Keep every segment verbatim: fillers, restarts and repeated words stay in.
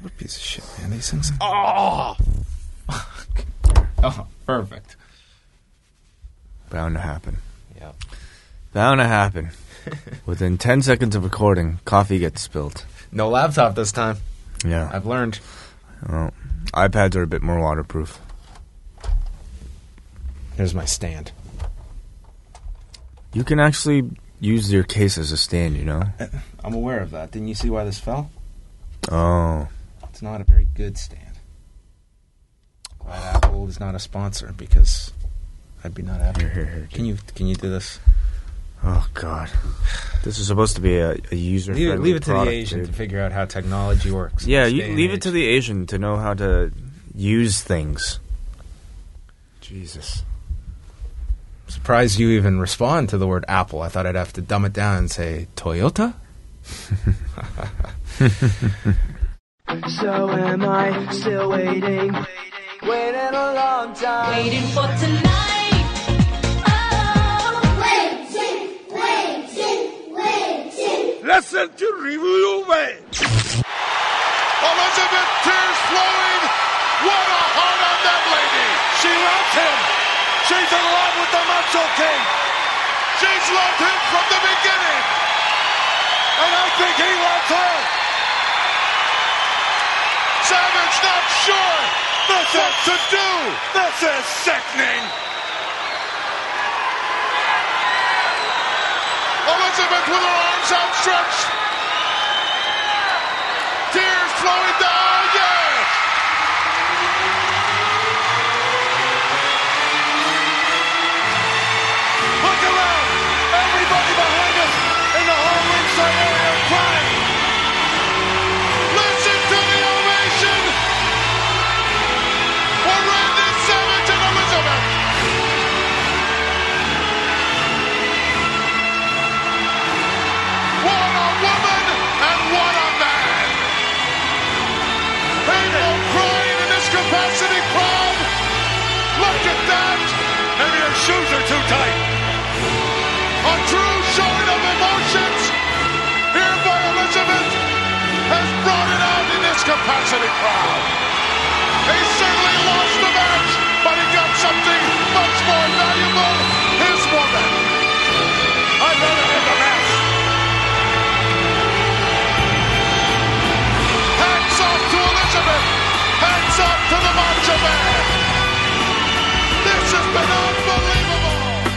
What a piece of shit, man. These things... Oh! Fuck. Oh, perfect. Bound to happen. Yeah. Bound to happen. Within ten seconds of recording, coffee gets spilled. No laptop this time. Yeah. I've learned. Well, iPads are a bit more waterproof. Here's my stand. You can actually use your case as a stand, you know? I'm aware of that. Didn't you see why this fell? Oh. It's not a very good stand. Glad Apple is not a sponsor because I'd be not happy. Here, here, here. Can you can you do this? Oh, God. This is supposed to be a, a user-friendly Leave, leave it to product, the Asian dude. to figure out how technology works. Yeah, in this you day and leave it age. to the Asian to know how to use things. Jesus. Surprised you even respond to the word Apple. I thought I'd have to dumb it down and say Toyota. So am I still waiting, waiting a long time, waiting for tonight. Oh, waiting, waiting, waiting. Listen to Review Away. Elizabeth, tears flowing. What a heart on that lady. She loves him. She's in love with the Macho King. She's loved him from the beginning. And I think he loves her. Savage not sure this what to do. This is sickening. Elizabeth with her arms outstretched. Tears flowing down, yes. Look around. Everybody behind us in the whole ringside area crying. Listen to the ovation for Randy Savage and Elizabeth. What a woman and what a man. People crying in this capacity crowd. Look at that. Maybe her shoes are too tight. A true showing of emotions here by Elizabeth has brought it out in this capacity crowd. He certainly lost the match, but he got something much more valuable, his woman. I'd rather have the match. Hats off to Elizabeth. Hats off to the Macho Man. This has been unbelievable.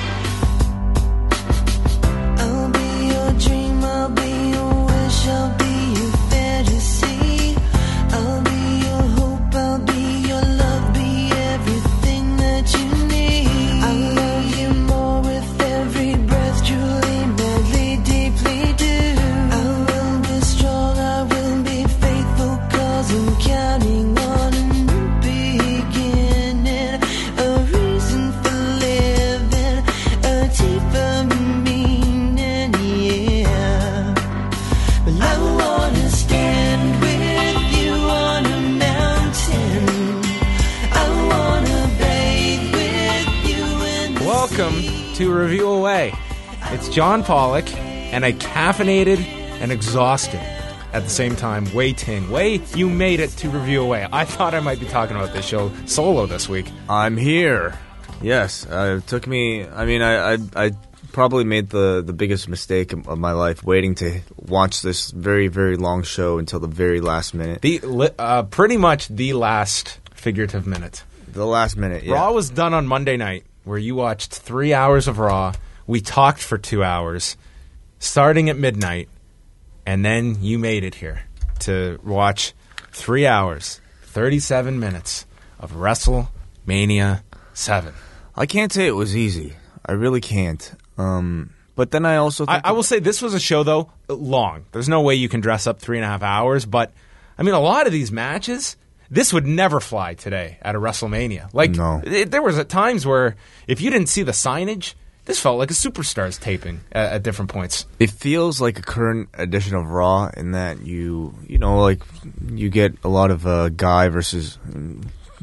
I'll be your dream, I'll be your wish, I'll be your fantasy. I'll be your hope, I'll be your love, be everything that you need. I love you more with every breath, truly, madly, deeply do. I will be strong, I will be faithful, cause I'm counting on a new beginning. A reason for living, a deeper meaning, yeah. Well, I wanna stand with you on a mountain. I wanna bathe with you in the Welcome to Review Away. It's John Pollock and I caffeinated and exhausted at the same time. Wei Ting. Wei, you made it to Review Away. I thought I might be talking about this show solo this week. I'm here. Yes, uh, it took me. I mean, I, I, I probably made the, the biggest mistake of of my life, waiting to watch this very, very long show until the very last minute. The li- uh, pretty much the last figurative minute. The last minute, yeah. Raw was done on Monday night, where you watched three hours of Raw. We talked for two hours, starting at midnight, and then you made it here to watch three hours, thirty-seven minutes of WrestleMania seven. I can't say it was easy. I really can't. Um, but then I also think I, I will say this was a show, though, long. There's no way you can dress up three and a half hours, but, I mean, a lot of these matches, this would never fly today at a WrestleMania. Like, No. it, there was at times where if you didn't see the signage, this felt like a Superstars taping at, at different points. it feels like a current edition of Raw in that you, you know, like you get a lot of uh, guy versus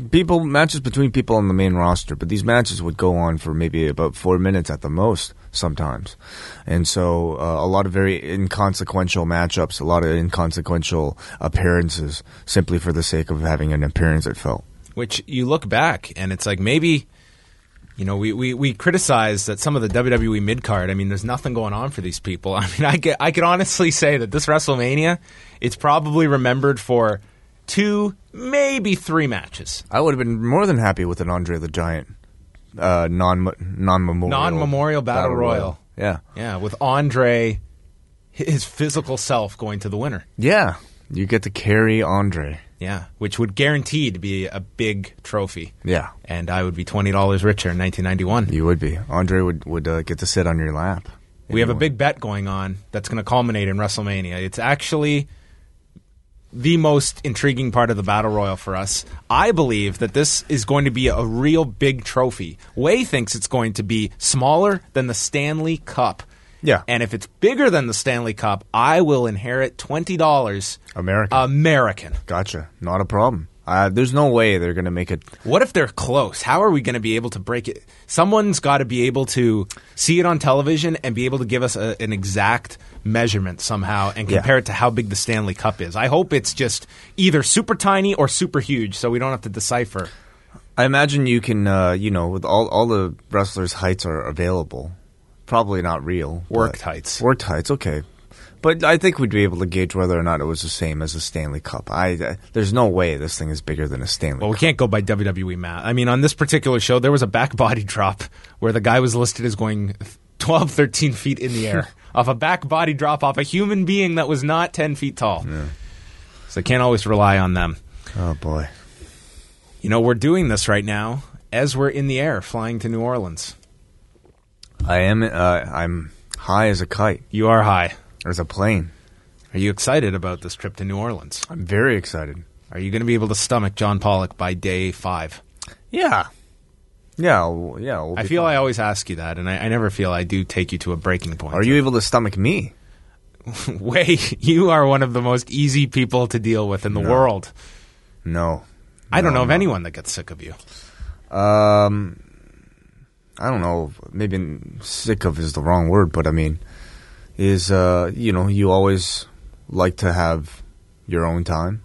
people matches between people on the main roster, but these matches would go on for maybe about four minutes at the most sometimes. And so uh, a lot of very inconsequential matchups, a lot of inconsequential appearances simply for the sake of having an appearance, it felt. Which you look back and it's like maybe, you know, we, we, we criticize that some of the W W E mid-card, I mean, there's nothing going on for these people. I mean, I, get, I could honestly say that this WrestleMania, it's probably remembered for two, maybe three matches. I would have been more than happy with an Andre the Giant uh, non non-memorial Non-memorial Battle, Battle Royal. Royal. Yeah. Yeah, with Andre, his physical self, going to the winner. Yeah. You get to carry Andre. Yeah, which would guarantee to be a big trophy. Yeah. And I would be twenty dollars richer in nineteen ninety-one. You would be. Andre would, would uh, get to sit on your lap. We have a Anyway. big bet going on that's going to culminate in WrestleMania. It's actually the most intriguing part of the Battle Royal for us. I believe that this is going to be a real big trophy. Way thinks it's going to be smaller than the Stanley Cup. Yeah. And if it's bigger than the Stanley Cup, I will inherit twenty dollars American. American. Gotcha. Not a problem. Uh, there's no way they're going to make it. What if they're close? How are we going to be able to break it? Someone's got to be able to see it on television and be able to give us a, an exact measurement somehow and Yeah. compare it to how big the Stanley Cup is. I hope it's just either super tiny or super huge so we don't have to decipher. I imagine you can, uh, you know, with all all the wrestlers' heights are available. Probably not real. Worked but- heights. Worked heights, okay. But I think we'd be able to gauge whether or not it was the same as a Stanley Cup. I uh, there's no way this thing is bigger than a Stanley Well, we Cup. can't go by W W E math. I mean, on this particular show, there was a back body drop where the guy was listed as going twelve, thirteen feet in the air off a back body drop off a human being that was not ten feet tall. Yeah. So I can't always rely on them. Oh boy. You know, we're doing this right now as we're in the air flying to New Orleans. I am. Uh, I'm high as a kite. You are high. As a plane. Are you excited about this trip to New Orleans? I'm very excited. Are you going to be able to stomach John Pollock by day five? Yeah. Yeah. We'll- yeah. We'll I be feel fine. I always ask you that, and I, I never feel I do take you to a breaking point. Are you able to stomach me? Way, you are one of the most easy people to deal with in the No. world. No. I don't No, know of no. anyone that gets sick of you. Um, I don't know. Maybe sick of is the wrong word, but I mean, is uh, you know, you always like to have your own time.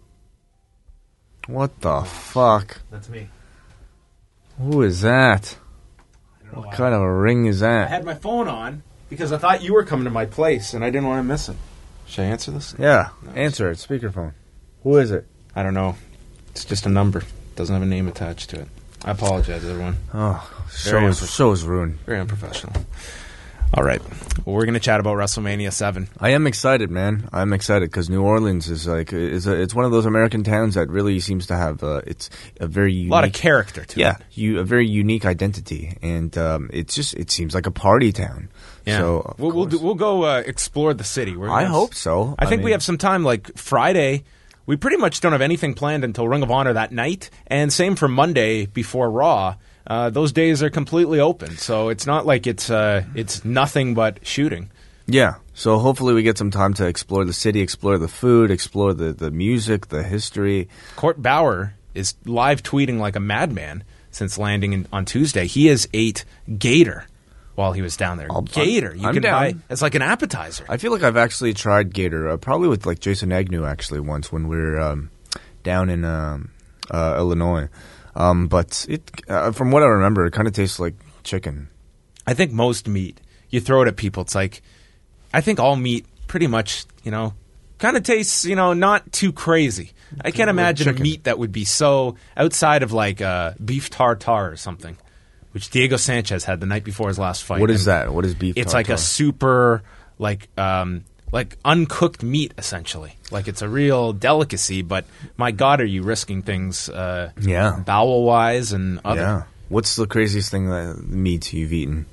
What the fuck? That's me. Who is that? I don't know What why. kind of a ring is I that? had my phone on because I thought you were coming to my place, and I didn't want to miss it. Should I answer this? Yeah, answer it. Speakerphone. Who is it? I don't know. It's just a number. Doesn't have a name attached to it. I apologize, everyone. Oh, show Very is, show is ruined. Very unprofessional. All right. Well, we're going to chat about WrestleMania seven. I am excited, man. I'm excited because New Orleans is like is a, it's one of those American towns that really seems to have uh, it's a very unique, A lot of character to yeah, it. you a very unique identity, and um, it's just it seems like a party town. Yeah. So of we'll we'll, do, course. we'll go uh, explore the city. We're I gonna- hope so. I think we mean, have some time, like Friday. We pretty much don't have anything planned until Ring of Honor that night, and same for Monday before Raw. Uh, those days are completely open, so it's not like it's uh, it's nothing but shooting. yeah. So hopefully we get some time to explore the city, explore the food, explore the, the music, the history. Court Bauer is live tweeting like a madman since landing in, on Tuesday. He has ate gator while he was down there. I'll- Gator, you I'm can down. buy it's like an appetizer. I feel like I've actually tried gator, uh, probably with like Jason Agnew actually once when we were um, down in um, uh, Illinois. Um, but it, uh, from what I remember, it kind of tastes like chicken. I think most meat, you throw it at people, it's like, I think all meat pretty much, you know, kind of tastes, you know, not too crazy. I can't imagine chicken. a meat that would be so outside of like uh, beef tartare or something, which Diego Sanchez had the night before his last fight. What is And that? What is beef It's like a tartare? super, like, um, like uncooked meat, essentially. Like it's a real delicacy, but my God, are you risking things uh, Yeah. bowel-wise and other. Yeah. What's the craziest thing that meat you've eaten?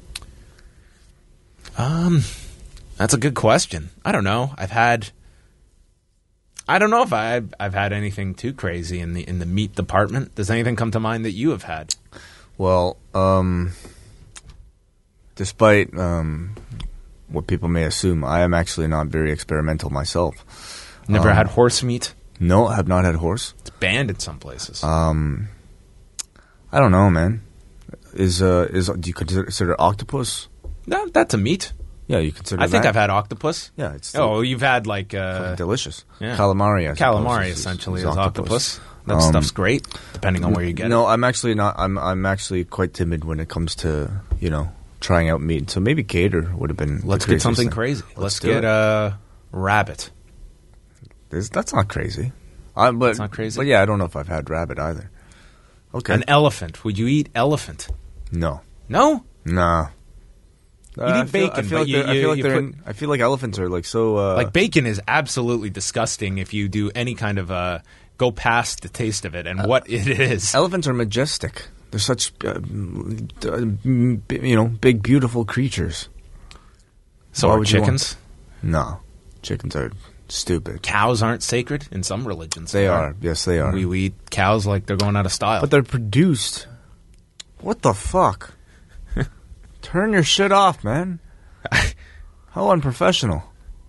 Um, that's a good question. I don't know. I've had. I don't know if I, I've, I've had anything too crazy in the in the meat department. Does anything come to mind that you have had? Well, um, despite um, what people may assume, I am actually not very experimental myself. Never Um, had horse meat. No, I have not had horse. It's banned in some places. Um, I don't know, man. Is uh is do you consider, consider octopus? no, that's a meat. Yeah, you consider. I think that? I've had octopus. Yeah, it's Oh, you've had like uh, fucking delicious. yeah. Calamari, I suppose, calamari is- essentially is is octopus. That Um, stuff's great, depending on where you get no, it. I'm actually not. I'm I'm actually quite timid when it comes to you know trying out meat. So maybe gator would have been. the Let's get craziest something thing. crazy. Let's Let's, do get it. a rabbit. Is- That's not crazy. I, but, That's not crazy? But yeah, I don't know if I've had rabbit either. Okay. An elephant. Would you eat elephant? no. No. Nah. You I eat feel- bacon, I feel but like you- they're- I you- feel like you they're put- in- I feel like elephants are like so. Uh, Like bacon is absolutely disgusting if you do any kind of uh, go past the taste of it and what it is. elephants are majestic. They're such, uh, m- d- m- b- you know, big, beautiful creatures. So why are would you want- chickens? No, chickens are stupid. Cows aren't sacred in some religions. They are. Yes, they are. We, we eat cows like they're going out of style. But they're produced. What the fuck? Turn your shit off, man. How unprofessional.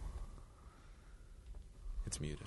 it's muted.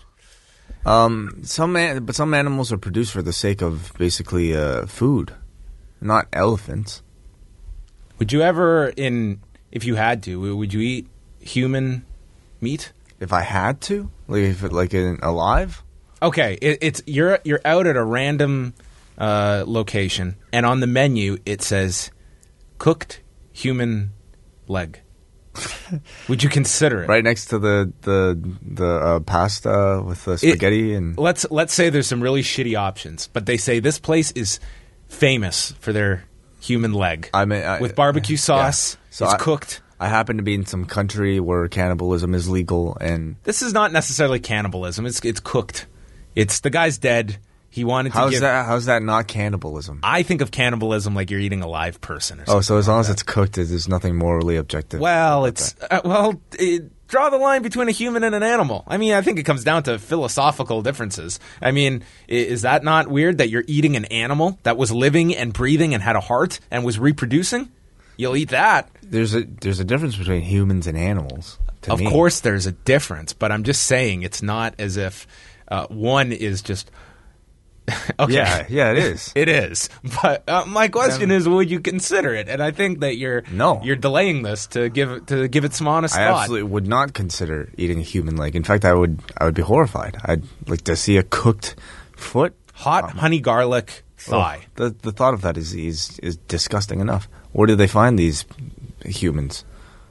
Um, some an- but some animals are produced for the sake of basically uh, food, not elephants. Would you ever, in if you had to, would you eat human meat? If I had to, like if it, like in alive, Okay, it, it's you're you're out at a random uh, location, and on the menu it says cooked human leg. Would you consider it? right next to the the the uh, pasta with the spaghetti and Let's let's say there's some really shitty options, but they say this place is famous for their human leg I mean I, with barbecue sauce. yeah. So it's I- cooked. I happen to be in some country where cannibalism is legal, and This is not necessarily cannibalism. It's it's cooked. It's the guy's dead. He wanted to how's give. that? How's that not cannibalism? I think of cannibalism like you're eating a live person or Oh, something. so as long like as that. it's cooked, there's nothing morally objective. Well, about it's that. uh, well. It, draw the line between a human and an animal. I mean, I think it comes down to philosophical differences. I mean, i- is that not weird that you're eating an animal that was living and breathing and had a heart and was reproducing? You'll eat that. there's a there's a difference between humans and animals. To Of me. course, there's a difference, but I'm just saying it's not as if uh, one is just. Okay. Yeah, yeah, it is. It is, but uh, my question Then- is, would you consider it? And I think that you're No. you're delaying this to give to give it some honest I thought. absolutely would not consider eating a human leg. In fact, I would I would be horrified. I'd like to see a cooked foot. Hot honey garlic thigh. Oh, the the thought of that is is is disgusting enough. Where do they find these humans?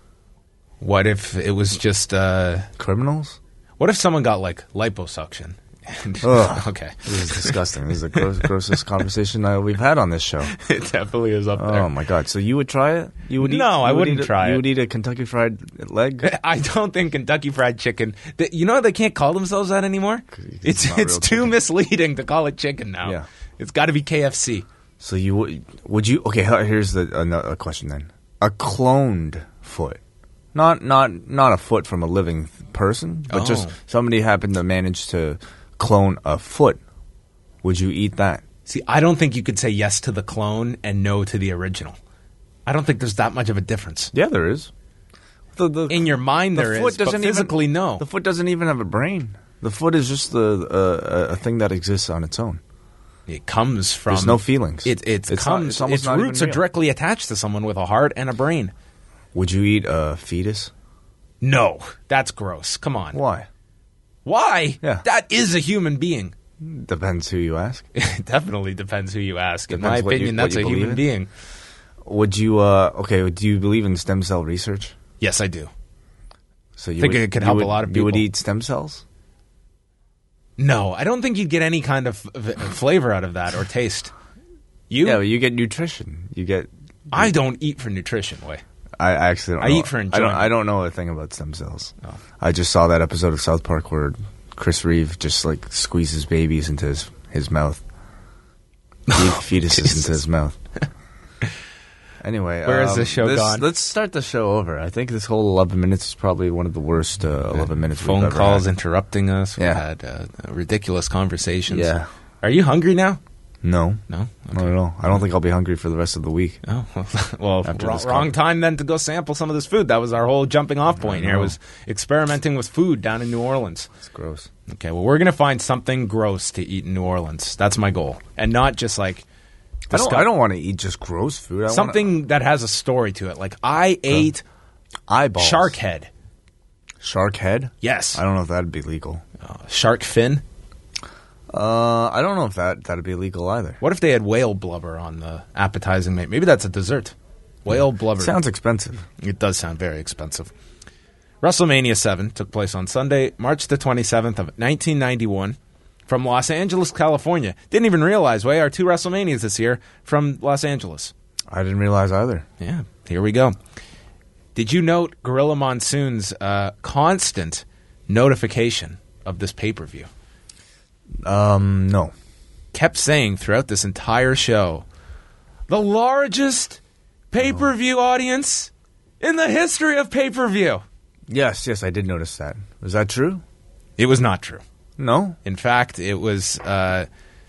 What if it was just? Uh, Criminals? what if someone got like liposuction? And- Ugh. okay, This is disgusting. This is the gross, grossest conversation uh, we've had on this show. it definitely is up there. Oh my god! So you would try it? You would eat, No, I you would wouldn't eat a- try You it. would eat a Kentucky Fried leg? I don't think Kentucky Fried Chicken. th- You know they can't call themselves that anymore. It's It's not it's real too chicken. misleading to call it chicken now. Yeah. It's got to be K F C. So you would? Would you? Okay, he- here's the another question then. A cloned foot, not not not a foot from a living person, but just Oh. somebody happened to manage to clone a foot. Would you eat that? See, I don't think you could say yes to the clone and no to the original. I don't think there's that much of a difference. Yeah, there is. The, the, In your mind, the there foot is, but doesn't physically, even, no. The foot doesn't even have a brain. The foot is just the uh, a thing that exists on its own. It comes from. There's no feelings. It it It's not- comes. it's almost its not even roots are real. directly attached to someone with a heart and a brain. Would you eat a fetus? No, that's gross. Come on. Why? Why? Yeah. That is a human being. Depends who you ask. It definitely depends who you ask. In Depends my what you- opinion, what that's you a believe human in. being. Would you? Uh, okay. Do you believe in stem cell research? Yes, I do. So you Think would, it could you help a would- lot of You would people. eat stem cells? No, I don't think you'd get any kind of v- flavor out of that or taste. You? Yeah, but you get nutrition. You get. I don't eat for nutrition, way. I I actually don't. I know. eat for I don't. enjoyment. I don't know a thing about stem cells. Oh. I just saw that episode of South Park where Chris Reeve just like squeezes babies into his his mouth, Fe- fetuses Jesus. into his mouth. Anyway, Where has um, this show let's- gone? Let's start the show over. I think this whole eleven minutes is probably one of the worst uh, eleven minutes. we've Phone ever calls had. interrupting us. We've Yeah. had uh, ridiculous conversations. Yeah. Are you hungry now? No. No? Not at all. I don't think I'll be hungry for the rest of the week. Oh, well, After wrong, this wrong con- time then to go sample some of this food. That was our whole jumping off point here, know. was experimenting with food down in New Orleans. It's gross. Okay, well, we're going to find something gross to eat in New Orleans. That's my goal. And not just like... I don't, disgu- I don't want to eat just gross food. I something that has a story to it. Like, I ate wanna, eyeballs. shark head. Shark head? Yes. I don't know if that'd be legal. Uh, shark fin. Uh, I don't know if that that'd be legal either. What if they had whale blubber on the appetizing menu? Maybe that's a dessert. Whale blubber. Sounds expensive. It does sound very expensive. WrestleMania seven took place on Sunday, March the twenty-seventh of nineteen ninety-one from Los Angeles, California. Didn't even realize, way, our two WrestleManias this year from Los Angeles. I didn't realize either. Yeah, here we go. Did you note Gorilla Monsoon's uh, constant notification of this pay-per-view? Um, no. Kept saying throughout this entire show, the largest pay-per-view audience in the history of pay-per-view. Yes, yes, I did notice that. Was that true? It was not true. No? In fact, it was, uh,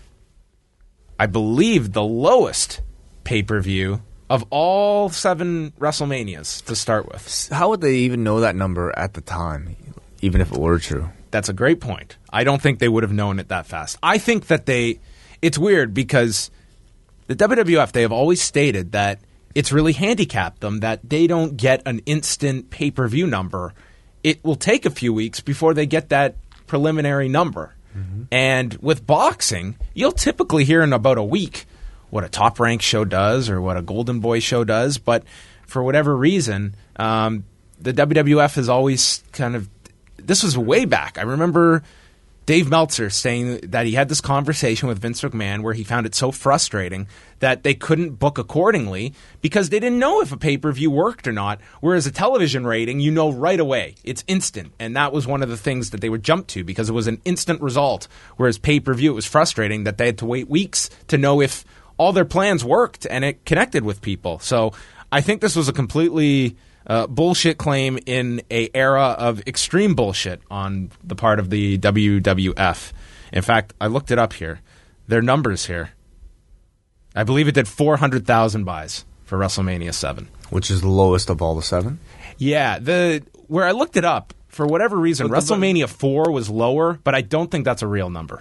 I believe, the lowest pay-per-view of all seven WrestleManias to start with. How would they even know that number at the time, even if it were true? That's a great point. I don't think they would have known it that fast. I think that they... It's weird because the W W F, they have always stated that it's really handicapped them that they don't get an instant pay-per-view number. It will take a few weeks before they get that preliminary number. Mm-hmm. And with boxing, you'll typically hear in about a week what a Top Rank show does or what a Golden Boy show does. But for whatever reason, um, the W W F has always kind of... This was way back. I remember Dave Meltzer saying that he had this conversation with Vince McMahon where he found it so frustrating that they couldn't book accordingly because they didn't know if a pay-per-view worked or not, whereas a television rating, you know right away. It's instant. And that was one of the things that they would jump to because it was an instant result, whereas pay-per-view, it was frustrating that they had to wait weeks to know if all their plans worked and it connected with people. So I think this was a completely... Uh, bullshit claim in a era of extreme bullshit on the part of the W W F. In fact, I looked it up here. Their numbers here. I believe it did four hundred thousand buys for WrestleMania seven. Which is the lowest of all the seven? Yeah, the where I looked it up, for whatever reason, But the- WrestleMania four was lower, but I don't think that's a real number.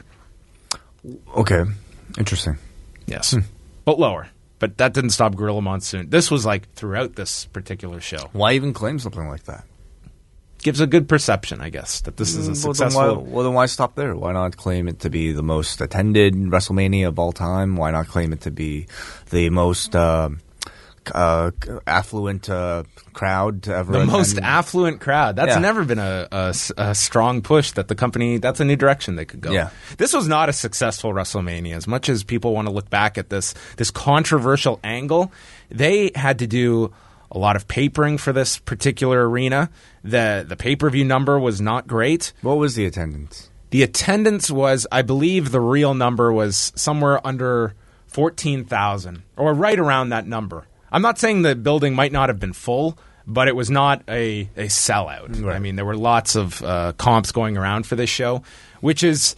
Okay. Interesting. Yes. But lower. But that didn't stop Gorilla Monsoon. This was like throughout this particular show. Why even claim something like that? Gives a good perception, I guess, that this is a Well, then successful... why, well, then why stop there? Why not claim it to be the most attended WrestleMania of all time? Why not claim it to be the most uh, uh, affluent uh, crowd to ever The attend? most affluent crowd. That's Yeah. never been a, a s- a strong push that the company, that's a new direction they could go. Yeah. This was not a successful WrestleMania. As much as people want to look back at this, this controversial angle, they had to do a lot of papering for this particular arena. The, the pay-per-view number was not great. What was the attendance? The attendance was, I believe the real number was somewhere under fourteen thousand, or right around that number. I'm not saying the building might not have been full, but it was not a, a sellout. Right. I mean, there were lots of uh, comps going around for this show, which is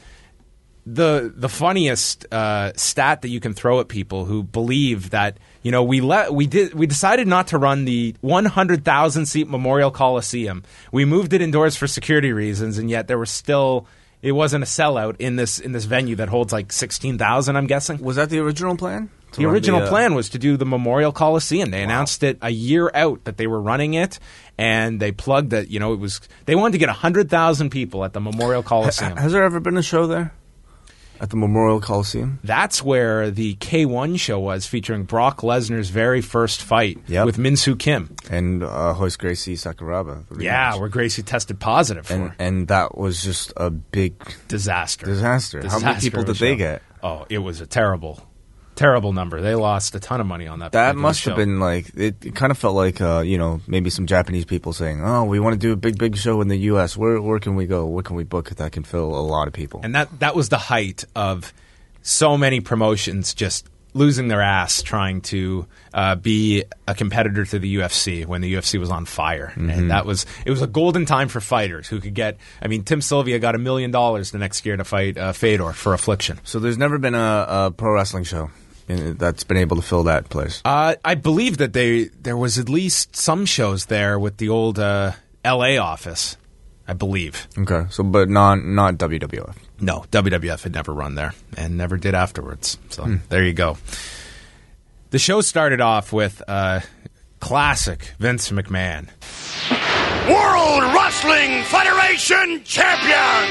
the the funniest uh, stat that you can throw at people who believe that, you know, we let we did we decided not to run the one hundred thousand seat Memorial Coliseum. We moved it indoors for security reasons, and yet there was still it wasn't a sellout in this in this venue that holds like sixteen thousand. I'm guessing. Was that the original plan? To The run original uh, plan was to do the Memorial Coliseum. They announced it a year out that they were running it, and they plugged that, you know, it was they wanted to get one hundred thousand people at the Memorial Coliseum. Has there ever been a show there? At the Memorial Coliseum? That's where the K one show was, featuring Brock Lesnar's very first fight Yep. with Min-Soo Kim. And uh, Hoist Gracie Sakuraba. the Yeah, rematch. where Gracie tested positive for And, and that was just a big disaster. disaster. How many Disaster people of a did they show. get? Oh, it was a terrible, terrible number. They lost a ton of money on that. That particular must show. have been like, it, it kind of felt like, uh, you know, maybe some Japanese people saying, oh, we want to do a big, big show in the U S. Where, where can we go? What can we book that can fill a lot of people? And that that was the height of so many promotions just losing their ass trying to uh, be a competitor to the U F C when the U F C was on fire. Mm-hmm. And that was it was a golden time for fighters who could get. I mean, Tim Sylvia got a million dollars the next year to fight uh, Fedor for Affliction. So there's never been a, a pro wrestling show in, that's been able to fill that place. Uh, I believe that they there was at least some shows there with the old uh, L A office. I believe. Okay, so but not not W W F. No, W W F had never run there and never did afterwards. So hmm. there you go. The show started off with uh, classic Vince McMahon. World Wrestling Federation Champion,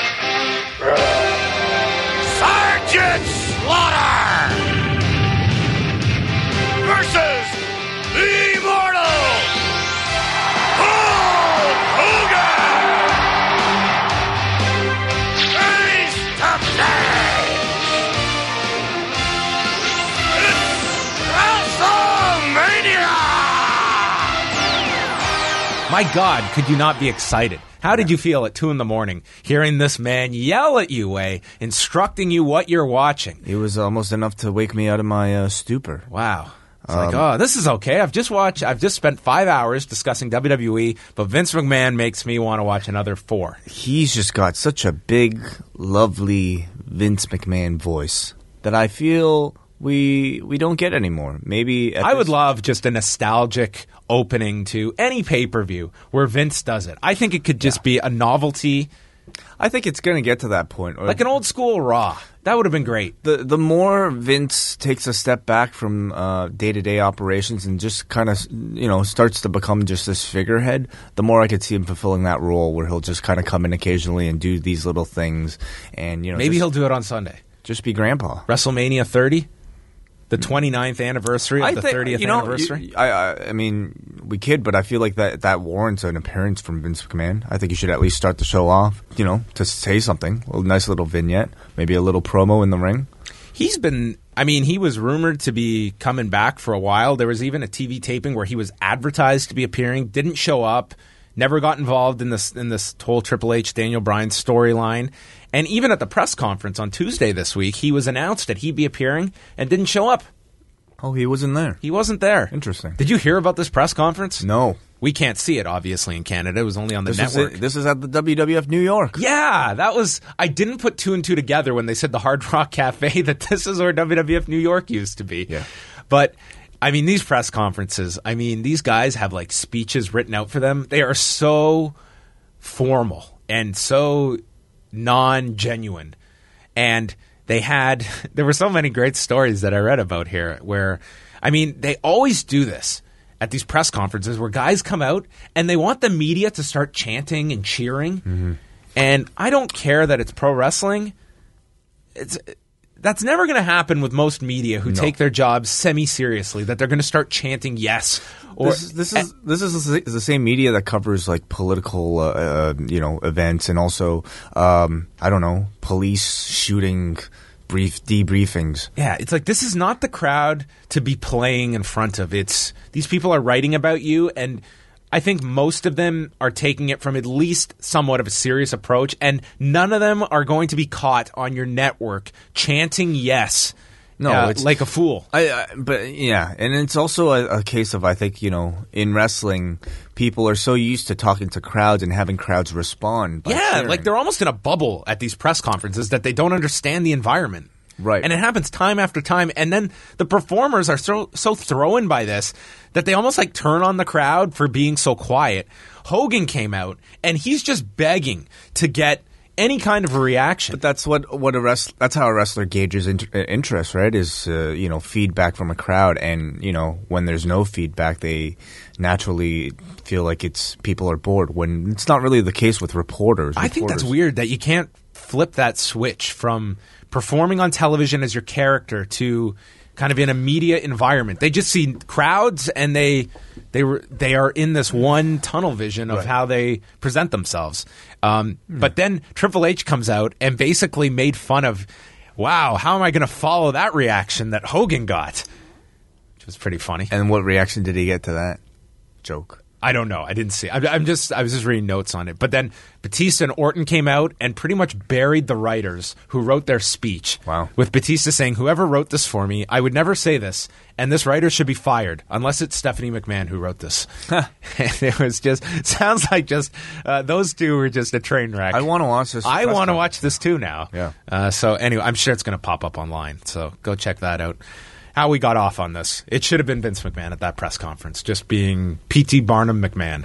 Sergeant Slaughter versus the Immortal Hulk Hogan. Face to face. It's WrestleMania. My God, could you not be excited? How did you feel at two in the morning hearing this man yell at you, Way, instructing you what you're watching? It was almost enough to wake me out of my uh, stupor. Wow. It's Um, like, oh, this is okay. I've just watched, I've just spent five hours discussing W W E, but Vince McMahon makes me want to watch another four. He's just got such a big, lovely Vince McMahon voice that I feel we we don't get anymore. Maybe at I would this- love just a nostalgic opening to any pay-per-view where Vince does it. I think it could just be a novelty, I think it's going to get to that point. Or like an old school Raw. That would have been great. the the more Vince takes a step back from uh, day-to-day operations and just kind of, you know, starts to become just this figurehead, the more I could see him fulfilling that role where he'll just kind of come in occasionally and do these little things and, you know, Maybe just, he'll do it on Sunday. just be grandpa. WrestleMania thirty, the twenty-ninth anniversary of I the think, thirtieth you know, anniversary. you- I, I, I mean, we kid, but I feel like that, that warrants an appearance from Vince McMahon. I think you should at least start the show off, you know, to say something. A nice little vignette, maybe a little promo in the ring. He's been, I mean, he was rumored to be coming back for a while. There was even a T V taping where he was advertised to be appearing, didn't show up, never got involved in this in this whole Triple H Daniel Bryan storyline. And even at the press conference on Tuesday this week, he was announced that he'd be appearing and didn't show up. Oh, he wasn't there. He wasn't there. Interesting. Did you hear about this press conference? No. We can't see it, obviously, in Canada. It was only on the This is, network. it. This is at the W W F New York. Yeah, that was. I didn't put two and two together when they said the Hard Rock Cafe that this is where W W F New York used to be. Yeah. But I mean, these press conferences. I mean, these guys have like speeches written out for them. They are so formal and so non-genuine, and they had. There were so many great stories that I read about here. Where, I mean, they always do this at these press conferences where guys come out and they want the media to start chanting and cheering. Mm-hmm. And I don't care that it's pro wrestling. It's that's never going to happen with most media who No. take their jobs semi-seriously, that they're going to start chanting yes. Or This, this is this is the the same media that covers like political, uh, uh, you know, events and also, um, I don't know, police shooting brief debriefings. Yeah, it's like this is not the crowd to be playing in front of. It's these people are writing about you, and I think most of them are taking it from at least somewhat of a serious approach, and none of them are going to be caught on your network chanting yes. No, uh, it's like a fool. I, I, but yeah, and it's also a, a case of I think you know in wrestling, people are so used to talking to crowds and having crowds respond. By Yeah, cheering. like they're almost in a bubble at these press conferences that they don't understand the environment. Right. And it happens time after time. And then the performers are so so thrown by this that they almost like turn on the crowd for being so quiet. Hogan came out and he's just begging to get any kind of a reaction. But that's what what a wrestler. That's how a wrestler gauges int- uh, interest, right? Is uh, you know feedback from a crowd, and you know when there's no feedback, they naturally feel like it's people are bored. When it's not really the case with reporters. I think that's Reporters- weird that you can't flip that switch from performing on television as your character to kind of in a media environment. They just see crowds and they they were they are in this one tunnel vision of Right. how they present themselves. Um, But then Triple H comes out and basically made fun of, wow, how am I going to follow that reaction that Hogan got? Which was pretty funny. And what reaction did he get to that joke? I don't know. I didn't see. I'm, I'm just. I was just reading notes on it. But then Batista and Orton came out and pretty much buried the writers who wrote their speech. Wow. With Batista saying, "Whoever wrote this for me, I would never say this, and this writer should be fired unless it's Stephanie McMahon who wrote this." And it was just sounds like just uh, those two were just a train wreck. I want to watch this. I press want to conference. watch this too now. Yeah. Uh, so anyway, I'm sure it's going to pop up online. So go check that out. How we got off on this. It should have been Vince McMahon at that press conference, just being P T Barnum McMahon.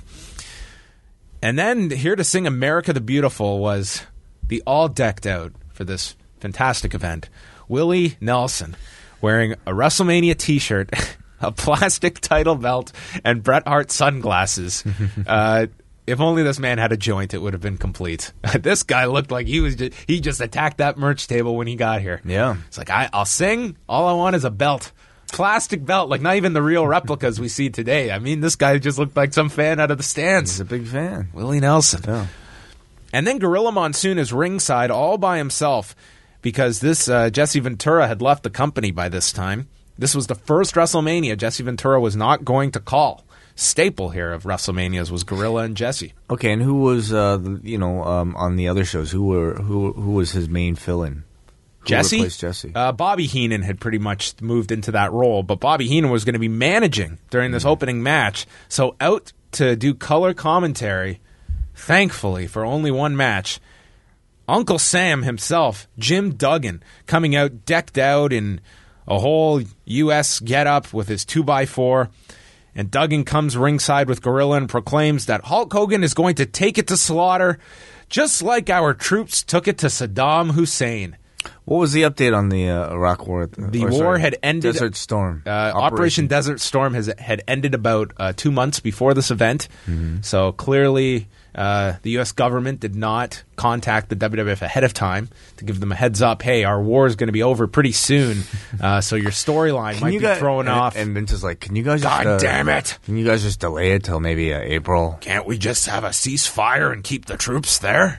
And then here to sing America the Beautiful was the all decked out for this fantastic event, Willie Nelson, wearing a WrestleMania t-shirt, a plastic title belt, and Bret Hart sunglasses. uh, if only this man had a joint, it would have been complete. This guy looked like he was just, he just attacked that merch table when he got here. Yeah. It's like, I, I'll sing. All I want is a belt. Plastic belt, like not even the real replicas we see today. I mean, this guy just looked like some fan out of the stands. He's a big fan. Willie Nelson. Yeah. And then Gorilla Monsoon is ringside all by himself because this uh, Jesse Ventura had left the company by this time. This was the first WrestleMania Jesse Ventura was not going to call. Staple here of WrestleManias was Gorilla and Jesse. Okay, and who was uh, the, you know um, on the other shows? Who were who who was his main fill-in? Who Jesse? replaced Jesse? Uh, Bobby Heenan had pretty much moved into that role, but Bobby Heenan was going to be managing during this opening match. So out to do color commentary, thankfully, for only one match, Uncle Sam himself, Jim Duggan, coming out decked out in a whole U S getup with his two by four. And Duggan comes ringside with Gorilla and proclaims that Hulk Hogan is going to take it to slaughter, just like our troops took it to Saddam Hussein. What was the update on the uh, Iraq War? The or, war sorry, had ended. Desert Storm. Uh, Operation. Desert Storm has had ended about uh, two months before this event. Mm-hmm. So clearly, uh, the U S government did not contact the W W F ahead of time to give them a heads up. Hey, our war is going to be over pretty soon. Uh, so your storyline might you be guys, thrown and, off. And Vince is like, "Can you guys? God just, uh, damn it! Can you guys just delay it till maybe uh, April? Can't we just have a ceasefire and keep the troops there?"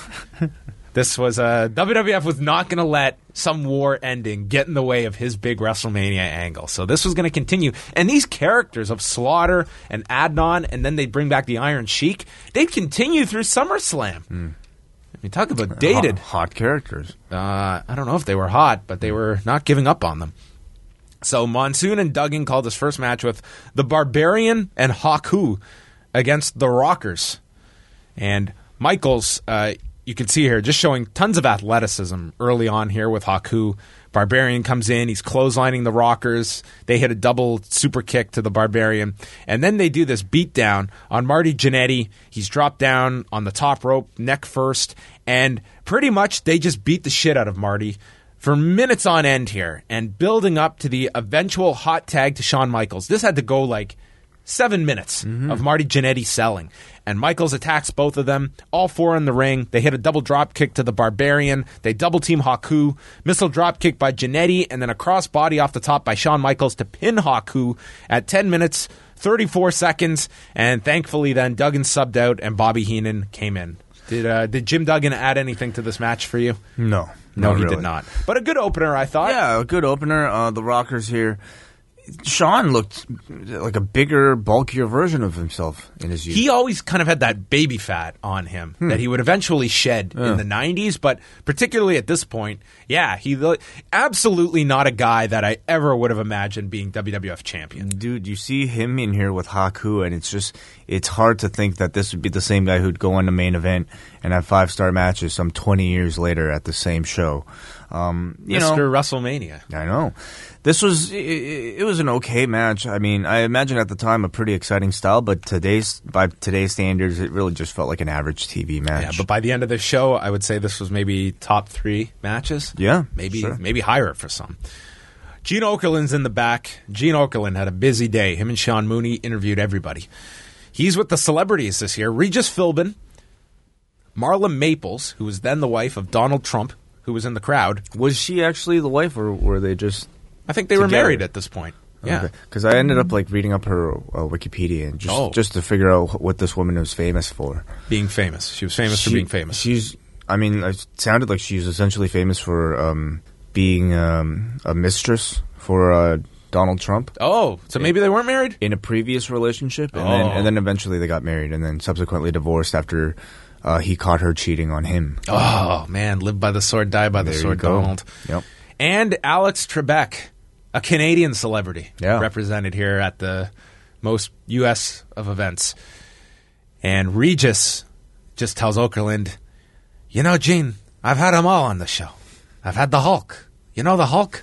This was uh, W W F was not going to let some war ending get in the way of his big WrestleMania angle. So this was going to continue. And these characters of Slaughter and Adnan, and then they'd bring back the Iron Sheik, they'd continue through SummerSlam. Mm. I mean, talk about dated. Hot, hot characters. Uh, I don't know if they were hot, but they were not giving up on them. So Monsoon and Duggan called his first match with the Barbarian and Haku against the Rockers. And Michaels... Uh, You can see here, just showing tons of athleticism early on here with Haku. Barbarian comes in, he's clotheslining the Rockers. They hit a double super kick to the Barbarian. And then they do this beatdown on Marty Jannetty. He's dropped down on the top rope, neck first. And pretty much they just beat the shit out of Marty for minutes on end here. And building up to the eventual hot tag to Shawn Michaels. This had to go like seven minutes mm-hmm. of Marty Jannetty selling. And Michaels attacks both of them, all four in the ring. They hit a double drop kick to the Barbarian. They double team Haku. Missile drop kick by Jannetty, and then a cross body off the top by Shawn Michaels to pin Haku at ten minutes, thirty-four seconds. And thankfully then Duggan subbed out and Bobby Heenan came in. Did uh, did Jim Duggan add anything to this match for you? No. No, he really. did not. But a good opener, I thought. Yeah, a good opener. Uh, the Rockers here. Shawn looked like a bigger, bulkier version of himself in his youth. He always kind of had that baby fat on him hmm. that he would eventually shed yeah. in the nineties, but particularly at this point, yeah, he absolutely not a guy that I ever would have imagined being W W F champion. Dude, you see him in here with Haku, and it's just, it's hard to think that this would be the same guy who'd go on the main event and have five-star matches some twenty years later at the same show. Um, you Mister know, WrestleMania. I know. This was, it, it was an okay match. I mean, I imagine at the time a pretty exciting style, but today's, by today's standards, it really just felt like an average T V match. Yeah, but by the end of the show, I would say this was maybe top three matches. Yeah. Maybe, sure. maybe higher for some. Gene Okerlund's in the back. Gene Okerlund had a busy day. Him and Sean Mooney interviewed everybody. He's with the celebrities this year. Regis Philbin, Marla Maples, who was then the wife of Donald Trump, who was in the crowd. Was she actually the wife, or were they just... I think they together? were married at this point. Yeah. Because okay. I ended up like reading up her uh, Wikipedia and just, oh. just to figure out what this woman was famous for. Being famous. She was famous she, for being famous. She's... I mean, it sounded like she's essentially famous for um, being um, a mistress for uh, Donald Trump. Oh, so maybe they weren't married? In a previous relationship, and, Oh. then, and then eventually they got married, and then subsequently divorced after uh, he caught her cheating on him. Oh, man. Live by the sword, die by the There you sword, go. Donald. Yep. And Alex Trebek, a Canadian celebrity, Yeah. represented here at the most U S of events. And Regis just tells Okerlund, you know, Gene, I've had them all on the show. I've had the Hulk. You know the Hulk?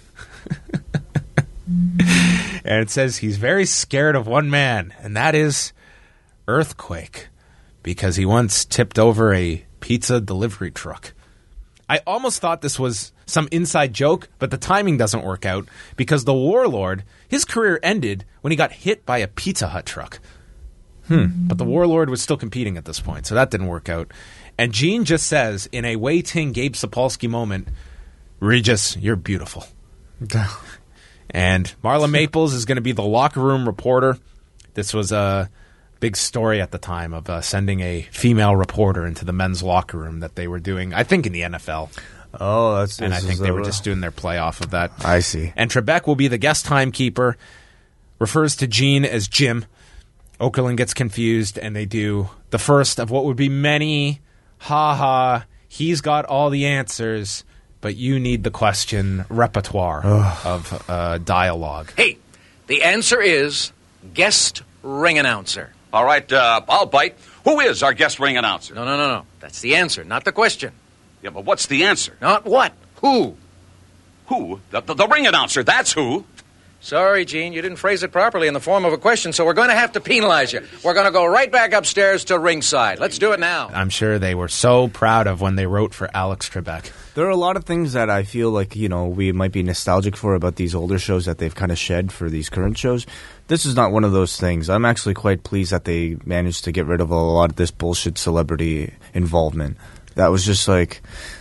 And it says he's very scared of one man, and that is Earthquake, because he once tipped over a pizza delivery truck. I almost thought this was some inside joke, but the timing doesn't work out because the Warlord, his career ended when he got hit by a Pizza Hut truck. Hmm. But the Warlord was still competing at this point, so that didn't work out. And Gene just says, in a Wei Ting, Gabe Sapolsky moment, Regis, you're beautiful. And Marla Maples is going to be the locker room reporter. This was a big story at the time of uh, sending a female reporter into the men's locker room that they were doing, I think, in the N F L. Oh, that's And I this think is they a- were just doing their play off of that. I see. And Trebek will be the guest timekeeper, refers to Gene as Jim. Okerlund gets confused, and they do the first of what would be many, ha-ha, he's got all the answers, but you need the question repertoire of uh, dialogue. Hey, the answer is guest ring announcer. All right, uh, I'll bite. Who is our guest ring announcer? No, no, no, no. That's the answer, not the question. Yeah, but what's the answer? Not what. Who? Who? The, the, the ring announcer, that's who. Sorry, Gene, you didn't phrase it properly in the form of a question, so we're going to have to penalize you. We're going to go right back upstairs to ringside. Let's do it now. I'm sure they were so proud of when they wrote for Alex Trebek. There are a lot of things that I feel like, you know, we might be nostalgic for about these older shows that they've kind of shed for these current shows. This is not one of those things. I'm actually quite pleased that they managed to get rid of a lot of this bullshit celebrity involvement. That was just like,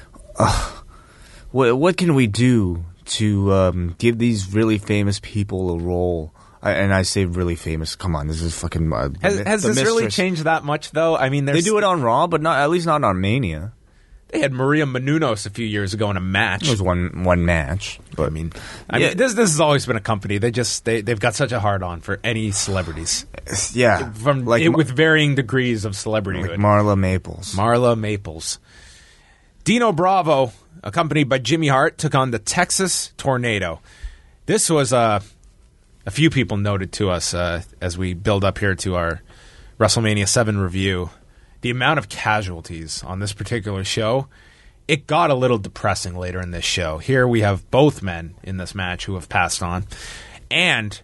uh, what, what can we do to um, give these really famous people a role? I, and I say really famous. Come on, this is fucking. Uh, Has, the- has the this really mistress. changed that much, though? I mean, They there's, do it on Raw, but not at least not on Mania. they had Maria Menounos a few years ago in a match. It was one one match, but I mean, I Yeah. mean, this this has always been a company. They just they they've got such a hard on for any celebrities, yeah, from like it, Ma- with varying degrees of celebrityhood. like Marla Maples. Marla Maples, Dino Bravo, accompanied by Jimmy Hart, took on the Texas Tornado. This was uh, a few people noted to us uh, as we build up here to our WrestleMania seven review. The amount of casualties on this particular show, it got a little depressing later in this show. Here we have both men in this match who have passed on. And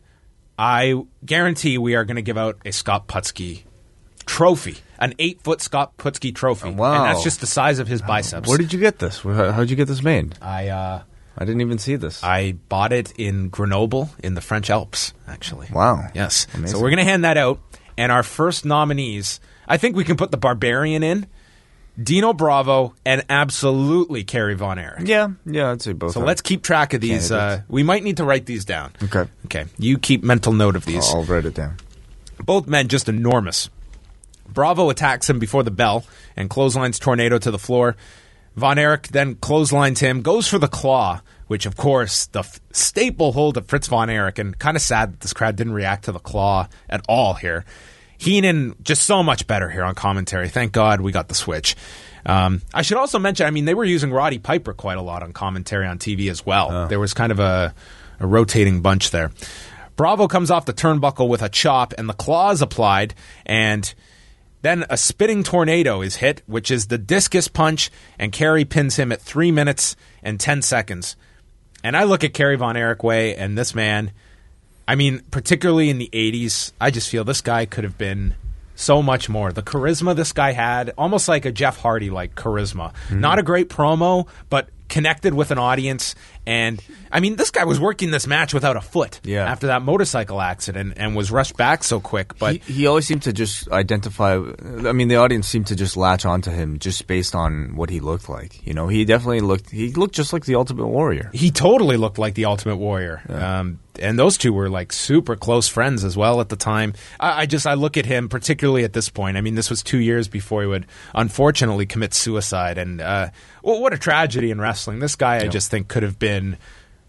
I guarantee we are going to give out a Scott Putski trophy, an eight-foot Scott Putski trophy. Wow. And that's just the size of his biceps. Where did you get this? Where- How'd you get this made? I uh, I didn't even see this. I bought it in Grenoble in the French Alps, actually. Wow. Yes. Amazing. So we're going to hand that out. And our first nominees, I think we can put the Barbarian in, Dino Bravo, and absolutely Kerry Von Erich. Yeah, yeah, I'd say both. So are. let's keep track of these. Uh, Candidates. we might need to write these down. Okay. Okay. You keep mental note of these. I'll, I'll write it down. Both men just enormous. Bravo attacks him before the bell and clotheslines Tornado to the floor. Von Erich then clotheslines him, goes for the claw, which, of course, the f- staple hold of Fritz Von Erich, and kind of sad that this crowd didn't react to the claw at all here. Heenan just so much better here on commentary. Thank God we got the switch. Um, I should also mention, I mean, they were using Roddy Piper quite a lot on commentary on T V as well. There was kind of a, a rotating bunch there. Bravo comes off the turnbuckle with a chop, and the claw is applied, and then a spitting tornado is hit, which is the discus punch, and Kerry pins him at three minutes and ten seconds. And I look at Kerry Von Erich way, and this man, I mean, particularly in the eighties, I just feel this guy could have been so much more. The charisma this guy had, almost like a Jeff Hardy-like charisma. Mm-hmm. Not a great promo, but connected with an audience. And, I mean, this guy was working this match without a foot Yeah. after that motorcycle accident and was rushed back so quick. But he, he always seemed to just identify. I mean, the audience seemed to just latch onto him just based on what he looked like. You know, he definitely looked. He looked just like the Ultimate Warrior. he totally looked like the Ultimate Warrior. Um, and those two were like super close friends as well at the time. I, I just, I look at him, particularly at this point. I mean, this was two years before he would unfortunately commit suicide. And uh, well, what a tragedy in wrestling. This guy, I just think, could have been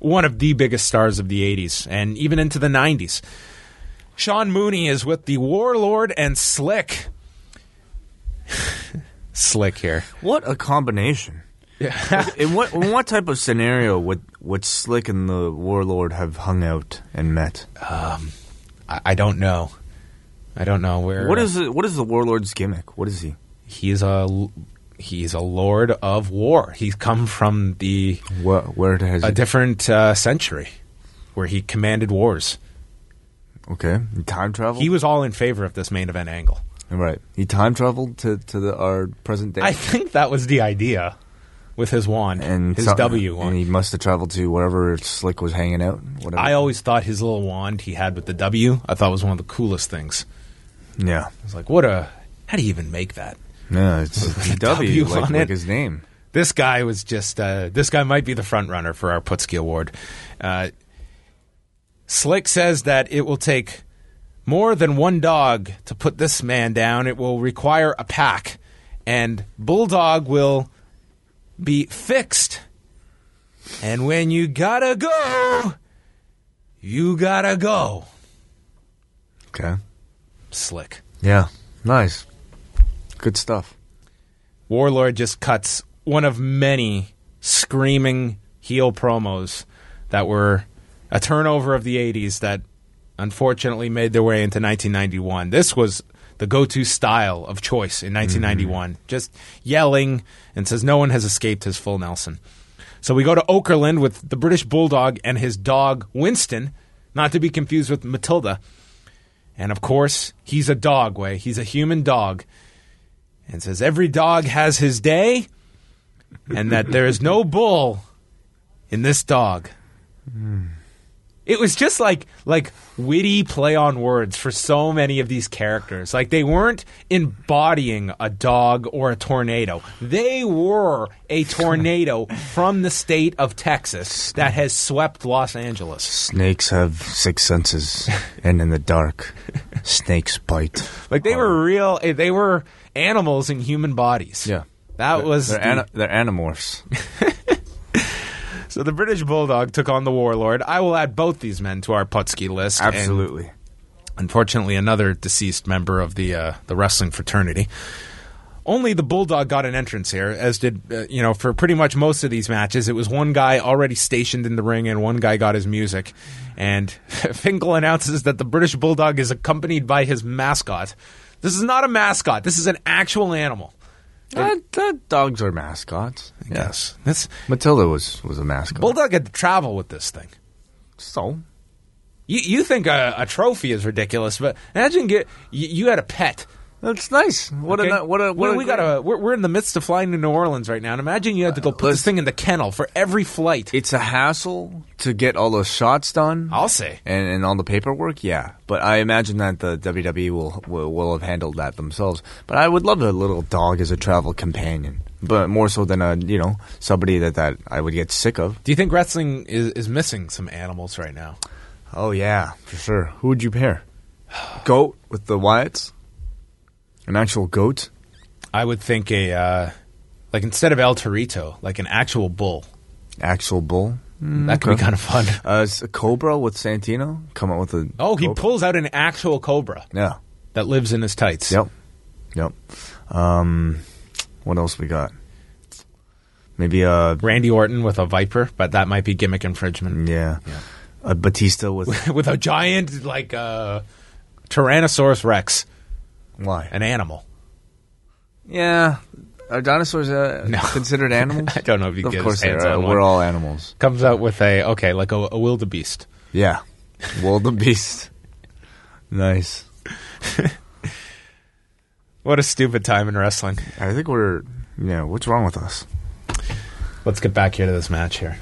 one of the biggest stars of the eighties and even into the nineties. Sean Mooney is with the Warlord and Slick. Slick here. What a combination. Yeah. in what in what type of scenario would, would Slick and the Warlord have hung out and met? Um, I, I don't know. I don't know where. What is it, what is the Warlord's gimmick? What is he? He's a he's a Lord of War. He's come from the What where has a he? different uh, century where he commanded wars. Okay, he time traveled. He was all in favor of this main event angle. Right. He time traveled to to the, our present day. I think that was the idea with his wand, and his so- W wand. And he must have traveled to wherever Slick was hanging out. Whatever. I always thought his little wand he had with the W, I thought was one of the coolest things. Yeah. I was like, what a... How do you even make that? No, it's With a the W, W like, on like it. his name. This guy was just... Uh, this guy might be the front runner for our Putski Award. Uh, Slick says that it will take more than one dog to put this man down. It will require a pack. And Bulldog will be fixed. And when you gotta go, you gotta go. Okay. Slick. Yeah. Nice. Good stuff. Warlord just cuts one of many screaming heel promos that were a turnover of the eighties that unfortunately made their way into nineteen ninety-one. This was the go-to style of choice in nineteen ninety-one. Mm-hmm. Just yelling and says no one has escaped his full Nelson. So we go to Okerlund with the British Bulldog and his dog Winston, not to be confused with Matilda. And of course, he's a dog, way. He's a human dog. And says every dog has his day and that there is no bull in this dog. Mm. It was just like like witty play on words for so many of these characters. Like they weren't embodying a dog or a tornado. They were a tornado from the state of Texas that has swept Los Angeles. Snakes have six senses, and in the dark, snakes bite. Like they were real. They were animals in human bodies. Yeah, that they're, was they're, the, ana- they're animorphs. So the British Bulldog took on the Warlord. I will add both these men to our Putski list. Absolutely. And unfortunately, another deceased member of the uh, the wrestling fraternity. Only the Bulldog got an entrance here, as did, uh, you know, for pretty much most of these matches. It was one guy already stationed in the ring and one guy got his music. And Finkel announces that the British Bulldog is accompanied by his mascot. This is not a mascot. This is an actual animal. Uh, uh, dogs are mascots. Yes. This Matilda was, was a mascot. Bulldog had to travel with this thing. So? You you think a, a trophy is ridiculous, but imagine get you, you had a pet. That's nice. What okay? a what a what we, a we great- got a we're, we're in the midst of flying to New Orleans right now, and imagine you had to go put Uh, this thing in the kennel for every flight. It's a hassle to get all those shots done. I'll say. And, and all the paperwork, yeah. But I imagine that the W W E will, will will have handled that themselves. But I would love a little dog as a travel companion. But more so than a, you know, somebody that, that I would get sick of. Do you think wrestling is, is missing some animals right now? Oh, yeah, for sure. Who would you pair? Goat with the Wyatts? An actual goat? I would think a, uh, like instead of El Torito, like an actual bull. Actual bull? Mm, that could okay. be kind of fun. Uh, a cobra with Santino? Come out with a... Oh, he cobra? pulls out an actual cobra. Yeah. That lives in his tights. Yep. Yep. Um, what else we got? Maybe a... Randy Orton with a viper, but that might be gimmick infringement. Yeah. yeah. A Batista with... with a giant, like, uh, Tyrannosaurus Rex. Why? An animal. Yeah. Are dinosaurs uh, no. considered animals? I don't know if you Of get course his hands they are. on one. We're all animals. Comes out with a, okay, like a, a wildebeest. Yeah. Wildebeest. Nice. What a stupid time in wrestling. I think we're... Yeah, what's wrong with us? Let's get back here to this match here.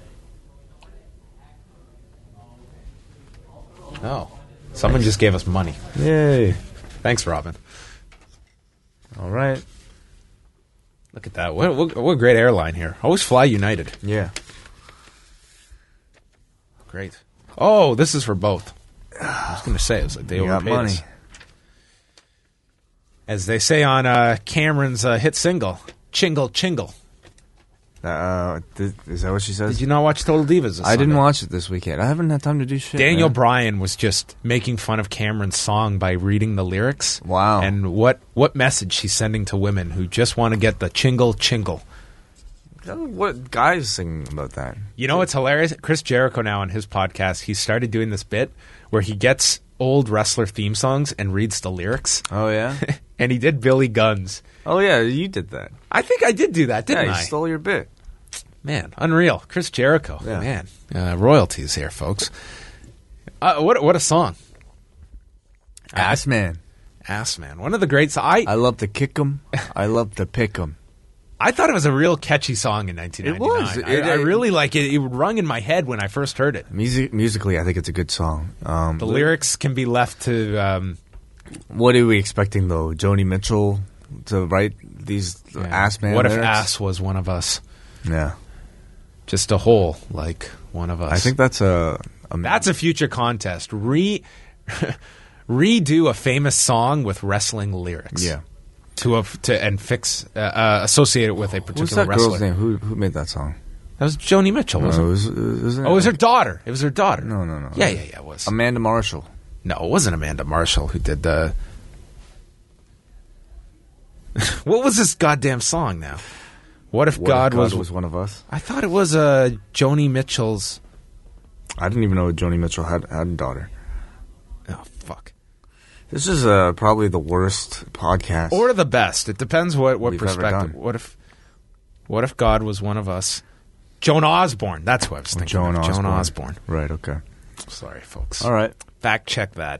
Oh. Someone just gave us money. Yay. Thanks, Robin. All right. Look at that. What, what, what a great airline here. Always fly United. Yeah. Great. Oh, this is for both. I was going to say, it was like they You got overpaid money. us. As they say on uh, Cameron's uh, hit single, Chingle Chingle. Uh, th- is that what she says? Did you not watch Total Divas? This I didn't Sunday? watch it this weekend. I haven't had time to do shit. Daniel man. Bryan was just making fun of Cameron's song by reading the lyrics. Wow. And what, what message she's sending to women who just want to get the chingle chingle. What guys sing about that? You know what's hilarious? Chris Jericho now on his podcast, he started doing this bit where he gets old wrestler theme songs and reads the lyrics. Oh yeah. And he did Billy Gunn's. Oh yeah, you did that. I think I did do that, didn't yeah, you I? stole your bit. Man, unreal. Chris Jericho. Yeah. Man, uh, royalties here, folks. Uh, what what a song. Ass man. Ass Man. One of the great songs. I, I love to kick 'em. I love to pick 'em. I thought it was a real catchy song in nineteen ninety-nine. It was. I, It- I it- really like it. It rung in my head when I first heard it. Music, musically, I think it's a good song. Um, The lyrics can be left to... Um, What are we expecting though? Joni Mitchell to write these yeah, ass man What if lyrics? ass was one of us? Yeah, Just a hole like one of us. I think that's a. a That's a future contest. Re redo a famous song with wrestling lyrics. yeah. To a, to and fix uh, uh, associate it with a What's particular that wrestler. girl's name? Who who made that song? That was Joni Mitchell, No, wasn't it it? was, it was, Oh, it was her daughter. It was her daughter. No, no, no. Yeah, yeah, yeah. It was. Amanda Marshall. No, it wasn't Amanda Marshall who did the. What was this goddamn song now? What if What God, if God was, was one of us? I thought it was uh, Joni Mitchell's. I didn't even know Joni Mitchell had had a daughter. Oh fuck. This is uh, probably the worst podcast. Or the best. It depends what, what We've ever perspective. done. What if what if God was one of us? Joan Osborne. That's what I was thinking. Joan of. Osborne. Joan Osborne. Right. Okay. Sorry, folks. All right. Fact check that.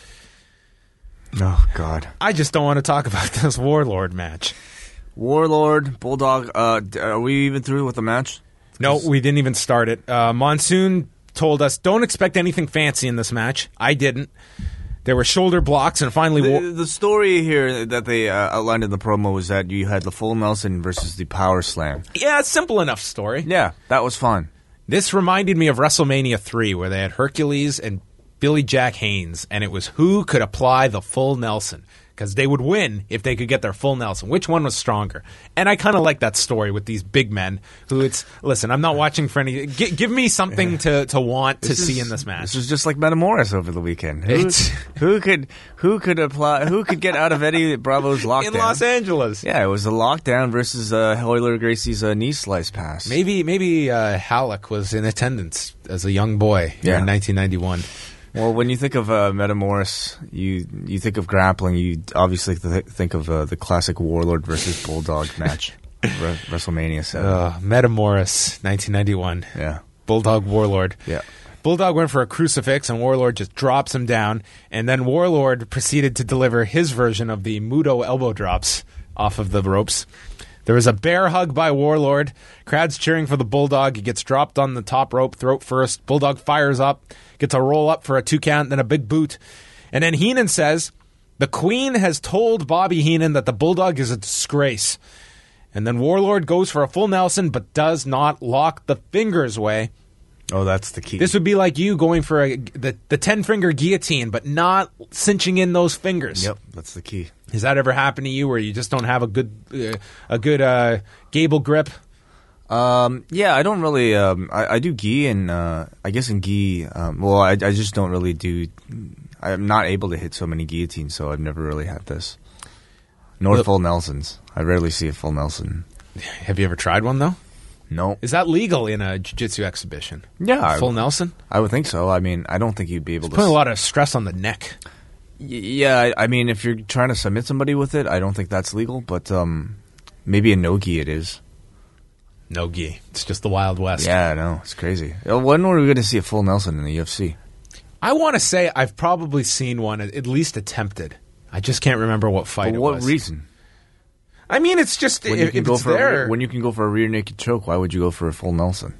Oh God. I just don't want to talk about this Warlord match. Warlord, Bulldog. Uh, d- are we even through with the match? No, we didn't even start it. Uh, Monsoon told us, don't expect anything fancy in this match. I didn't. There were shoulder blocks, and finally... The, War- the story here that they uh, outlined in the promo was that you had the full Nelson versus the power slam. yeah, simple enough story. Yeah, that was fun. This reminded me of WrestleMania three, where they had Hercules and Billy Jack Haynes, and it was who could apply the full Nelson. Because they would win if they could get their full Nelson. Which one was stronger? And I kind of like that story with these big men who it's... Listen, I'm not watching for any... G- give me something to, to want to This see is- in this match. This was just like Metamoris over the weekend. Who, It's- who could who could apply? Who could get out of Eddie Bravo's lockdown? in Los Angeles. Yeah, it was a lockdown versus uh, Euler Gracie's uh, knee slice pass. Maybe maybe uh, Halleck was in attendance as a young boy here Yeah. in nineteen ninety-one. Well, when you think of uh, Metamoris, you you think of grappling. You obviously th- think of uh, the classic Warlord versus Bulldog match, Re- WrestleMania seven. Uh, Metamoris, nineteen ninety-one. yeah, Bulldog Warlord. yeah. Bulldog went for a crucifix, and Warlord just drops him down. And then Warlord proceeded to deliver his version of the Muto elbow drops off of the ropes. There was a bear hug by Warlord. Crowd's cheering for the Bulldog. He gets dropped on the top rope, throat first. Bulldog fires up, gets a roll up for a two count, then a big boot. And then Heenan says, the Queen has told Bobby Heenan that the Bulldog is a disgrace. And then Warlord goes for a full Nelson, but does not lock the fingers away. Oh, that's the key. This would be like you going for a, the, the ten-finger guillotine, but not cinching in those fingers. Yep, that's the key. Has that ever happened to you where you just don't have a good uh, a good uh, gable grip? Um, yeah, I don't really. Um, I, I do gi, and uh, I guess in gi, um, well, I, I just don't really do. I'm not able to hit so many guillotines, so I've never really had this. Nor Look- full Nelsons. I rarely see a full Nelson. Have you ever tried one, though? No. Is that legal in a jiu-jitsu exhibition? Yeah, I- Full Nelson? I would think so. I mean, I don't think you'd be able to. Putting a lot of stress on the neck. Y- yeah, I, I mean, if you're trying to submit somebody with it, I don't think that's legal. But um, maybe a no gi it is. No gi. It's just the Wild West. Yeah, I know. It's crazy. Uh, When were we going to see a full Nelson in the U F C? I want to say I've probably seen one, at least attempted. I just can't remember what fight For it what was. reason? I mean, it's just When if, you can if go it's for a there. rear, when you can go for a rear naked choke, why would you go for a full Nelson?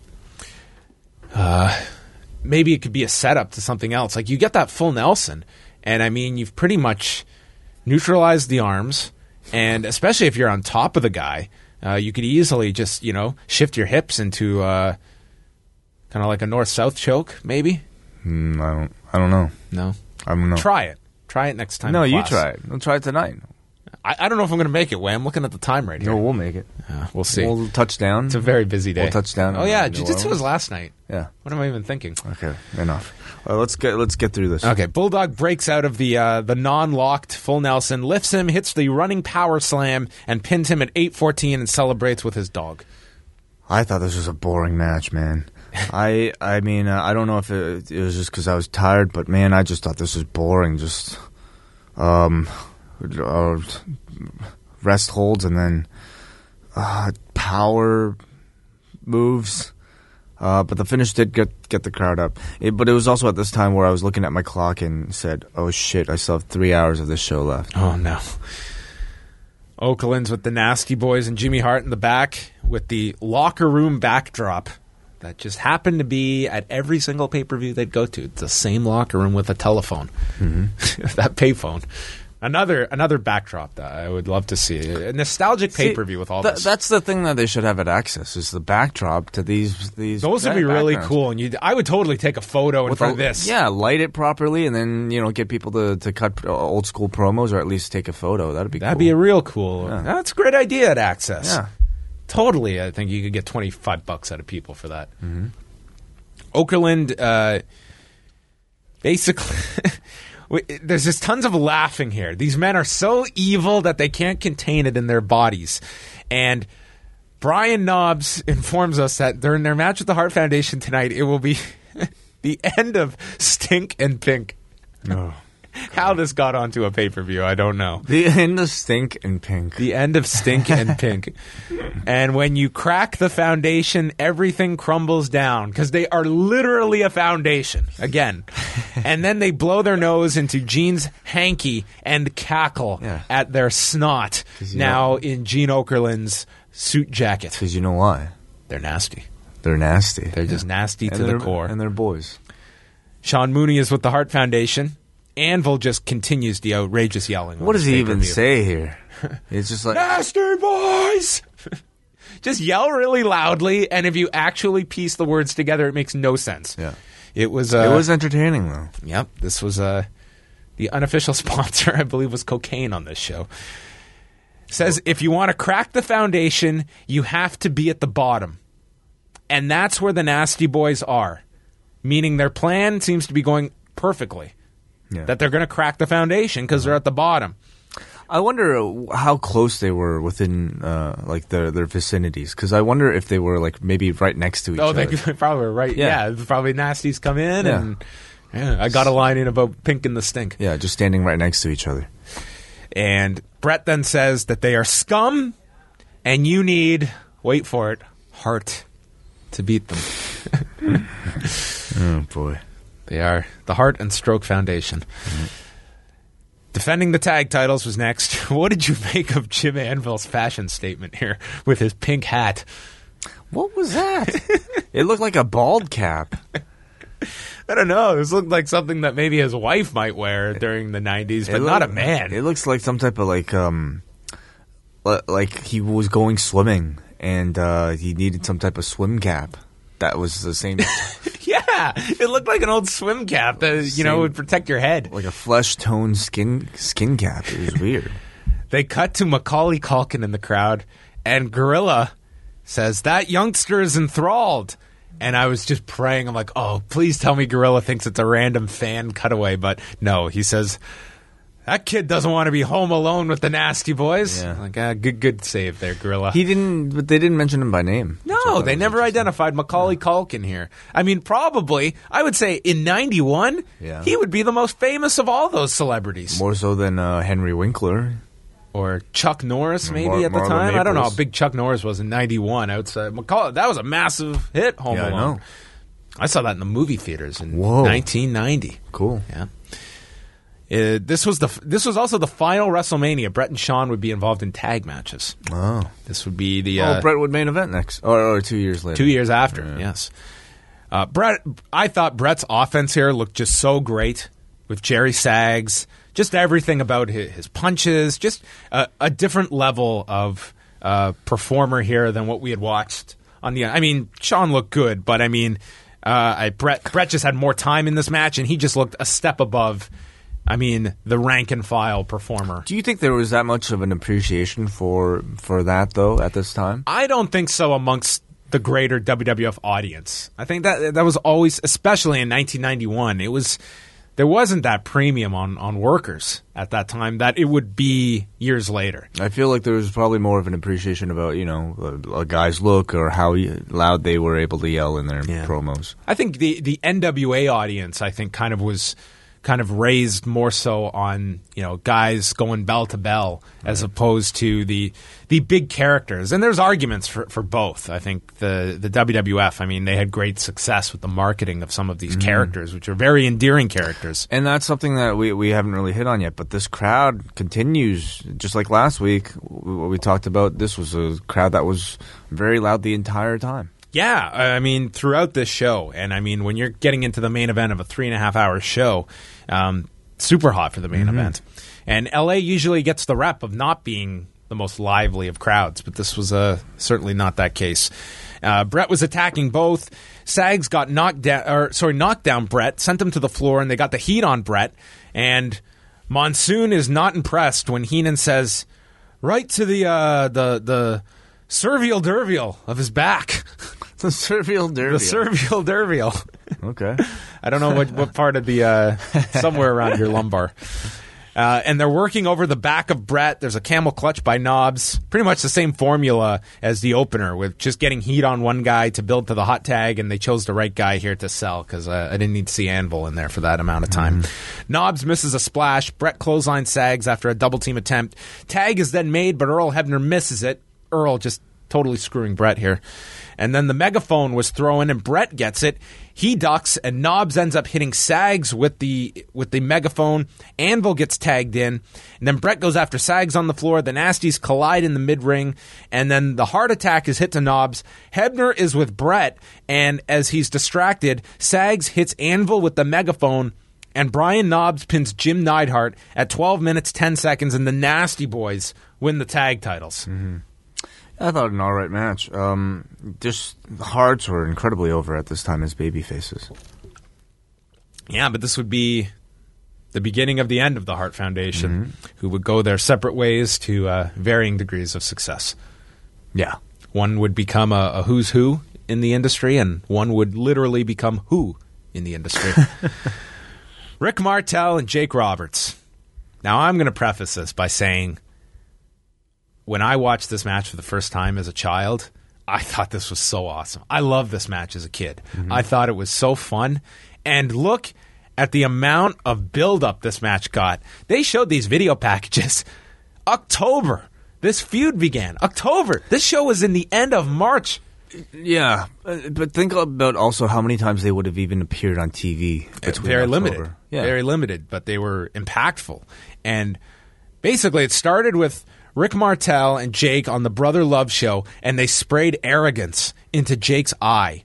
Maybe it could be a setup to something else. Like you get that full Nelson, and I mean, you've pretty much neutralized the arms, and especially if you're on top of the guy, uh, you could easily just you know shift your hips into uh, kind of like a north-south choke, maybe. Mm, I don't. I don't know. No, I don't know. try it. Try it next time. no, in you class. try it. We'll try it tonight. I, I don't know if I'm going to make it, Way. I'm looking at the time right here. No, we'll make it. Uh, we'll see. We'll touch down. It's a very busy day. We'll touch down. Oh, in yeah. New Jiu-Jitsu Orleans. was last night. Yeah. What am I even thinking? Okay, enough. Uh, let's get let's get through this. Okay, Bulldog breaks out of the uh, the non-locked full Nelson, lifts him, hits the running power slam, and pins him at eight fourteen and celebrates with his dog. I thought this was a boring match, man. I I mean, uh, I don't know if it, it was just because I was tired, but man, I just thought this was boring. Just um, uh, rest holds and then uh, power moves. Uh, but the finish did get get the crowd up. It, but it was also at this time where I was looking at my clock and said, "Oh shit, I still have three hours of this show left." Oh no. Okerlund's with the Nasty Boys and Jimmy Hart in the back with the locker room backdrop that just happened to be at every single pay-per-view they'd go to. It's the same locker room with a telephone. Mm-hmm. That payphone. Another another backdrop that I would love to see. A nostalgic pay-per-view with all th- this. That's the thing that they should have at Access is the backdrop to these these. Those would be back- really backgrounds. cool, and you I would totally take a photo in With front a- of this. Yeah, light it properly, and then you know get people to, to cut uh, old school promos or at least take a photo. That'd be That'd cool. be a real cool. Yeah. That's a great idea at Access. Yeah. Totally. I think you could get twenty-five bucks out of people for that. Mm-hmm. Okerlund, uh, basically, we- there's just tons of laughing here. These men are so evil that they can't contain it in their bodies. And Brian Knobs informs us that during their match with the Hart Foundation tonight, it will be the end of Stink and Pink. Oh. How this got onto a pay-per-view, I don't know. The end of Stink and Pink. The end of Stink and Pink. And when you crack the foundation, everything crumbles down because they are literally a foundation again. And then they blow their nose into Gene's hanky and cackle Yeah. at their snot. 'Cause you Now know- in Gene Okerlund's suit jacket. Because you know why? They're nasty. They're nasty. They're just nasty And to the they're- core. And they're boys. Sean Mooney is with the Hart Foundation. Anvil just continues the outrageous yelling. What on does this he even pay-per-view. say here? It's just like Nasty boys! Just yell really loudly, and if you actually piece the words together, it makes no sense. Yeah. It was. Uh, it was entertaining though. Yep. This was uh, the unofficial sponsor, I believe, was cocaine on this show. Says if you want to crack the foundation, you have to be at the bottom, and that's where the Nasty Boys are. Meaning their plan seems to be going perfectly. Yeah. That they're going to crack the foundation because they're at the bottom. I wonder uh, how close they were within uh, like their their vicinities. Because I wonder if they were like maybe right next to each Oh, other. they probably were right. Yeah. Yeah, probably Nasties come in, Yeah. and yeah, I got a line in about Pink and the Stink. Yeah, just standing right next to each other. And Brett then says that they are scum, and you need, wait for it, heart to beat them. Oh boy. They are the Heart and Stroke Foundation. Mm-hmm. Defending the tag titles was next. What did you make of Jim Anvil's fashion statement here with his pink hat? What was that? It looked like a bald cap. I don't know. This looked like something that maybe his wife might wear during the nineties, but It not a look- man. It looks like some type of like um, li- like he was going swimming and uh, he needed some type of swim cap. That was the same, Yeah, it looked like an old swim cap that, you know, Same. would protect your head. like a flesh tone skin skin cap. It was weird. They cut to Macaulay Culkin in the crowd, and Gorilla says, that youngster is enthralled. And I was just praying. I'm like, oh, please tell me Gorilla thinks it's a random fan cutaway. But no, he says, that kid doesn't want to be home alone with the Nasty Boys. Yeah. Like, ah, good good save there, Gorilla. He didn't, but they didn't mention him by name. So I No, thought they it was never interesting. identified Macaulay Culkin here. I mean, probably, I would say in ninety-one, Yeah. he would be the most famous of all those celebrities. More so than uh, Henry Winkler. Or Chuck Norris, Or maybe Mar- at the Marlon time. I don't know how Maples. big Chuck Norris was in ninety-one. I would say Macaulay, that was a massive hit, Home Yeah, I Alone. know. I saw that in the movie theaters in Whoa. nineteen ninety. Cool. Yeah. Uh, this was the this was also the final WrestleMania. Brett and Sean would be involved in tag matches. Oh. This would be the uh, oh, Brentwood main event next, or, or two years later. two years after. Yes, uh, Brett. I thought Brett's offense here looked just so great with Jerry Sags. Just everything about his, his punches. Just a, a different level of uh, performer here than what we had watched on the. I mean, Sean looked good, but I mean, uh, I, Brett Brett just had more time in this match, and he just looked a step above. I mean, the rank and file performer. Do you think there was that much of an appreciation for for that though at this time? I don't think so amongst the greater W W F audience. I think that that was always, especially in nineteen ninety-one, it was there wasn't that premium on, on workers at that time that it would be years later. I feel like there was probably more of an appreciation about, you know, a, a guy's look or how loud they were able to yell in their Yeah. promos. I think the, the N W A audience, I think, kind of was kind of raised more so on, you know, guys going bell to bell as opposed to the the big characters. And there's arguments for, for both. I think the, the W W F, I mean, they had great success with the marketing of some of these characters, which are very endearing characters. And that's something that we, we haven't really hit on yet, but this crowd continues, just like last week, what we talked about. This was a crowd that was very loud the entire time. Yeah, I mean, throughout this show, and I mean, when you're getting into the main event of a three and a half hour show, um, super hot for the main event. And L A usually gets the rep of not being the most lively of crowds, but this was uh, certainly not that case. Uh, Brett was attacking both. Sags got knocked down, or sorry, knocked down Brett, sent him to the floor, and they got the heat on Brett. And Monsoon is not impressed when Heenan says, right to the uh, the the servial dervial of his back. The servial dervial. The servial dervial. Okay. I don't know what, what part of the, uh, somewhere around your lumbar. Uh, and they're working over the back of Brett. There's a camel clutch by Knobs. Pretty much the same formula as the opener, with just getting heat on one guy to build to the hot tag, and they chose the right guy here to sell because uh, I didn't need to see Anvil in there for that amount of time. Mm-hmm. Knobs misses a splash. Brett clothesline Sags after a double team attempt. Tag is then made, but Earl Hebner misses it. Earl just totally screwing Brett here. And then the megaphone was thrown, and Brett gets it. He ducks, and Knobs ends up hitting Sags with the with the megaphone. Anvil gets tagged in, and then Brett goes after Sags on the floor. The Nasties collide in the mid-ring, and then the heart attack is hit to Knobs. Hebner is with Brett, and as he's distracted, Sags hits Anvil with the megaphone, and Brian Knobs pins Jim Neidhart at twelve minutes, ten seconds, and the Nasty Boys win the tag titles. Mm-hmm. I thought an all right match. Um, just the Hearts were incredibly over at this time as baby faces. Yeah, but this would be the beginning of the end of the Hart Foundation, Mm-hmm. who would go their separate ways to uh, varying degrees of success. Yeah. One would become a, a who's who in the industry, and one would literally become who in the industry. Rick Martel and Jake Roberts. Now, I'm going to preface this by saying, when I watched this match for the first time as a child, I thought this was so awesome. I loved this match as a kid. Mm-hmm. I thought it was so fun. And look at the amount of build-up this match got. They showed these video packages. October. This feud began. October. This show was in the end of March. Yeah, but think about also how many times they would have even appeared on T V. Very limited. Yeah. Very limited, but they were impactful. And basically it started with Rick Martel and Jake on the Brother Love show, and they sprayed arrogance into Jake's eye.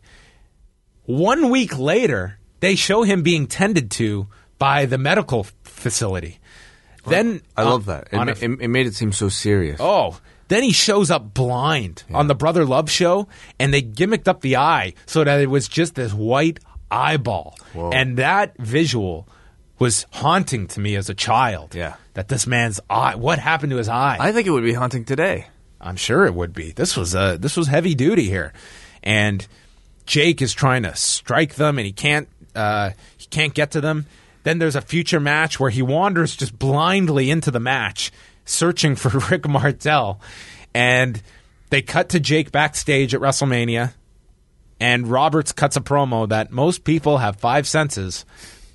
One week later, they show him being tended to by the medical facility. Well, then I uh, love that. It, ma- it, it made it seem so serious. Oh, then he shows up blind yeah. on the Brother Love show, and they gimmicked up the eye so that it was just this white eyeball. Whoa. And that visual was haunting to me as a child. Yeah. That this man's eye, what happened to his eye? I think it would be haunting today. I'm sure it would be. This was uh, this was heavy duty here. And Jake is trying to strike them, and he can't uh, he can't get to them. Then there's a future match where he wanders just blindly into the match, searching for Rick Martel. And they cut to Jake backstage at WrestleMania, and Roberts cuts a promo that most people have five senses,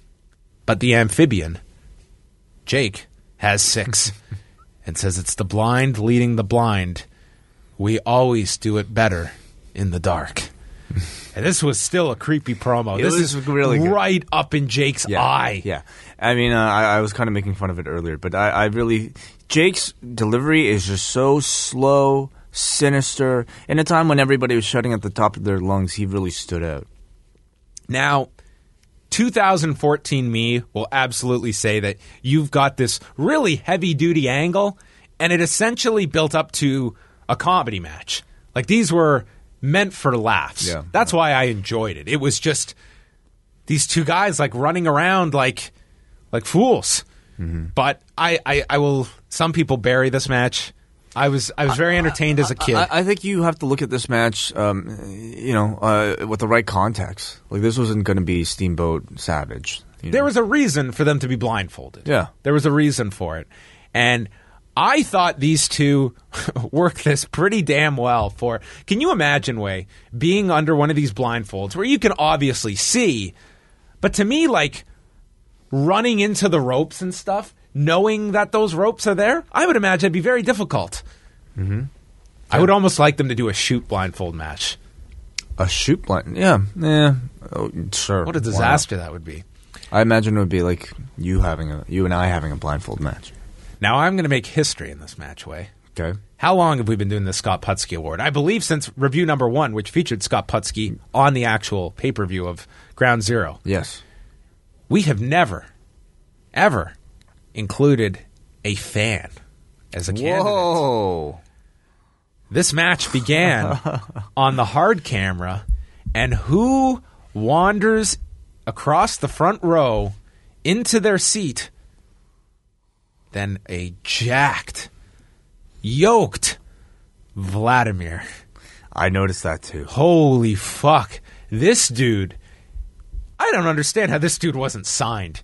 but the amphibian, Jake, has six, and says it's the blind leading the blind. We always do it better in the dark. And this was still a creepy promo. It this was is really good. Right up in Jake's yeah, eye. Yeah. I mean, uh, I, I was kind of making fun of it earlier, but I, I really... Jake's delivery is just so slow, sinister. In a time when everybody was shouting at the top of their lungs, he really stood out. Now, two thousand fourteen me will absolutely say that you've got this really heavy-duty angle, and it essentially built up to a comedy match. Like, these were meant for laughs. Yeah. That's why I enjoyed it. It was just these two guys, like, running around like like fools. Mm-hmm. But I, I, I will. Some people bury this match. I was I was very entertained as a kid. I, I think you have to look at this match, um, you know, uh, with the right context. Like, this wasn't going to be Steamboat Savage. You know? There was a reason for them to be blindfolded. Yeah. There was a reason for it. And I thought these two worked this pretty damn well for... Can you imagine, Way, being under one of these blindfolds where you can obviously see, but to me, like, running into the ropes and stuff, knowing that those ropes are there, I would imagine it'd be very difficult. Mm-hmm. I would almost like them to do a shoot blindfold match. A shoot blind? Yeah. Yeah. Oh, sure. What a disaster that would be. I imagine it would be like you having a you and I having a blindfold match. Now, I'm going to make history in this match, Way. Okay. How long have we been doing the Scott Putski Award? I believe since review number one, which featured Scott Putski on the actual pay-per-view of Ground Zero. Yes. We have never, ever included a fan as a candidate. Whoa. This match began on the hard camera, and who wanders across the front row into their seat than a jacked, yoked Vladimir. I noticed that too. Holy fuck. This dude, I don't understand how this dude wasn't signed.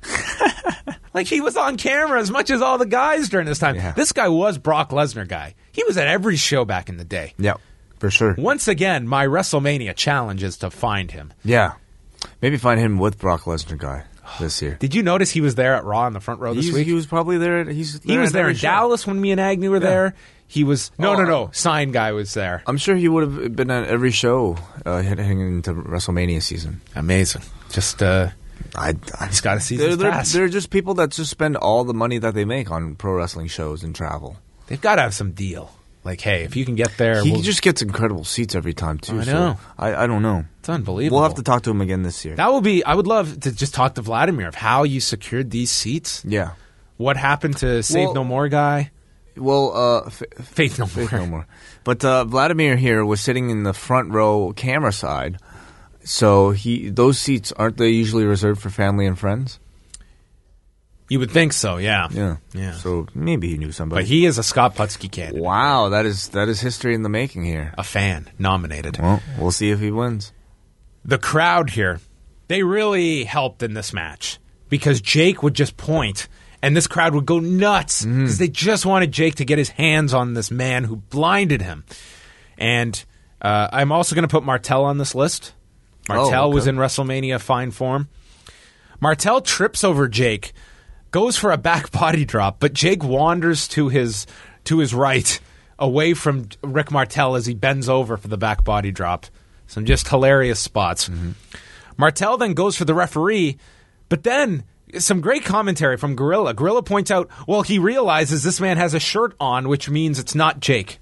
Like, he was on camera as much as all the guys during this time. Yeah. This guy was Brock Lesnar guy. He was at every show back in the day. Yeah, for sure. Once again, my WrestleMania challenge is to find him. Yeah. Maybe find him with Brock Lesnar guy this year. Did you notice he was there at Raw in the front row this He's, week? He was probably there. At, he's He was at there every in show. Dallas when me and Agnew were Yeah. there. He was... No, Oh, no, no. Sign guy was there. I'm sure he would have been at every show uh, heading into WrestleMania season. Amazing. Just, uh... I, I He's got a they're, season's they're, pass. they're just people that just spend all the money that they make on pro wrestling shows and travel. They've got to have some deal. Like, hey, if you can get there... He we'll- just gets incredible seats every time, too. I so know. I, I don't know. It's unbelievable. We'll have to talk to him again this year. That would be... I would love to just talk to Vladimir of how you secured these seats. Yeah. What happened to Save Well- No More guy? Well, uh, f- Faith No More. Faith no more. But uh, Vladimir here was sitting in the front row camera side, so he those seats, aren't they usually reserved for family and friends? You would think so, yeah. Yeah. Yeah. So maybe he knew somebody. But he is a Scott Putski candidate. Wow, that is that is history in the making here. A fan nominated. Well, we'll see if he wins. The crowd here, they really helped in this match because Jake would just point and this crowd would go nuts because they just wanted Jake to get his hands on this man who blinded him. And uh, I'm also going to put Martel on this list. Martel Oh, okay. was in WrestleMania fine form. Martel trips over Jake, goes for a back body drop, but Jake wanders to his to his right, away from Rick Martel as he bends over for the back body drop. Some just hilarious spots. Mm-hmm. Martel then goes for the referee, but then some great commentary from Gorilla. Gorilla points out, well, he realizes this man has a shirt on, which means it's not Jake,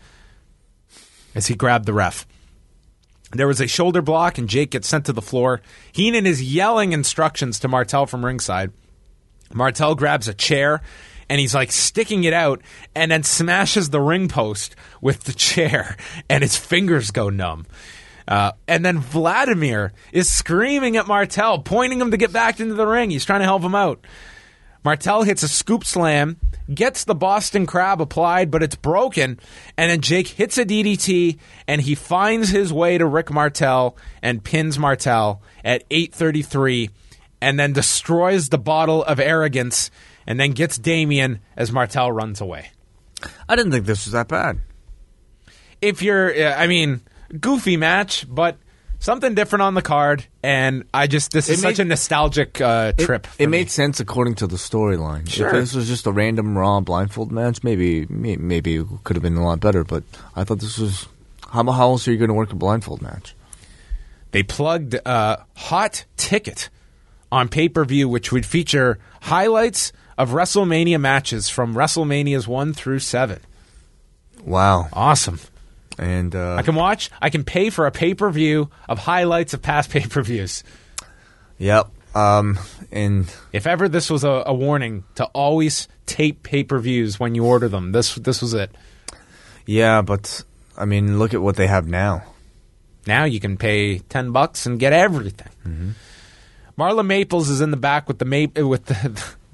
as he grabbed the ref. There was a shoulder block, and Jake gets sent to the floor. Heenan is yelling instructions to Martel from ringside. Martel grabs a chair, and he's like sticking it out, and then smashes the ring post with the chair, and his fingers go numb. Uh, and then Vladimir is screaming at Martel, pointing him to get back into the ring. He's trying to help him out. Martel hits a scoop slam, gets the Boston Crab applied, but it's broken. And then Jake hits a D D T, and he finds his way to Rick Martel and pins Martel at eight thirty-three, and then destroys the bottle of arrogance, and then gets Damien as Martel runs away. I didn't think this was that bad. If you're, uh, I mean, goofy match, but something different on the card, and I just, this is It such made- a nostalgic uh, It, trip. for it me. made sense according to the storyline. Sure. If this was just a random Raw blindfold match, maybe may- maybe it could have been a lot better. But I thought this was how, how else are you going to work a blindfold match? They plugged uh, Hot Ticket on pay-per-view, which would feature highlights of WrestleMania matches from WrestleManias one through seven. Wow! Awesome. And uh, I can watch, I can pay for a pay-per-view of highlights of past pay-per-views. yep. Um, and If ever this was a, a warning to always tape pay-per-views when you order them, this this was it. yeah, but I mean, look at what they have now. Now you can pay ten bucks and get everything. Mm-hmm. Marla Maples is in the back with the ma- with the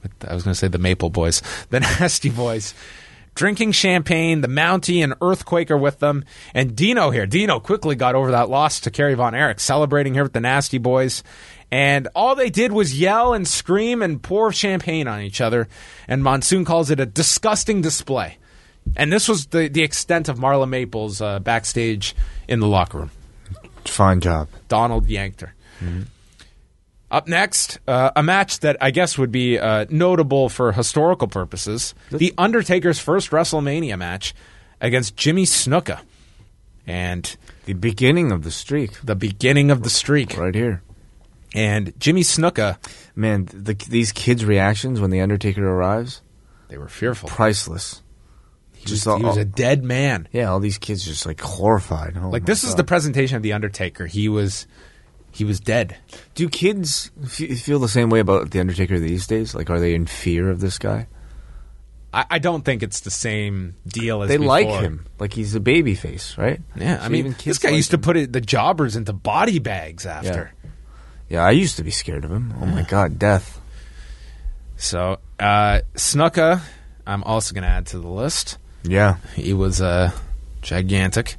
I was going to say the Maple Boys, the Nasty Boys, drinking champagne. The Mountie and Earthquake are with them. And Dino here. Dino quickly got over that loss to Kerry Von Erich, celebrating here with the Nasty Boys. And all they did was yell and scream and pour champagne on each other. And Monsoon calls it a disgusting display. And this was the, the extent of Marla Maples uh, backstage in the locker room. Fine job. Donald yanked her. Mm-hmm. Up next, uh, a match that I guess would be uh, notable for historical purposes. The Undertaker's first WrestleMania match against Jimmy Snuka. And the beginning of the streak. The beginning of the streak. Right here. And Jimmy Snuka. Man, the, these kids' reactions when The Undertaker arrives. They were fearful. Priceless. He, just, was, he was a dead man. Yeah, all these kids just like horrified. Oh like this God. is the presentation of The Undertaker. He was... He was dead. Do kids f- feel the same way about The Undertaker these days? Like, are they in fear of this guy? I, I don't think it's the same deal as they before. like him. Like, he's a baby face, right? Yeah, so I mean, this guy like used him. to put it, the jobbers into body bags after. Yeah. yeah, I used to be scared of him. Oh, my God, death. So, uh, Snuka, I'm also going to add to the list. Yeah. He was uh, gigantic.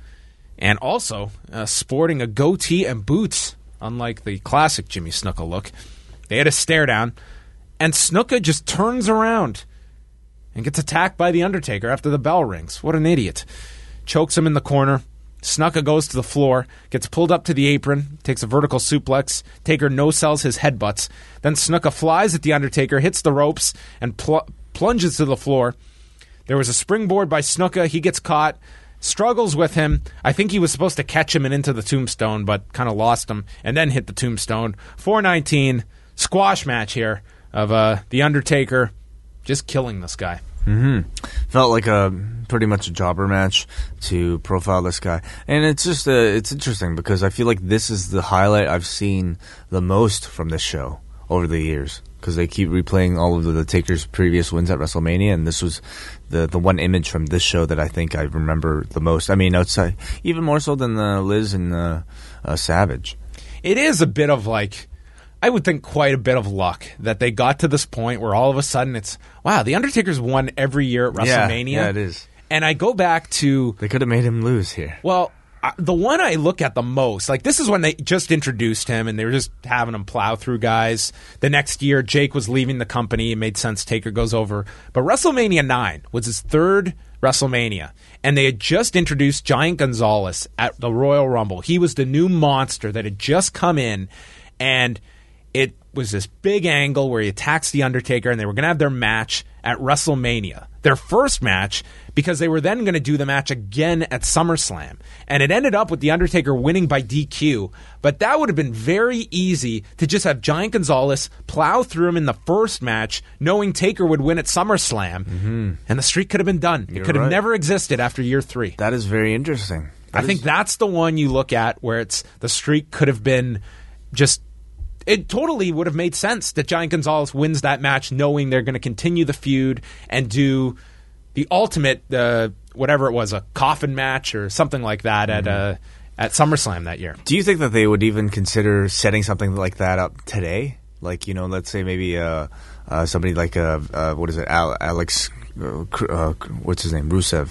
And also uh, sporting a goatee and boots, unlike the classic Jimmy Snuka look. They had a stare down, and Snuka just turns around and gets attacked by The Undertaker after the bell rings. What an idiot. Chokes him in the corner. Snuka goes to the floor, gets pulled up to the apron, takes a vertical suplex. Taker no-sells his headbutts. Then Snuka flies at The Undertaker, hits the ropes, and pl- plunges to the floor. There was a springboard by Snuka. He gets caught. Struggles with him. I think he was supposed to catch him and into the tombstone, but kind of lost him, and then hit the tombstone. four nineteen, squash match here of uh, The Undertaker just killing this guy. Mm-hmm. Felt like a pretty much a jobber match to profile this guy. And it's just, uh, it's interesting because I feel like this is the highlight I've seen the most from this show over the years. Because they keep replaying all of the, the Taker's previous wins at WrestleMania, and this was the the one image from this show that I think I remember the most. I mean, outside, even more so than uh, Liz and uh, uh, Savage. It is a bit of like, I would think quite a bit of luck that they got to this point where all of a sudden it's, wow, The Undertaker's won every year at WrestleMania. Yeah, yeah it is. And I go back to... They could have made him lose here. Well... Uh, the one I look at the most, like this is when they just introduced him and they were just having him plow through guys. The next year, Jake was leaving the company. It made sense Taker goes over. But WrestleMania nine was his third WrestleMania. And they had just introduced Giant Gonzalez at the Royal Rumble. He was the new monster that had just come in. And it was this big angle where he attacks The Undertaker and they were going to have their match at WrestleMania. Their first match, because they were then going to do the match again at SummerSlam. And it ended up with The Undertaker winning by D Q. But that would have been very easy to just have Giant Gonzalez plow through him in the first match, knowing Taker would win at SummerSlam. Mm-hmm. And the streak could have been done. You're it could have right. never existed after year three. That is very interesting. That I is... think that's the one you look at where it's the streak could have been just... It totally would have made sense that Giant Gonzalez wins that match knowing they're going to continue the feud and do the ultimate, uh, whatever it was, a coffin match or something like that mm-hmm. at uh, at SummerSlam that year. Do you think that they would even consider setting something like that up today? Like, you know, let's say maybe uh, uh, somebody like, uh, uh, what is it, Al- Alex, uh, uh, what's his name, Rusev.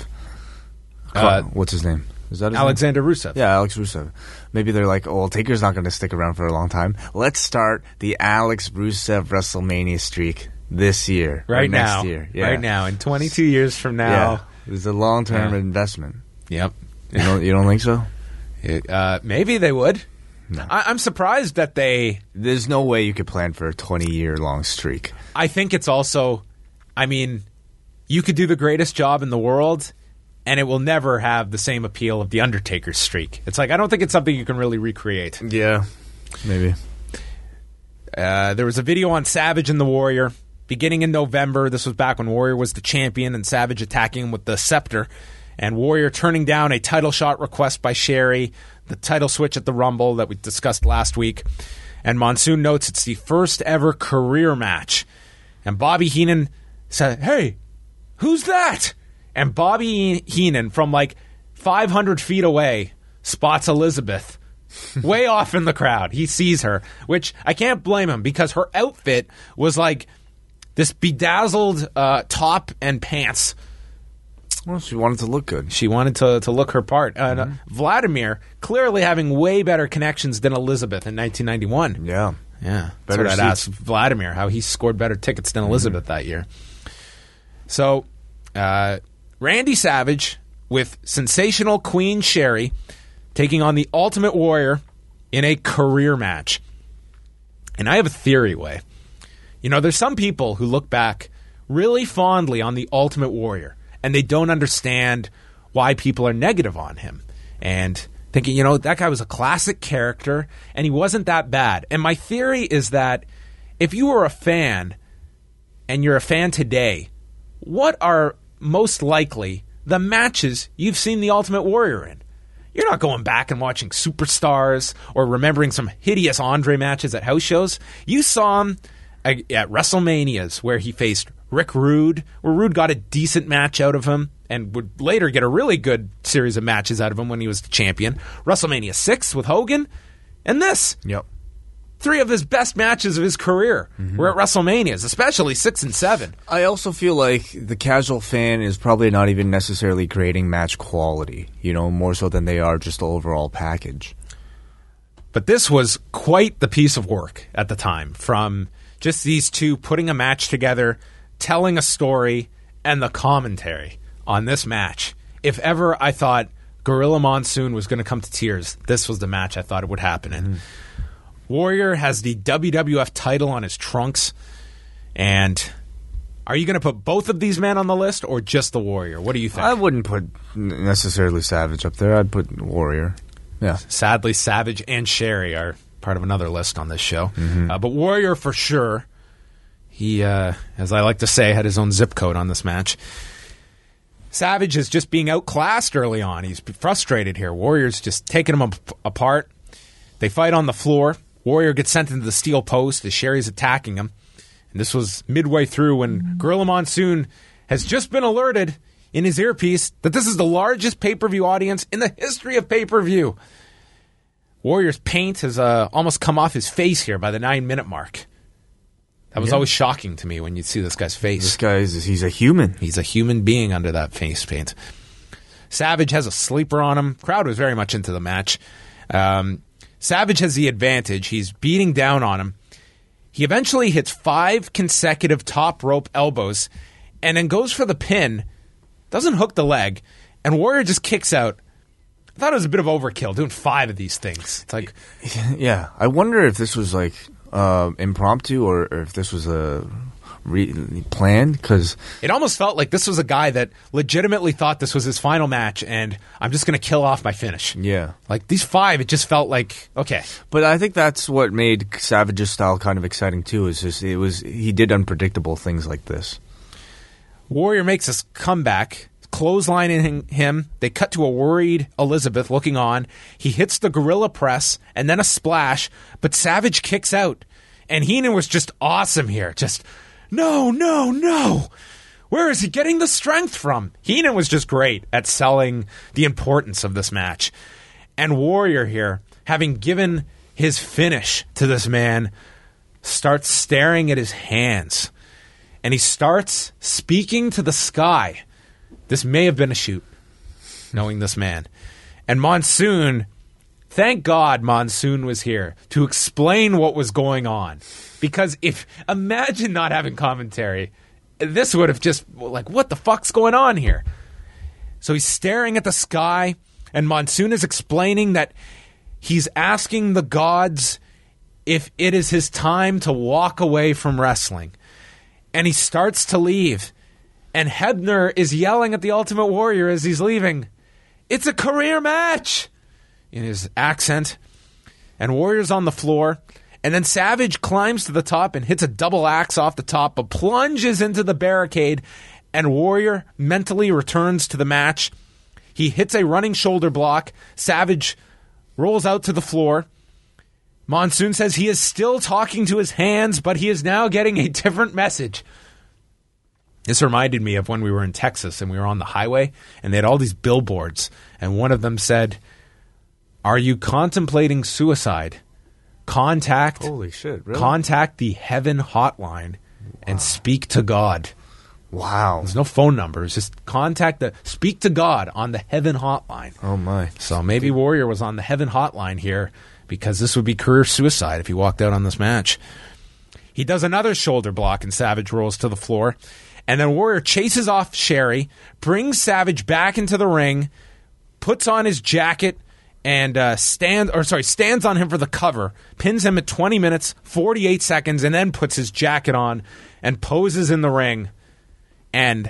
Uh, what's his name? Is that his Alexander name? Rusev. Yeah, Alex Rusev. Maybe they're like, oh, well, Taker's not going to stick around for a long time. Let's start the Alex Rusev WrestleMania streak this year. Right now. Next year. Yeah. Right now. In twenty-two years from now. Yeah. It's a long-term yeah. investment. Yep. You don't, you don't think so? It, uh, maybe they would. No. I, I'm surprised that they... There's no way you could plan for a twenty-year-long streak. I think it's also... I mean, you could do the greatest job in the world... And it will never have the same appeal of The Undertaker's streak. It's like, I don't think it's something you can really recreate. Yeah, maybe. Uh, there was a video on Savage and the Warrior beginning in November. This was back when Warrior was the champion and Savage attacking him with the scepter. And Warrior turning down a title shot request by Sherry, the title switch at the Rumble that we discussed last week. And Monsoon notes it's the first ever career match. And Bobby Heenan said, hey, who's that? And Bobby Heenan, from like five hundred feet away, spots Elizabeth way off in the crowd. He sees her, which I can't blame him because her outfit was like this bedazzled uh, top and pants. Well, she wanted to look good. She wanted to, to look her part. Uh, Mm-hmm. Vladimir clearly having way better connections than Elizabeth in nineteen ninety-one. Yeah. Yeah. Better That's what I'd seats. ask Vladimir, how he scored better tickets than Elizabeth Mm-hmm. that year. So, uh, Randy Savage with sensational Queen Sherry taking on the Ultimate Warrior in a career match. And I have a theory, Way. You know, there's some people who look back really fondly on the Ultimate Warrior, and they don't understand why people are negative on him. And thinking, you know, that guy was a classic character, and he wasn't that bad. And my theory is that if you were a fan, and you're a fan today, what are most likely the matches you've seen the Ultimate Warrior in? You're not going back and watching Superstars or remembering some hideous Andre matches at house shows. You saw him at WrestleManias where he faced Rick Rude, where Rude got a decent match out of him and would later get a really good series of matches out of him when he was the champion. WrestleMania six with Hogan, and this. Yep. Three of his best matches of his career were at WrestleManias, especially six and seven. I also feel like the casual fan is probably not even necessarily grading match quality, you know, more so than they are just the overall package. But this was quite the piece of work at the time, from just these two putting a match together, telling a story, and the commentary on this match. If ever I thought Gorilla Monsoon was going to come to tears, this was the match I thought it would happen in. Mm. Warrior has the W W F title on his trunks, and are you going to put both of these men on the list or just the Warrior? What do you think? I wouldn't put necessarily Savage up there. I'd put Warrior. Yeah. Sadly, Savage and Sherry are part of another list on this show. Mm-hmm. Uh, but Warrior for sure. He, uh, as I like to say, had his own zip code on this match. Savage is just being outclassed early on. He's frustrated here. Warrior's just taking him ap- apart. They fight on the floor. Warrior gets sent into the steel post as Sherry's attacking him. And this was midway through when Gorilla Monsoon has just been alerted in his earpiece that this is the largest pay-per-view audience in the history of pay-per-view. Warrior's paint has uh, almost come off his face here by the nine-minute mark. That was Yeah. always shocking to me when you'd see this guy's face. This guy is, he's a human. He's a human being under that face paint. Savage has a sleeper on him. Crowd was very much into the match. Um, Savage has the advantage. He's beating down on him. He eventually hits five consecutive top rope elbows and then goes for the pin. Doesn't hook the leg. And Warrior just kicks out. I thought it was a bit of overkill, doing five of these things. It's like, Yeah. I wonder if this was like uh, impromptu or, or if this was a re- planned, because it almost felt like this was a guy that legitimately thought this was his final match and I'm just going to kill off my finish. yeah. Like these five, it just felt like, okay. But I think that's what made Savage's style kind of exciting too. Is just it was he did unpredictable things like this. Warrior makes his comeback, clotheslining him. They cut to a worried Elizabeth looking on. He hits the gorilla press and then a splash, but Savage kicks out. And Heenan was just awesome here. Just, no, no, no. Where is he getting the strength from? Heenan was just great at selling the importance of this match. And Warrior here, having given his finish to this man, starts staring at his hands. And he starts speaking to the sky. This may have been a shoot, knowing this man. And Monsoon, thank God Monsoon was here to explain what was going on. Because if, imagine not having commentary, this would have just, like, what the fuck's going on here? So he's staring at the sky, and Monsoon is explaining that he's asking the gods if it is his time to walk away from wrestling. And he starts to leave. And Hebner is yelling at the Ultimate Warrior as he's leaving, "It's a career match!" in his accent. And Warrior's on the floor. And then Savage climbs to the top and hits a double axe off the top, but plunges into the barricade. And Warrior mentally returns to the match. He hits a running shoulder block. Savage rolls out to the floor. Monsoon says he is still talking to his hands, but he is now getting a different message. This reminded me of when we were in Texas and we were on the highway and they had all these billboards and one of them said, "Are you contemplating suicide? Contact Holy shit! Really? contact the Heaven Hotline and speak to God. Wow. There's no phone numbers. Just contact the speak to God on the Heaven Hotline. Oh, my. So maybe Warrior was on the Heaven Hotline here because this would be career suicide if he walked out on this match. He does another shoulder block and Savage rolls to the floor. And then Warrior chases off Sherry, brings Savage back into the ring, puts on his jacket, and uh, stand or sorry stands on him for the cover, pins him at twenty minutes, forty-eight seconds, and then puts his jacket on and poses in the ring. And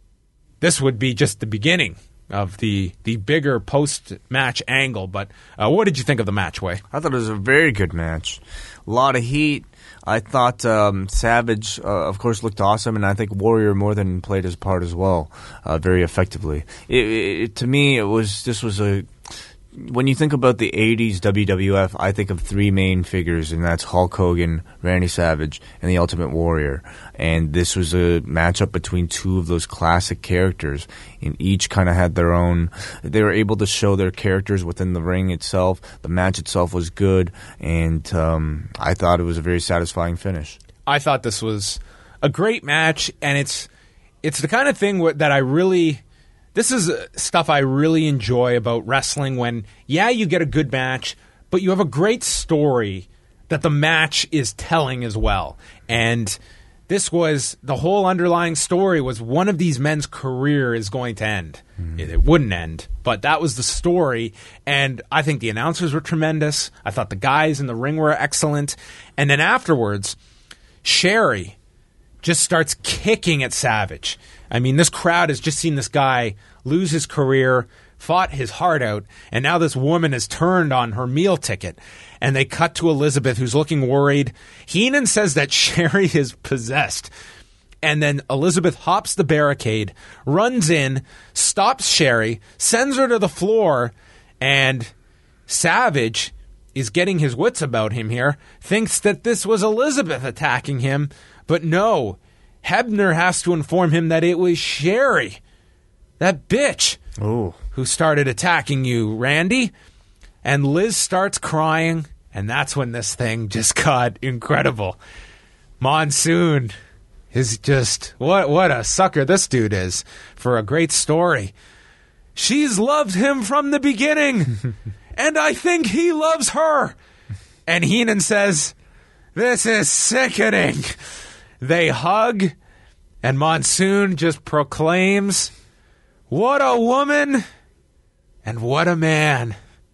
this would be just the beginning of the the bigger post-match angle. But uh, what did you think of the match, Way? I thought it was a very good match. A lot of heat. I thought um, Savage, uh, of course, looked awesome, and I think Warrior more than played his part as well, uh, very effectively. It, it, to me, it was this was a. When you think about the eighties W W F, I think of three main figures, and that's Hulk Hogan, Randy Savage, and the Ultimate Warrior. And this was a matchup between two of those classic characters, and each kind of had their own. They were able to show their characters within the ring itself. The match itself was good, and um, I thought it was a very satisfying finish. I thought this was a great match, and it's it's the kind of thing wh- that I really. This is stuff I really enjoy about wrestling when, yeah, you get a good match, but you have a great story that the match is telling as well. And this was, the whole underlying story was one of these men's career is going to end. Mm. It, it wouldn't end, but that was the story. And I think the announcers were tremendous. I thought the guys in the ring were excellent. And then afterwards, Sherry just starts kicking at Savage. I mean, this crowd has just seen this guy lose his career, fought his heart out, and now this woman has turned on her meal ticket. And they cut to Elizabeth, who's looking worried. Heenan says that Sherry is possessed. And then Elizabeth hops the barricade, runs in, stops Sherry, sends her to the floor, and Savage is getting his wits about him here, thinks that this was Elizabeth attacking him, but no, Hebner has to inform him that it was Sherry, that bitch, Ooh. who started attacking you, Randy. And Liz starts crying, and that's when this thing just got incredible. Monsoon is just, what what a sucker this dude is for a great story. She's loved him from the beginning, and I think he loves her. And Heenan says, this is sickening. They hug, and Monsoon just proclaims, what a woman and what a man.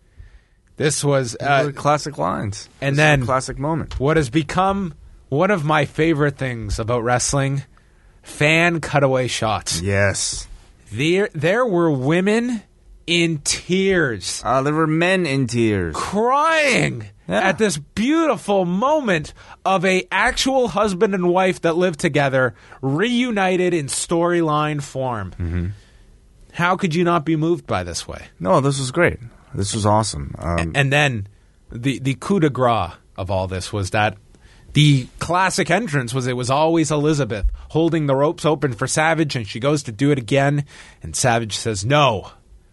This was uh, classic lines. And this then is a classic moment. What has become one of my favorite things about wrestling, fan cutaway shots. Yes. There, there were women in tears. Uh, there were men in tears. Crying yeah. at this beautiful moment of a actual husband and wife that live together, reunited in storyline form. Mm-hmm. How could you not be moved by this way? No, this was great. This was awesome. Um, and, and then the, the coup de grace of all this was that the classic entrance was it was always Elizabeth holding the ropes open for Savage, and she goes to do it again, and Savage says, no,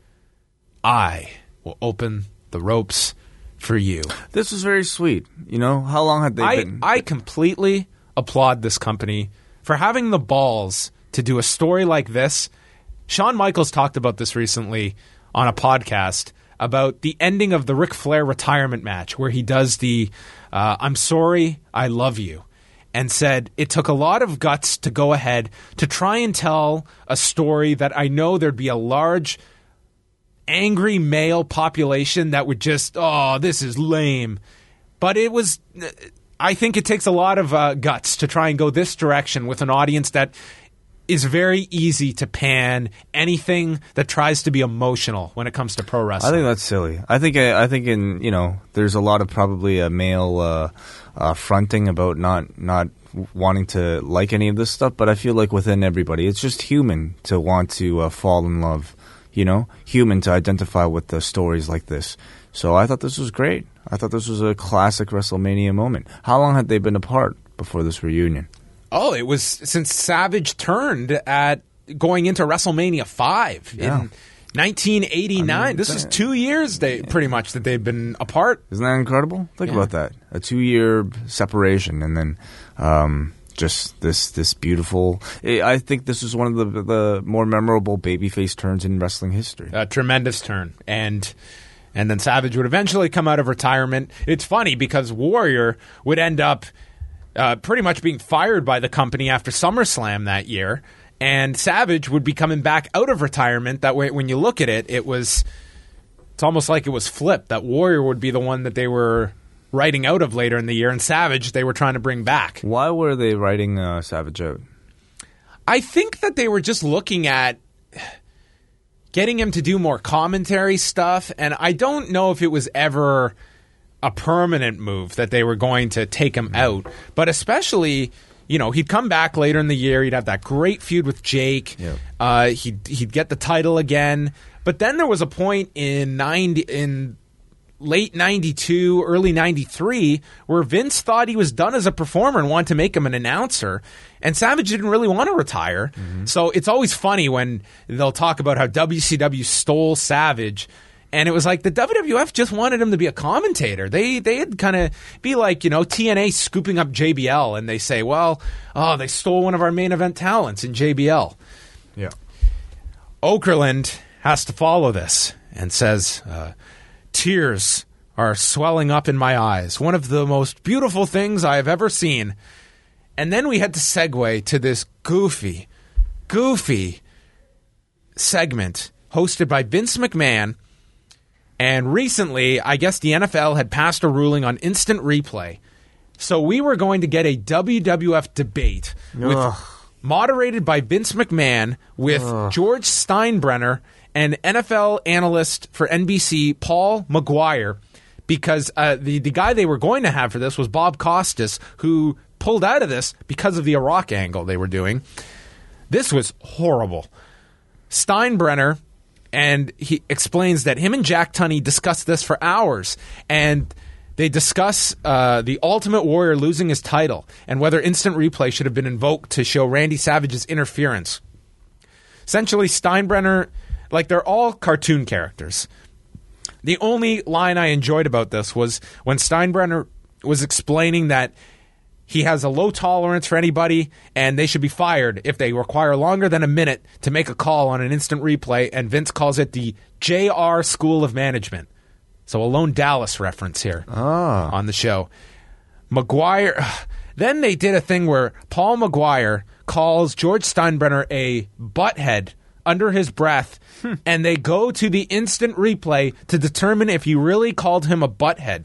I will open the ropes for you. This was very sweet. You know, how long had they I, been? I completely applaud this company for having the balls to do a story like this. Shawn Michaels talked about this recently on a podcast about the ending of the Ric Flair retirement match where he does the uh, I'm sorry, I love you, and said it took a lot of guts to go ahead to try and tell a story that I know there'd be a large angry male population that would just, oh, this is lame. But it was, I think it takes a lot of uh, guts to try and go this direction with an audience that is very easy to pan anything that tries to be emotional when it comes to pro wrestling. I think that's silly. I think I think in you know there's a lot of probably a male uh, uh, fronting about not not wanting to like any of this stuff, but I feel like within everybody, it's just human to want to uh, fall in love. You know, human to identify with the stories like this. So I thought this was great. I thought this was a classic WrestleMania moment. How long had they been apart before this reunion? Oh, it was since Savage turned at going into WrestleMania five yeah. in nineteen eighty-nine. I mean, this is two years they pretty much that they've been apart. Isn't that incredible? Think yeah. about that. A two-year separation and then um, just this this beautiful. I think this is one of the the more memorable babyface turns in wrestling history. A tremendous turn, and and then Savage would eventually come out of retirement. It's funny because Warrior would end up uh, pretty much being fired by the company after SummerSlam that year, and Savage would be coming back out of retirement. That way, when you look at it, it was it's almost like it was flipped. That Warrior would be the one that they were writing out of later in the year, and Savage they were trying to bring back. Why were they writing uh, Savage out? I think that they were just looking at getting him to do more commentary stuff, and I don't know if it was ever a permanent move that they were going to take him out, but especially, you know, he'd come back later in the year, he'd have that great feud with Jake, Yep. uh, he'd, he'd get the title again, but then there was a point in ninety in late ninety-two, early ninety-three, where Vince thought he was done as a performer and wanted to make him an announcer, and Savage didn't really want to retire. Mm-hmm. So it's always funny when they'll talk about how W C W stole Savage, and it was like the W W F just wanted him to be a commentator. They they had kind of be like, you know, T N A scooping up J B L, and they say, well, oh, they stole one of our main event talents in J B L. Yeah. Okerlund has to follow this and says, uh, tears are swelling up in my eyes. One of the most beautiful things I have ever seen. And then we had to segue to this goofy, goofy segment hosted by Vince McMahon. And recently, I guess the N F L had passed a ruling on instant replay. So we were going to get a W W F debate with, moderated by Vince McMahon with Ugh. George Steinbrenner and N F L analyst for N B C, Paul Maguire, because uh, the, the guy they were going to have for this was Bob Costas, who pulled out of this because of the Iraq angle they were doing. This was horrible. Steinbrenner, and he explains that him and Jack Tunney discussed this for hours, and they discuss uh, the Ultimate Warrior losing his title and whether instant replay should have been invoked to show Randy Savage's interference. Essentially, Steinbrenner, like, they're all cartoon characters. The only line I enjoyed about this was when Steinbrenner was explaining that he has a low tolerance for anybody and they should be fired if they require longer than a minute to make a call on an instant replay, and Vince calls it the J R School of Management. So a Lone Dallas reference here Ah. on the show. Maguire, then they did a thing where Paul Maguire calls George Steinbrenner a butthead under his breath, and they go to the instant replay to determine if he really called him a butthead.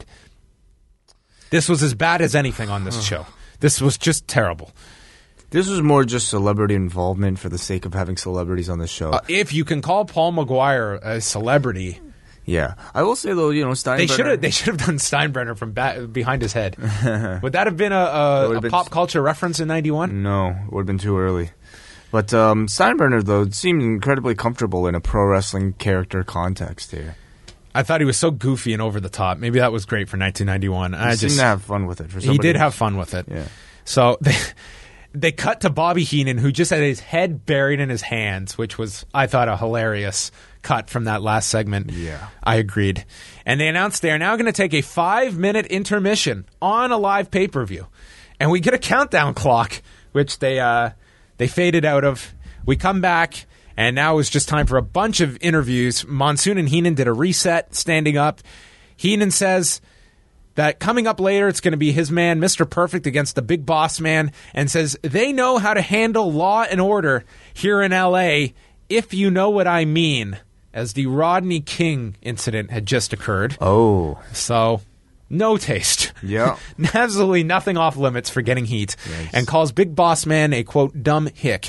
This was as bad as anything on this show. This was just terrible. This was more just celebrity involvement for the sake of having celebrities on the show. Uh, if you can call Paul Maguire a celebrity, yeah. I will say, though, you know, Steinbrenner... they should have they should have done Steinbrenner from ba- behind his head. Would that have been a, a, a been pop s- culture reference in ninety-one? No, it would have been too early. But um, Steinbrenner, though, seemed incredibly comfortable in a pro wrestling character context here. I thought he was so goofy and over the top. Maybe that was great for nineteen ninety-one. He I seemed just to have fun with it. For he somebody did else. have fun with it. Yeah. So they they cut to Bobby Heenan, who just had his head buried in his hands, which was, I thought, a hilarious cut from that last segment. Yeah. I agreed. And they announced they are now going to take a five-minute intermission on a live pay-per-view. And we get a countdown clock, which they uh, they faded out of. We come back, and now it's just time for a bunch of interviews. Monsoon and Heenan did a reset, standing up. Heenan says that coming up later, it's going to be his man, Mister Perfect, against the Big Boss Man, and says they know how to handle law and order here in L A, if you know what I mean, as the Rodney King incident had just occurred. Oh. So, no taste. Yeah. Absolutely nothing off limits for getting heat. Yes. And calls Big Boss Man a, quote, dumb hick.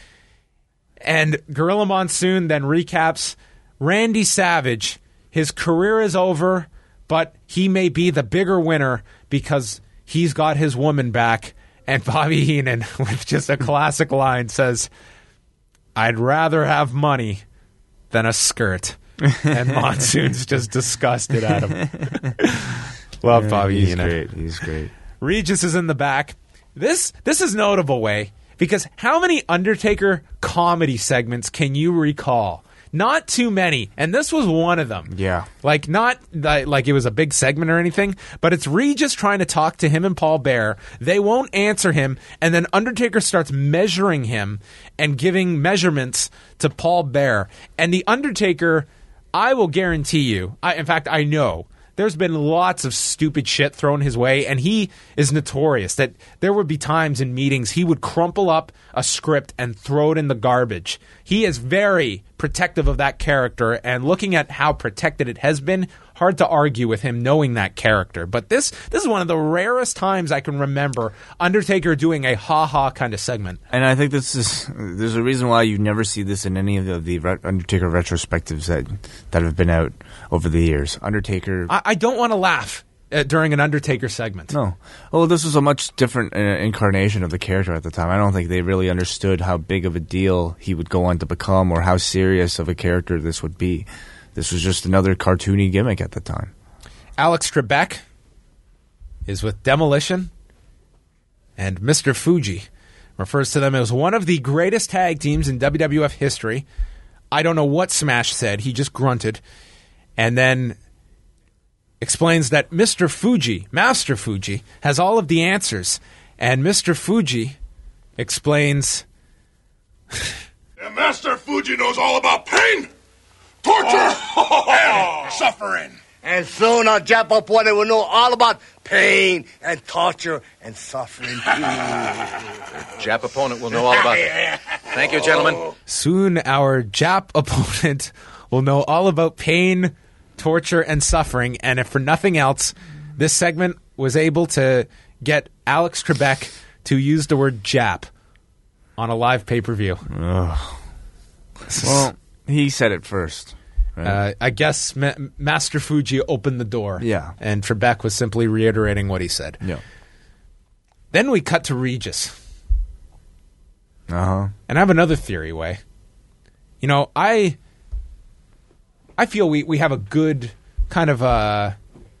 And Gorilla Monsoon then recaps Randy Savage. His career is over, but he may be the bigger winner because he's got his woman back. And Bobby Heenan, with just a classic line, says, I'd rather have money than a skirt. And Monsoon's just disgusted at him. Love Yeah, Bobby he's Heenan. great. He's great. Regis is in the back. This this is notable, way, because how many Undertaker comedy segments can you recall? Not too many, and this was one of them. Yeah. Like, not like like it was a big segment or anything, but it's Regis trying to talk to him and Paul Bearer. They won't answer him, and then Undertaker starts measuring him and giving measurements to Paul Bearer. And the Undertaker, I will guarantee you, I, in fact, I know, there's been lots of stupid shit thrown his way, and he is notorious that there would be times in meetings he would crumple up a script and throw it in the garbage. He is very protective of that character, and looking at how protected it has been, hard to argue with him knowing that character. But this this is one of the rarest times I can remember Undertaker doing a ha-ha kind of segment. And I think this is there's a reason why you never see this in any of the, the Re- Undertaker retrospectives that that have been out over the years. Undertaker. I, I don't want to laugh uh, during an Undertaker segment. No. Well, this was a much different uh, incarnation of the character at the time. I don't think they really understood how big of a deal he would go on to become or how serious of a character this would be. This was just another cartoony gimmick at the time. Alex Trebek is with Demolition, and Mister Fuji refers to them as one of the greatest tag teams in W W F history. I don't know what Smash said. He just grunted. And then explains that Mister Fuji, Master Fuji, has all of the answers. And Mister Fuji explains... And Master Fuji knows all about pain, torture, and suffering. And soon our Jap opponent will know all about pain and torture and suffering too. Jap opponent will know all about it. Thank you, gentlemen. Soon our Jap opponent will know all about pain, torture, and suffering. And if for nothing else, this segment was able to get Alex Trebek to use the word Jap on a live pay-per-view. Well, he said it first. Right? Uh, I guess Ma- Master Fuji opened the door. Yeah. And Trebek was simply reiterating what he said. Yeah. Then we cut to Regis. Uh-huh. And I have another theory, Way. You know, I I feel we, we have a good kind of uh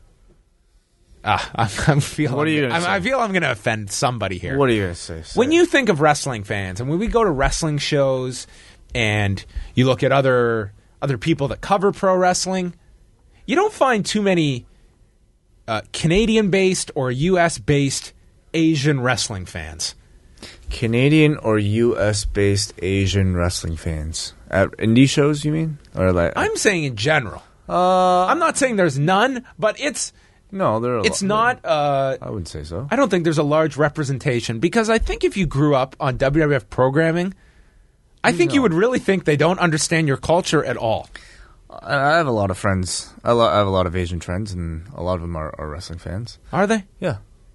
Ah, I'm, I'm feeling. What are you gonna I'm, say? I feel I'm going to offend somebody here. What are you going to say? Say When it. you think of wrestling fans, and when we go to wrestling shows, and you look at other other people that cover pro wrestling, you don't find too many uh, Canadian-based or U S-based Asian wrestling fans. Canadian or U S-based Asian wrestling fans at indie shows, you mean? Or like I'm saying in general. uh, I'm not saying there's none, but it's no, there. Are a it's lot- not. Uh, I wouldn't say so. I don't think there's a large representation because I think if you grew up on W W F programming, I think No. you would really think they don't understand your culture at all. I I have a lot of friends. I, lo- I have a lot of Asian friends, and a lot of them are, are wrestling fans. Are they? Yeah,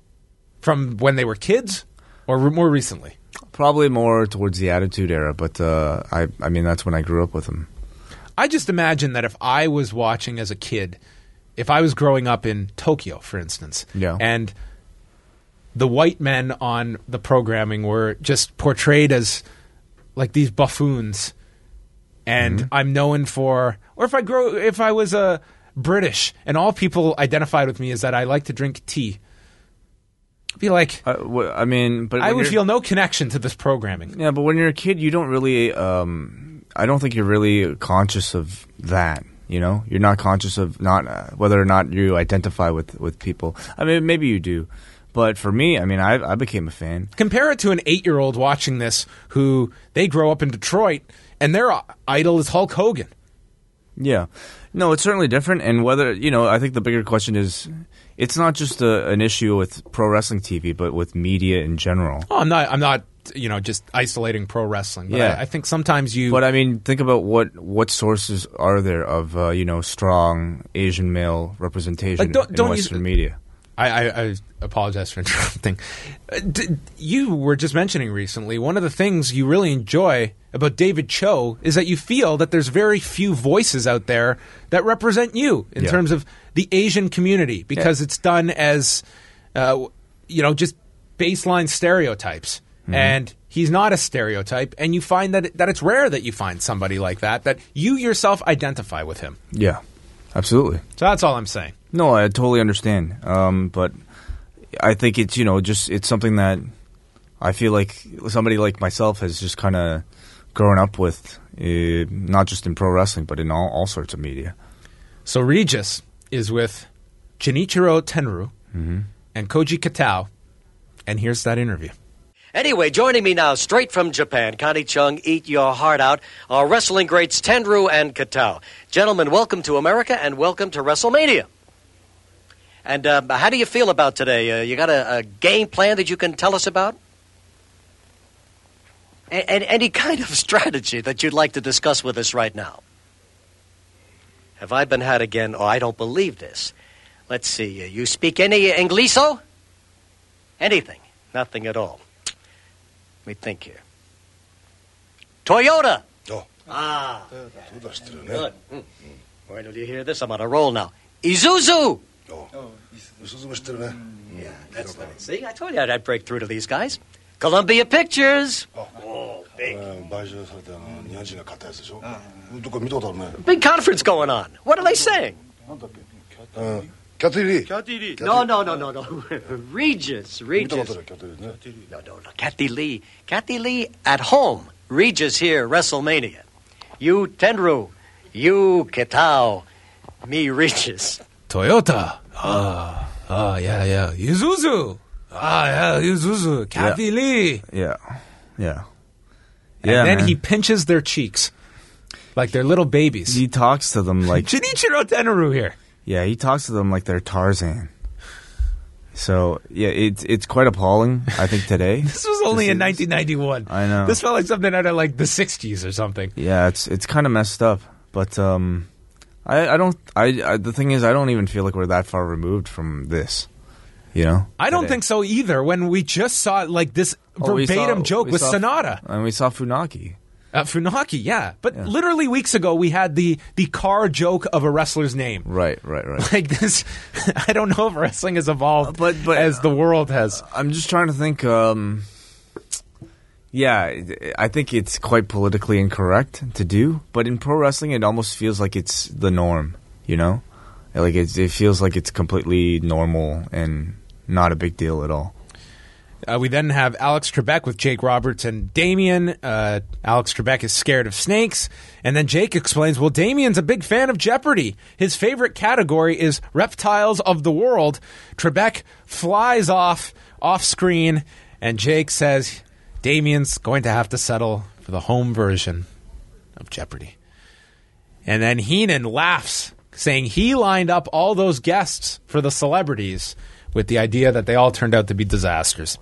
From when they were kids or re- more recently? probably more towards the Attitude Era, but uh, I, I mean, that's when I grew up with them. I just imagine that if I was watching as a kid, if I was growing up in Tokyo, for instance, Yeah. and the white men on the programming were just portrayed as like these buffoons, and Mm-hmm. I'm known for, or if I grow, if I was a uh, British and all people identified with me is that I like to drink tea, I'd be like, I, wh- I mean, but I when would you're- feel no connection to this programming. Yeah, but when you're a kid, you don't really. Um, I don't think you're really conscious of that. You know, you're not conscious of not uh, whether or not you identify with, with people. I mean, maybe you do, but for me, I mean, I I became a fan. Compare it to an eight-year-old watching this who they grow up in Detroit and their idol is Hulk Hogan. Yeah, no, it's certainly different. And whether you know, I think the bigger question is, it's not just a, an issue with pro wrestling T V, but with media in general. Oh, I'm not. I'm not. You know, just isolating pro wrestling. But Yeah. I, I think sometimes you. But I mean, think about what what sources are there of uh, you know strong Asian male representation Like, don't- in don't you- Western media. I, I, I apologize for interrupting. Uh, d- you were just mentioning recently one of the things you really enjoy about David Cho is that you feel that there's very few voices out there that represent you in Yeah. terms of the Asian community because it's done as, uh, you know, just baseline stereotypes. Mm-hmm. And he's not a stereotype, and you find that it, that it's rare that you find somebody like that, that you yourself identify with him. Yeah, absolutely. So that's all I'm saying. No, I totally understand. Um, but I think it's, you know, just it's something that I feel like somebody like myself has just kind of grown up with, uh, not just in pro wrestling, but in all, all sorts of media. So Regis is with Genichiro Tenryu Mm-hmm. and Koji Katao, and here's that interview. Anyway, joining me now, straight from Japan, Connie Chung, eat your heart out, are wrestling greats Tenryu and Katao. Gentlemen, welcome to America and welcome to WrestleMania. And uh, how do you feel about today? Uh, you got a, a game plan that you can tell us about? A- a- any kind of strategy that you'd like to discuss with us right now? Have I been had again? Oh, I don't believe this. Let's see. Uh, you speak any Ingliso? Anything? Nothing at all. Let me think here. Toyota. Oh. Ah. そうだ知ってるね Good. Mm. Wait till you hear this. I'm on a roll now. Isuzu. 嘘つも知ってるね Yeah, that's nice. See, I told you I'd break through to these guys. Columbia Pictures. Oh, big. 買収されてあの日本人が買ったやつでしょどこ見たことあるね Big conference going on. What are they saying? うんキャティリーキャティリー No, no, no, no, no. Regis. 見たこと Regis. あるキャティリーね No, no, no. Kathy Lee. Kathy Lee at home. Regis here, WrestleMania. You, Tenryu. You, Kitao. Me, Regis. Toyota. Ah, ah, yeah, yeah. Isuzu. Ah, yeah, Isuzu. Kathy Lee. Yeah, yeah, And yeah. then man. he pinches their cheeks like they're little babies. he talks to them like Genichiro Tenryu here. yeah, he talks to them like they're Tarzan. So yeah, it's it's quite appalling. I think today. This was only This in is- nineteen ninety-one. I know. This felt like something out of like the sixties or something. Yeah, it's it's kind of messed up. But um, I I don't I, I the thing is I don't even feel like we're that far removed from this. You know. I don't today. think so either. When we just saw like this Oh, we verbatim saw- joke we with saw- Sonata. And we saw Funaki. Uh, Funaki, yeah. But Yeah. literally weeks ago, we had the, the car joke of a wrestler's name. Right, right, right. Like this, I don't know if wrestling has evolved But- but- as the world has. I'm just trying to think. Um, yeah, I think it's quite politically incorrect to do, but in pro wrestling, it almost feels like it's the norm. You know, like it's, it feels like it's completely normal and not a big deal at all. Uh, we then have Alex Trebek with Jake Roberts and Damien. Uh, Alex Trebek is scared of snakes. And then Jake explains, well, Damien's a big fan of Jeopardy. His favorite category is reptiles of the world. Trebek flies off, off screen, and Jake says Damien's going to have to settle for the home version of Jeopardy. And then Heenan laughs, saying he lined up all those guests for the celebrities with the idea that they all turned out to be disasters.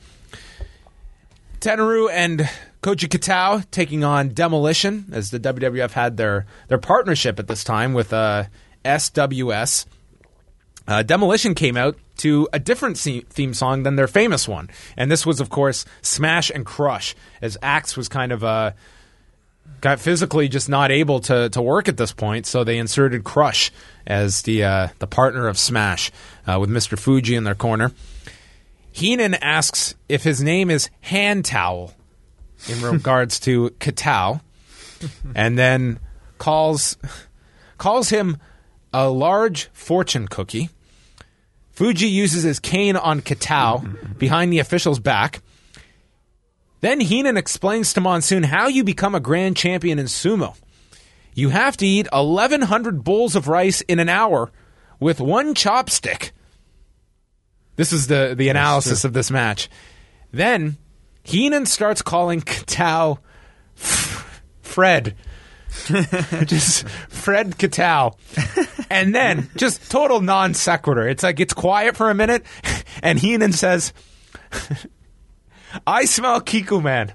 Tenryu and Koji Katao taking on Demolition, as the W W F had their, their partnership at this time with uh, S W S. Uh, Demolition came out to a different se- theme song than their famous one. And this was, of course, Smash and Crush, as Axe was kind of uh, got physically just not able to, to work at this point, so they inserted Crush as the uh, the partner of Smash, uh, with Mister Fuji in their corner. Heenan asks if his name is Hand Towel in regards to Katao, and then calls calls him a large fortune cookie. Fuji uses his cane on Katao behind the official's back. Then Heenan explains to Monsoon how you become a grand champion in sumo. You have to eat eleven hundred bowls of rice in an hour with one chopstick. This is the, the analysis of this match. Then Heenan starts calling Katao F- Fred. Just Fred Katao. And then, just total non sequitur. It's like it's quiet for a minute, and Heenan says, I smell Kiku Man.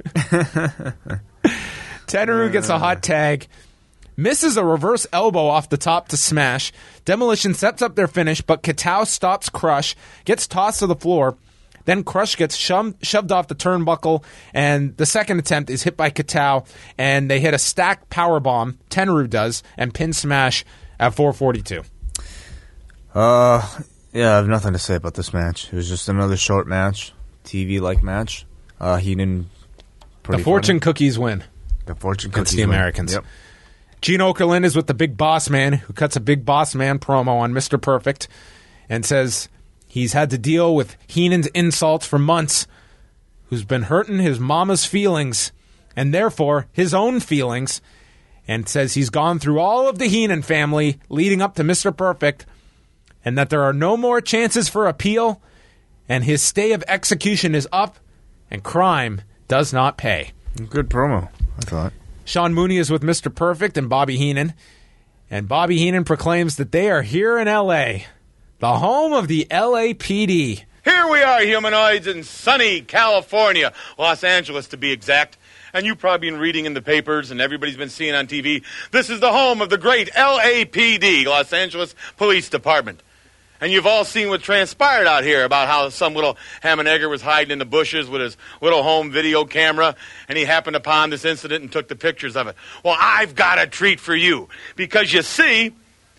Tenryu gets a hot tag, misses a reverse elbow off the top to smash. Demolition sets up their finish, but Katao stops Crush, gets tossed to the floor. Then Crush gets shoved, shoved off the turnbuckle, and the second attempt is hit by Katao, and they hit a stacked powerbomb, Tenryu does, and pin Smash at four forty-two. Uh, yeah, I have nothing to say about this match. It was just another short match, T V-like match. Uh, Heenan, The fortune funny. cookies win. The fortune Against cookies the win. Americans. Yep. Gene Okerlund is with the Big Boss Man, who cuts a Big Boss Man promo on Mister Perfect and says he's had to deal with Heenan's insults for months, who's been hurting his mama's feelings and therefore his own feelings, and says he's gone through all of the Heenan family leading up to Mister Perfect, and that there are no more chances for appeal, and his stay of execution is up, and crime does not pay. Good promo, I thought. Sean Mooney is with Mister Perfect and Bobby Heenan, and Bobby Heenan proclaims that they are here in L A, the home of the L A P D. Here we are, humanoids, in sunny California, Los Angeles to be exact. And you've probably been reading in the papers and everybody's been seeing on T V, this is the home of the great L A P D, Los Angeles Police Department. And you've all seen what transpired out here about how some little ham and egger was hiding in the bushes with his little home video camera, and he happened upon this incident and took the pictures of it. Well, I've got a treat for you, because you see,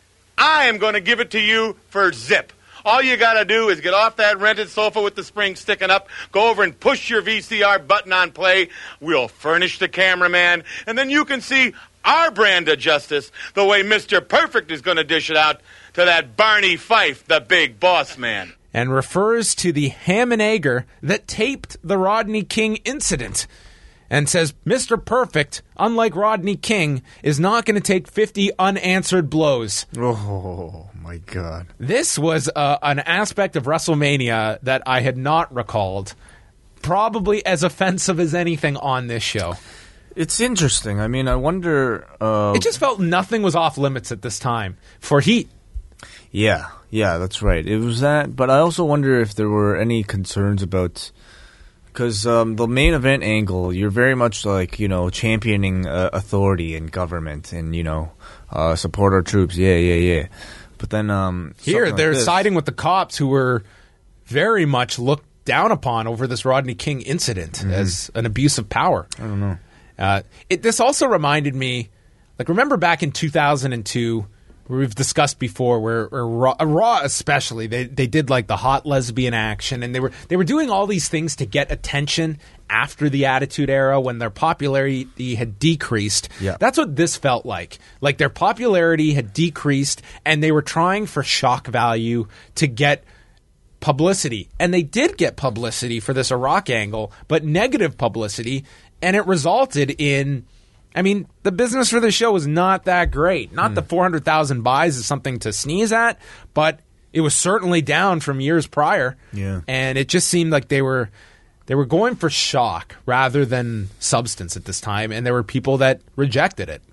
I am going to give it to you for zip. All you got to do is get off that rented sofa with the spring sticking up, go over and push your V C R button on play. We'll furnish the cameraman, and then you can see our brand of justice the way Mister Perfect is going to dish it out to that Barney Fife, the big boss man. And refers to the ham and egger that taped the Rodney King incident, and says Mister Perfect, unlike Rodney King, is not going to take fifty unanswered blows. Oh, my God. This was uh, an aspect of WrestleMania that I had not recalled. Probably as offensive as anything on this show. It's interesting. I mean, I wonder... Uh, it just felt nothing was off limits at this time for Heat. Yeah, yeah, that's right. It was that, but I also wonder if there were any concerns about... Because um, the main event angle, you're very much like, you know, championing uh, authority and government and, you know, uh, support our troops. Yeah, yeah, yeah. But then... Um, Here, like they're this. siding with the cops who were very much looked down upon over this Rodney King incident mm-hmm. as an abuse of power. I don't know. Uh, it, this also reminded me, like, remember back in two thousand two, where we've discussed before, where, where Raw, Raw especially, they they did like the hot lesbian action, and they were they were doing all these things to get attention after the Attitude Era when their popularity had decreased. Yeah. That's what this felt like. Like their popularity had decreased, and they were trying for shock value to get publicity. And they did get publicity for this Iraq angle, but negative publicity. And it resulted in, I mean, the business for the show was not that great. Not mm. the four hundred thousand buys is something to sneeze at, but it was certainly down from years prior. Yeah. And it just seemed like they were they were going for shock rather than substance at this time, and there were people that rejected it.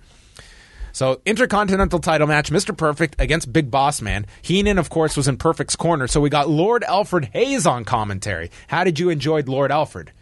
So, Intercontinental title match, Mister Perfect against Big Boss Man. Heenan, of course, was in Perfect's corner, so we got Lord Alfred Hayes on commentary. How did you enjoy Lord Alfred?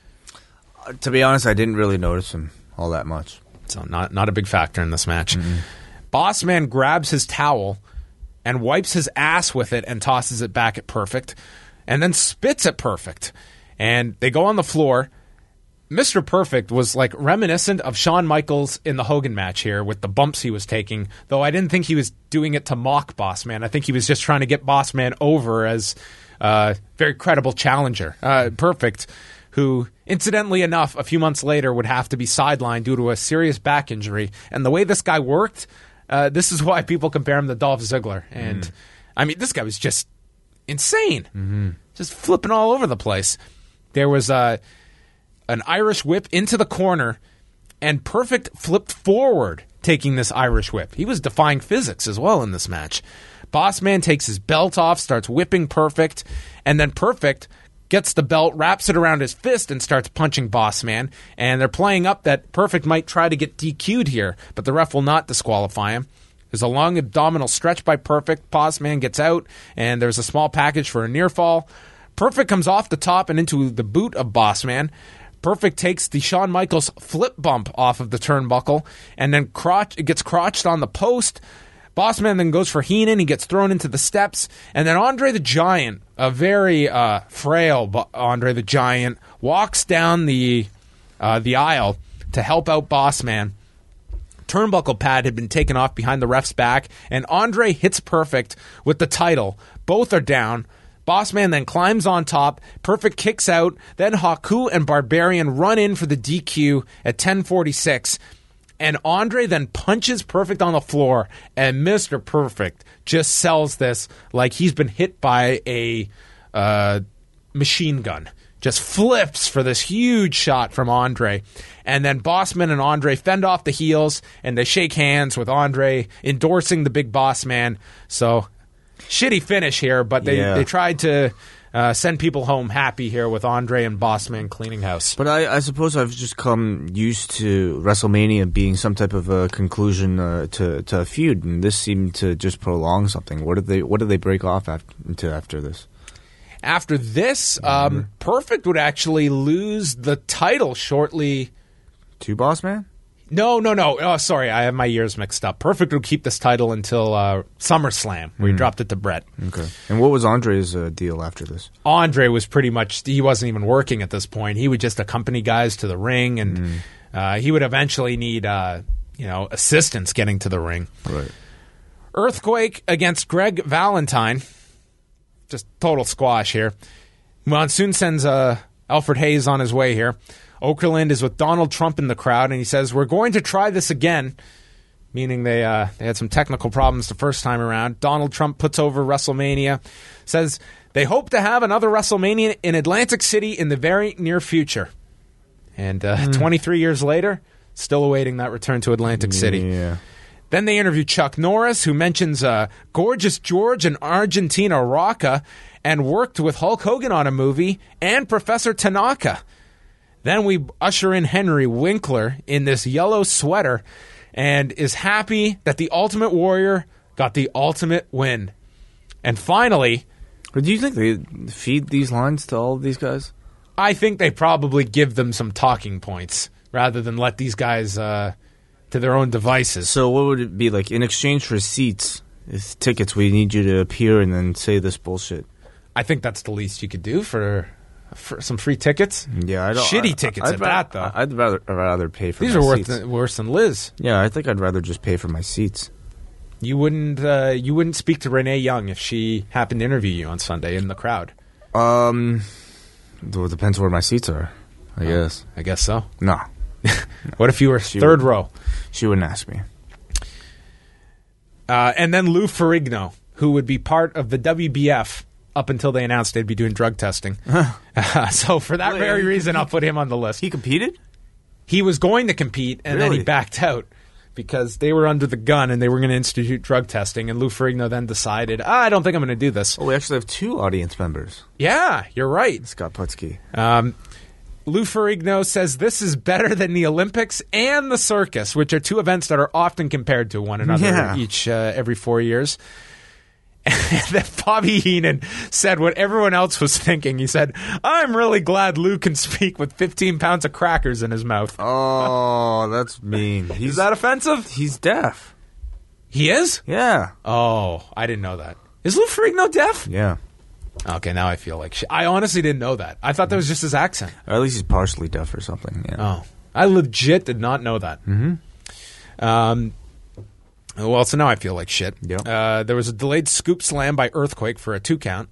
To be honest, I didn't really notice him all that much. So not not a big factor in this match. Mm-hmm. Boss Man grabs his towel and wipes his ass with it and tosses it back at Perfect and then spits at Perfect. And they go on the floor. Mister Perfect was like reminiscent of Shawn Michaels in the Hogan match here with the bumps he was taking, though I didn't think he was doing it to mock Boss Man. I think he was just trying to get Boss Man over as a very credible challenger. Uh, Perfect, who, incidentally enough, a few months later would have to be sidelined due to a serious back injury. And the way this guy worked, uh, this is why people compare him to Dolph Ziggler. And, mm. I mean, this guy was just insane. Mm-hmm. Just flipping all over the place. There was uh, an Irish whip into the corner, and Perfect flipped forward, taking this Irish whip. He was defying physics as well in this match. Boss Man takes his belt off, starts whipping Perfect, and then Perfect gets the belt, wraps it around his fist, and starts punching Boss Man. And they're playing up that Perfect might try to get D Q'd here, but the ref will not disqualify him. There's a long abdominal stretch by Perfect. Boss Man gets out, and there's a small package for a near fall. Perfect comes off the top and into the boot of Boss Man. Perfect takes the Shawn Michaels flip bump off of the turnbuckle, and then crotch, it gets crotched on the post. Boss Man then goes for Heenan. He gets thrown into the steps. And then Andre the Giant, a very uh, frail Andre the Giant, walks down the uh, the aisle to help out Boss Man. Turnbuckle pad had been taken off behind the ref's back, and Andre hits Perfect with the title. Both are down. Boss Man then climbs on top. Perfect kicks out. Then Haku and Barbarian run in for the D Q at ten forty-six. And Andre then punches Perfect on the floor, and Mister Perfect just sells this like he's been hit by a uh, machine gun. just flips for this huge shot from Andre. And then Bossman and Andre fend off the heels, and they shake hands with Andre endorsing the big boss man. So, shitty finish here, but they, Yeah. they tried to uh, send people home happy here with Andre and Bossman cleaning house. But I, I suppose I've just come used to WrestleMania being some type of a conclusion uh, to to a feud, and this seemed to just prolong something. What did they What did they break off after, into after this? After this, um, Perfect would actually lose the title shortly. To Boss Man? No, no, no. Oh, sorry, I have my years mixed up. Perfect would keep this title until uh, SummerSlam, where he dropped it to Brett. Okay. And what was Andre's uh, deal after this? Andre was pretty much, he wasn't even working at this point. He would just accompany guys to the ring, and Mm. uh, he would eventually need, uh, you know, assistance getting to the ring. Right. Earthquake against Greg Valentine. Just total squash here. Monsoon sends uh, Alfred Hayes on his way here. Okerlund is with Donald Trump in the crowd, and he says, "We're going to try this again," meaning they uh, they had some technical problems the first time around. Donald Trump puts over WrestleMania, says they hope to have another WrestleMania in Atlantic City in the very near future. And uh, Mm. twenty-three years later, still awaiting that return to Atlantic City. Yeah. Then they interview Chuck Norris, who mentions uh, Gorgeous George and Argentina Rocca, and worked with Hulk Hogan on a movie, and Professor Tanaka. Then we usher in Henry Winkler in this yellow sweater, and is happy that the Ultimate Warrior got the ultimate win. And finally... But do you think they feed these lines to all of these guys? I think they probably give them some talking points, rather than let these guys... Uh, to their own devices. So what would it be like in exchange for seats, if tickets? We need you to appear and then say this bullshit. I think that's the least you could do for for some free tickets. Yeah, I don't. Shitty I, tickets I'd at ra- that though. I'd rather rather pay for these my are worth seats. th- worse than Liz. Yeah, I think I'd rather just pay for my seats. You wouldn't uh, you wouldn't speak to Renee Young if she happened to interview you on Sunday in the crowd. Um, well, it depends where my seats are. I Oh, guess. I guess so. No. What if you were She third would- row? She wouldn't ask me. Uh, and then Lou Ferrigno, who would be part of the W B F up until they announced they'd be doing drug testing. uh, so for that Wait, very he reason, I'll put him on the list. He competed? He was going to compete, and then he Really? backed out because they were under the gun and they were going to institute drug testing. And Lou Ferrigno then decided, ah, I don't think I'm going to do this. Oh, we actually have two audience members. Yeah, you're right. Scott Putski. Um, Lou Ferrigno says this is better than the Olympics and the circus, which are two events that are often compared to one another Yeah. each uh, every four years. And then Bobby Heenan said what everyone else was thinking. He said, I'm really glad Lou can speak with fifteen pounds of crackers in his mouth. Oh, that's mean. He's, Is that offensive? He's deaf. He is? Yeah. Oh, I didn't know that. Is Lou Ferrigno deaf? Yeah. Okay, now I feel like shit. I honestly didn't know that. I thought that was just his accent. Or at least he's partially deaf or something. Yeah. Oh, I legit did not know that. Mm-hmm. Um, well, so now I feel like shit. Yep. Uh, there was a delayed scoop slam by Earthquake for a two count.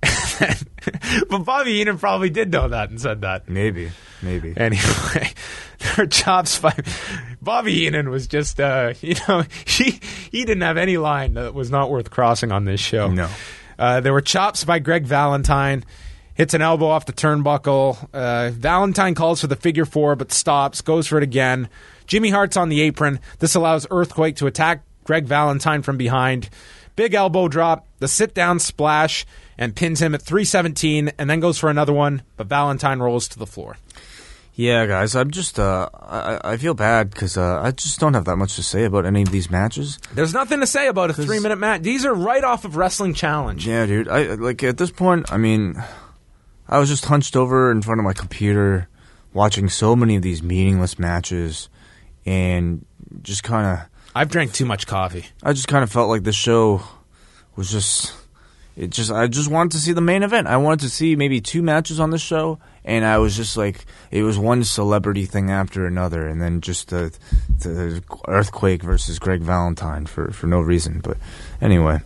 But Bobby Heenan probably did know that and said that. Maybe. Maybe. Anyway, there were chops by Bobby Heenan was just, uh, you know, he, he didn't have any line that was not worth crossing on this show. No. Uh, there were chops by Greg Valentine. Hits an elbow off the turnbuckle. Uh, Valentine calls for the figure four, but stops. Goes for it again. Jimmy Hart's on the apron. This allows Earthquake to attack Greg Valentine from behind. Big elbow drop. The sit-down splash. And pins him at three seventeen. And then goes for another one. But Valentine rolls to the floor. Yeah, guys, I'm just, uh, I, I feel bad because uh, I just don't have that much to say about any of these matches. There's nothing to say about a three-minute match. These are right off of Wrestling Challenge. Yeah, dude. I like at this point, I mean, I was just hunched over in front of my computer watching so many of these meaningless matches and just kind of... I've drank too much coffee. I just kind of felt like this show was just... It just I just wanted to see the main event. I wanted to see maybe two matches on the show, and I was just like, it was one celebrity thing after another, and then just the, the Earthquake versus Greg Valentine for, for no reason. But anyway.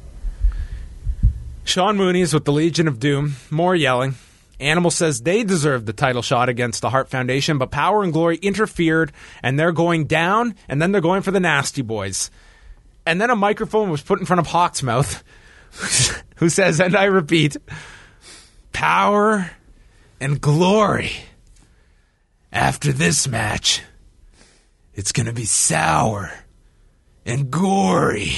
Sean Mooney is with the Legion of Doom. More yelling. Animal says they deserved the title shot against the Hart Foundation, but Power and Glory interfered, and they're going down, and then they're going for the Nasty Boys. And then a microphone was put in front of Hawk's mouth, who says, and I repeat, Power and glory. After this match, it's going to be sour and gory.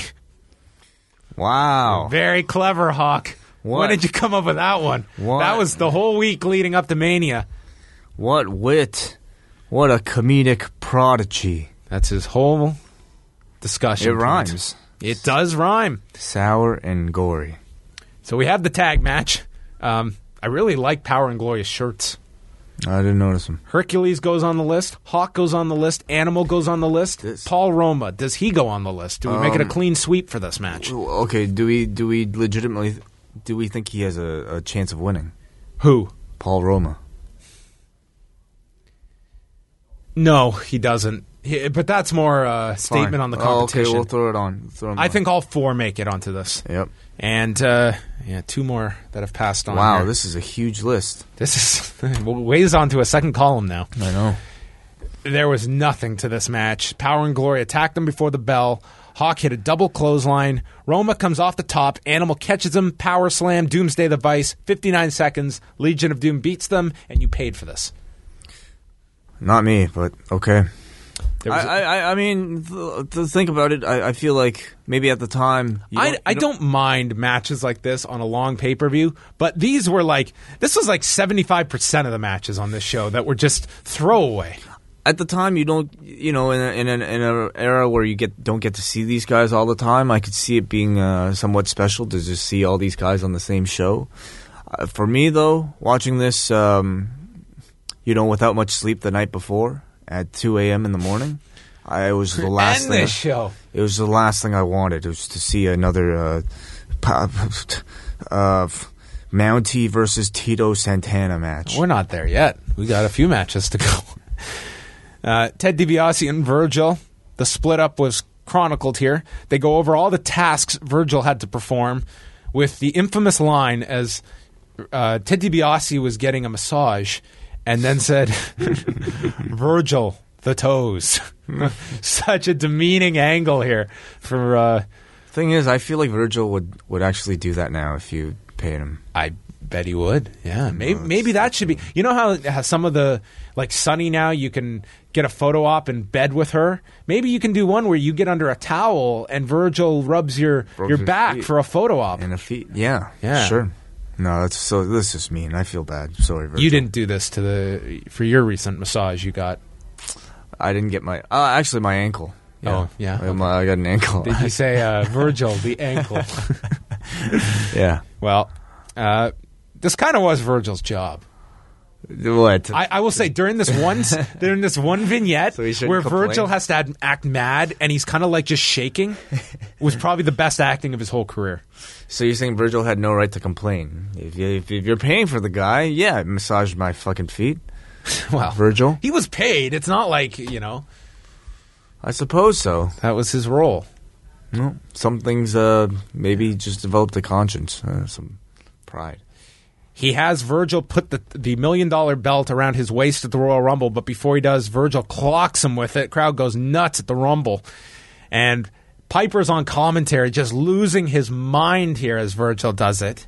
Wow. Very clever, Hawk. What? When did you come up with that one? What? That was the whole week leading up to Mania. What wit. What a comedic prodigy. That's his whole discussion. It point. rhymes. It does rhyme. Sour and gory. So we have the tag match. Um, I really like Power and Glorious shirts. I didn't notice him. Hercules goes on the list. Hawk goes on the list. Animal goes on the list. This- Paul Roma, does he go on the list? Do we make it a Um, clean sweep for this match? Okay, do we do we legitimately do we think he has a, a chance of winning? Who? Paul Roma. No, he doesn't. He, but that's more a statement Fine. on the Oh, competition. okay, we'll throw it on. Throw him I on. think all four make it onto this. Yep. And uh, yeah, two more that have passed on. Wow, here. this is a huge list. This is weighs onto a second column now. I know. There was nothing to this match. Power and Glory attacked them before the bell. Hawk hit a double clothesline. Roma comes off the top. Animal catches him. Power slam. Doomsday the Vice. fifty-nine seconds. Legion of Doom beats them, and you paid for this. Not me, but okay. There I, was a- I, I mean, th- to think about it, I, I feel like maybe at the time. You I, don't, I you don't mind matches like this on a long pay per view, but these were like this was like seventy-five percent of the matches on this show that were just throwaway. At the time, you don't, you know, in a, in an in an era where you get don't get to see these guys all the time. I could see it being uh, somewhat special to just see all these guys on the same show. Uh, for me, though, watching this, um, you know, without much sleep the night before at two a.m. in the morning, I it was the last End thing. this show. It was the last thing I wanted. It was to see another uh, pa- uh, Mountie versus Tito Santana match. We're not there yet. We got a few matches to go. Uh, Ted DiBiase and Virgil. The split up was chronicled here. They go over all the tasks Virgil had to perform with the infamous line as uh, Ted DiBiase was getting a massage and then said, Virgil, the toes. Such a demeaning angle here for... Uh, Thing is, I feel like Virgil would, would actually do that now if you paid him. I bet he would. Yeah, maybe maybe that should be. You know how, how some of the like Sunny now you can get a photo op in bed with her. Maybe you can do one where you get under a towel and Virgil rubs your Rubs your your back feet. for a photo op. And a feet, yeah, Yeah. sure. No, that's so. This is mean. I feel bad. Sorry, Virgil. You didn't do this to the for your recent massage you got. I didn't get my. Uh, actually, my ankle. Oh, yeah? I, my, I got an ankle. Did you say uh, Virgil the ankle? Yeah. Well, uh, this kind of was Virgil's job. What? I, I will say during this one during this one vignette So he shouldn't where complain? Virgil has to act, act mad and he's kind of like just shaking was probably the best acting of his whole career. So you're saying Virgil had no right to complain? If, you, if, if you're paying for the guy, yeah, massage my fucking feet. Well, Virgil? he was paid. It's not like, you know, I suppose so. that was his role. No, some things uh, maybe just developed a conscience, uh, some pride. He has Virgil put the the million dollar belt around his waist at the Royal Rumble, but before he does, Virgil clocks him with it. Crowd goes nuts at the Rumble. And Piper's on commentary, just losing his mind here as Virgil does it.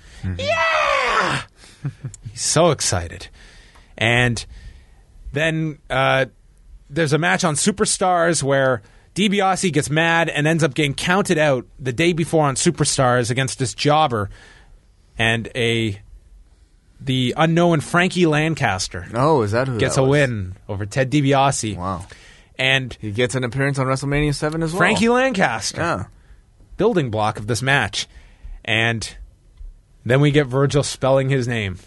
Yeah! He's so excited. And then uh, there's a match on Superstars where DiBiase gets mad and ends up getting counted out the day before on Superstars against this jobber. And a the unknown Frankie Lancaster Oh, is that who gets that a was? win over Ted DiBiase. Wow. And He gets an appearance on WrestleMania seven as well. Frankie Lancaster, Yeah. building block of this match. And then we get Virgil spelling his name.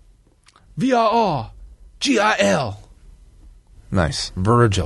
V R R G I L. Nice. Virgil.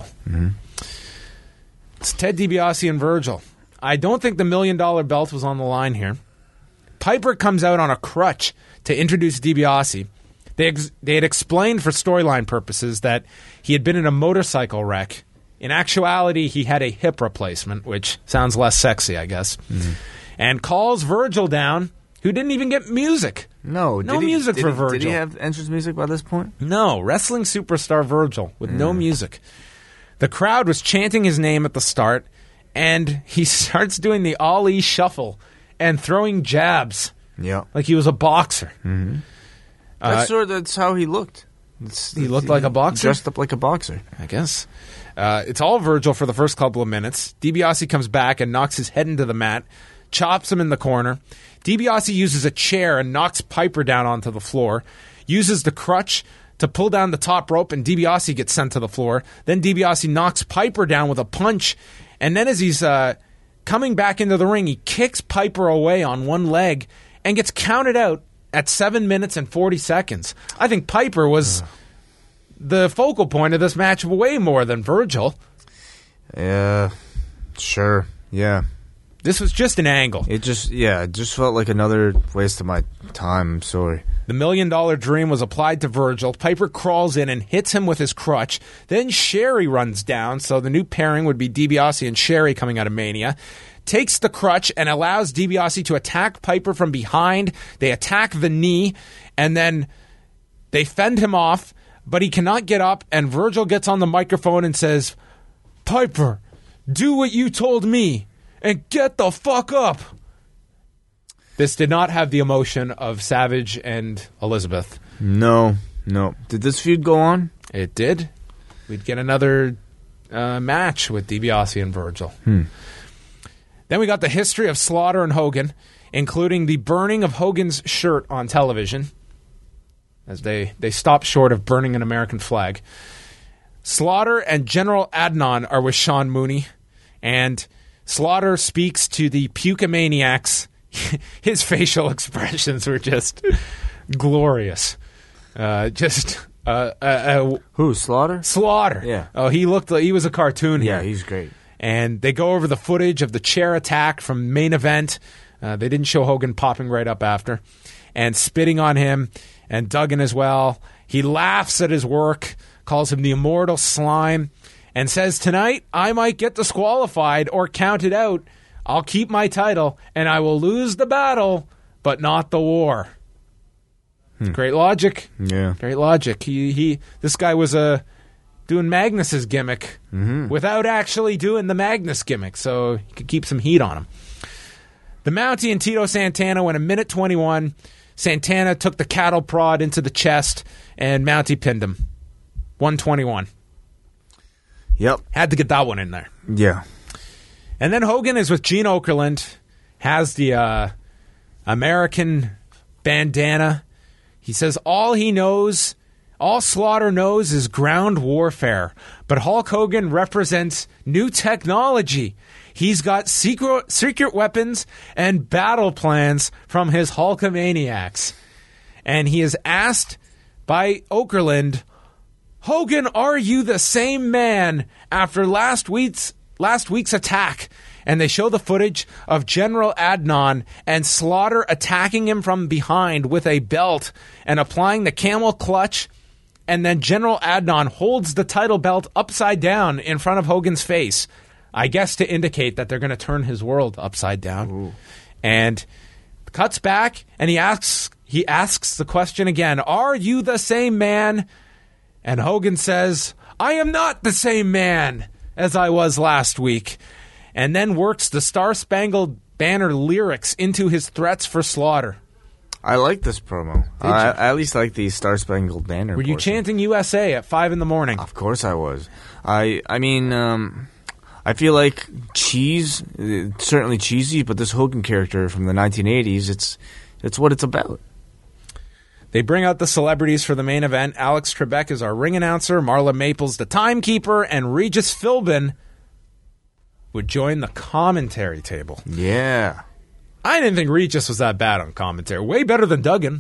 It's Ted DiBiase and Virgil. I don't think the million dollar belt was on the line here. Piper comes out on a crutch to introduce DiBiase. They ex- they had explained for storyline purposes that he had been in a motorcycle wreck. In actuality, he had a hip replacement, which sounds less sexy, I guess. And calls Virgil down, who didn't even get music. No, No did he- music did for he- Virgil. Did he have entrance music by this point? No, wrestling superstar Virgil with no music. The crowd was chanting his name at the start, and he starts doing the Ali shuffle and throwing jabs Yeah. like he was a boxer. Uh, That's sort of, that's how he looked. It's, he looked like a boxer? Dressed up like a boxer. I guess. Uh, it's all Virgil for the first couple of minutes. DiBiase comes back and knocks his head into the mat, chops him in the corner. DiBiase uses a chair and knocks Piper down onto the floor, uses the crutch to pull down the top rope, and DiBiase gets sent to the floor. Then DiBiase knocks Piper down with a punch, and then as he's uh, coming back into the ring, he kicks Piper away on one leg and gets counted out at seven minutes and forty seconds. I think Piper was uh. the focal point of this match way more than Virgil. Yeah, sure, yeah. This was just an angle. It just, yeah, it just felt like another waste of my time. I'm sorry. The Million Dollar Dream was applied to Virgil. Piper crawls in and hits him with his crutch. Then Sherry runs down, so the new pairing would be DiBiase and Sherry coming out of Mania. Takes the crutch and allows DiBiase to attack Piper from behind. They attack the knee, and then they fend him off, but he cannot get up, and Virgil gets on the microphone and says, "Piper, do what you told me. And get the fuck up." This did not have the emotion of Savage and Elizabeth. No, no. Did this feud go on? It did. We'd get another uh, match with DiBiase and Virgil. Hmm. Then we got the history of Slaughter and Hogan, including the burning of Hogan's shirt on television, as they, they stopped short of burning an American flag. Slaughter and General Adnan are with Sean Mooney, and Slaughter speaks to the Pukemaniacs. His facial expressions were just glorious. Uh, just uh, uh, uh, who? Slaughter? Slaughter. Yeah. Oh, he looked like he was a cartoon here. Yeah, he's great. And they go over the footage of the chair attack from main event. Uh, they didn't show Hogan popping right up after and spitting on him, and Duggan as well. He laughs at his work, calls him the immortal slime, and says, "Tonight, I might get disqualified or counted out. I'll keep my title, and I will lose the battle, but not the war." Hmm. Great logic. Yeah. Great logic. He he. This guy was uh, doing Magnus's gimmick mm-hmm. without actually doing the Magnus gimmick, so he could keep some heat on him. The Mountie and Tito Santana went a minute twenty-one. Santana took the cattle prod into the chest, and Mountie pinned him. one twenty-one. Yep. Had to get that one in there. Yeah. And then Hogan is with Gene Okerlund, has the uh, American bandana. He says all he knows, all Slaughter knows is ground warfare. But Hulk Hogan represents new technology. He's got secret, secret weapons and battle plans from his Hulkamaniacs. And he is asked by Okerlund, "Hogan, are you the same man after last week's last week's attack?" And they show the footage of General Adnan and Slaughter attacking him from behind with a belt and applying the camel clutch. And then General Adnan holds the title belt upside down in front of Hogan's face, I guess to indicate that they're going to turn his world upside down. Ooh. And cuts back, and he asks he asks the question again, "Are you the same man?" And Hogan says, "I am not the same man as I was last week," and then works the Star-Spangled Banner lyrics into his threats for Slaughter. I like this promo. Did I, you? I at least like the Star-Spangled Banner. Were you portion. chanting U S A at five in the morning? Of course I was. I I mean, um, I feel like cheese, it's certainly cheesy, but this Hogan character from the nineteen eighties, it's it's what it's about. They bring out the celebrities for the main event. Alex Trebek is our ring announcer, Marla Maples the timekeeper, and Regis Philbin would join the commentary table. Yeah. I didn't think Regis was that bad on commentary. Way better than Duggan.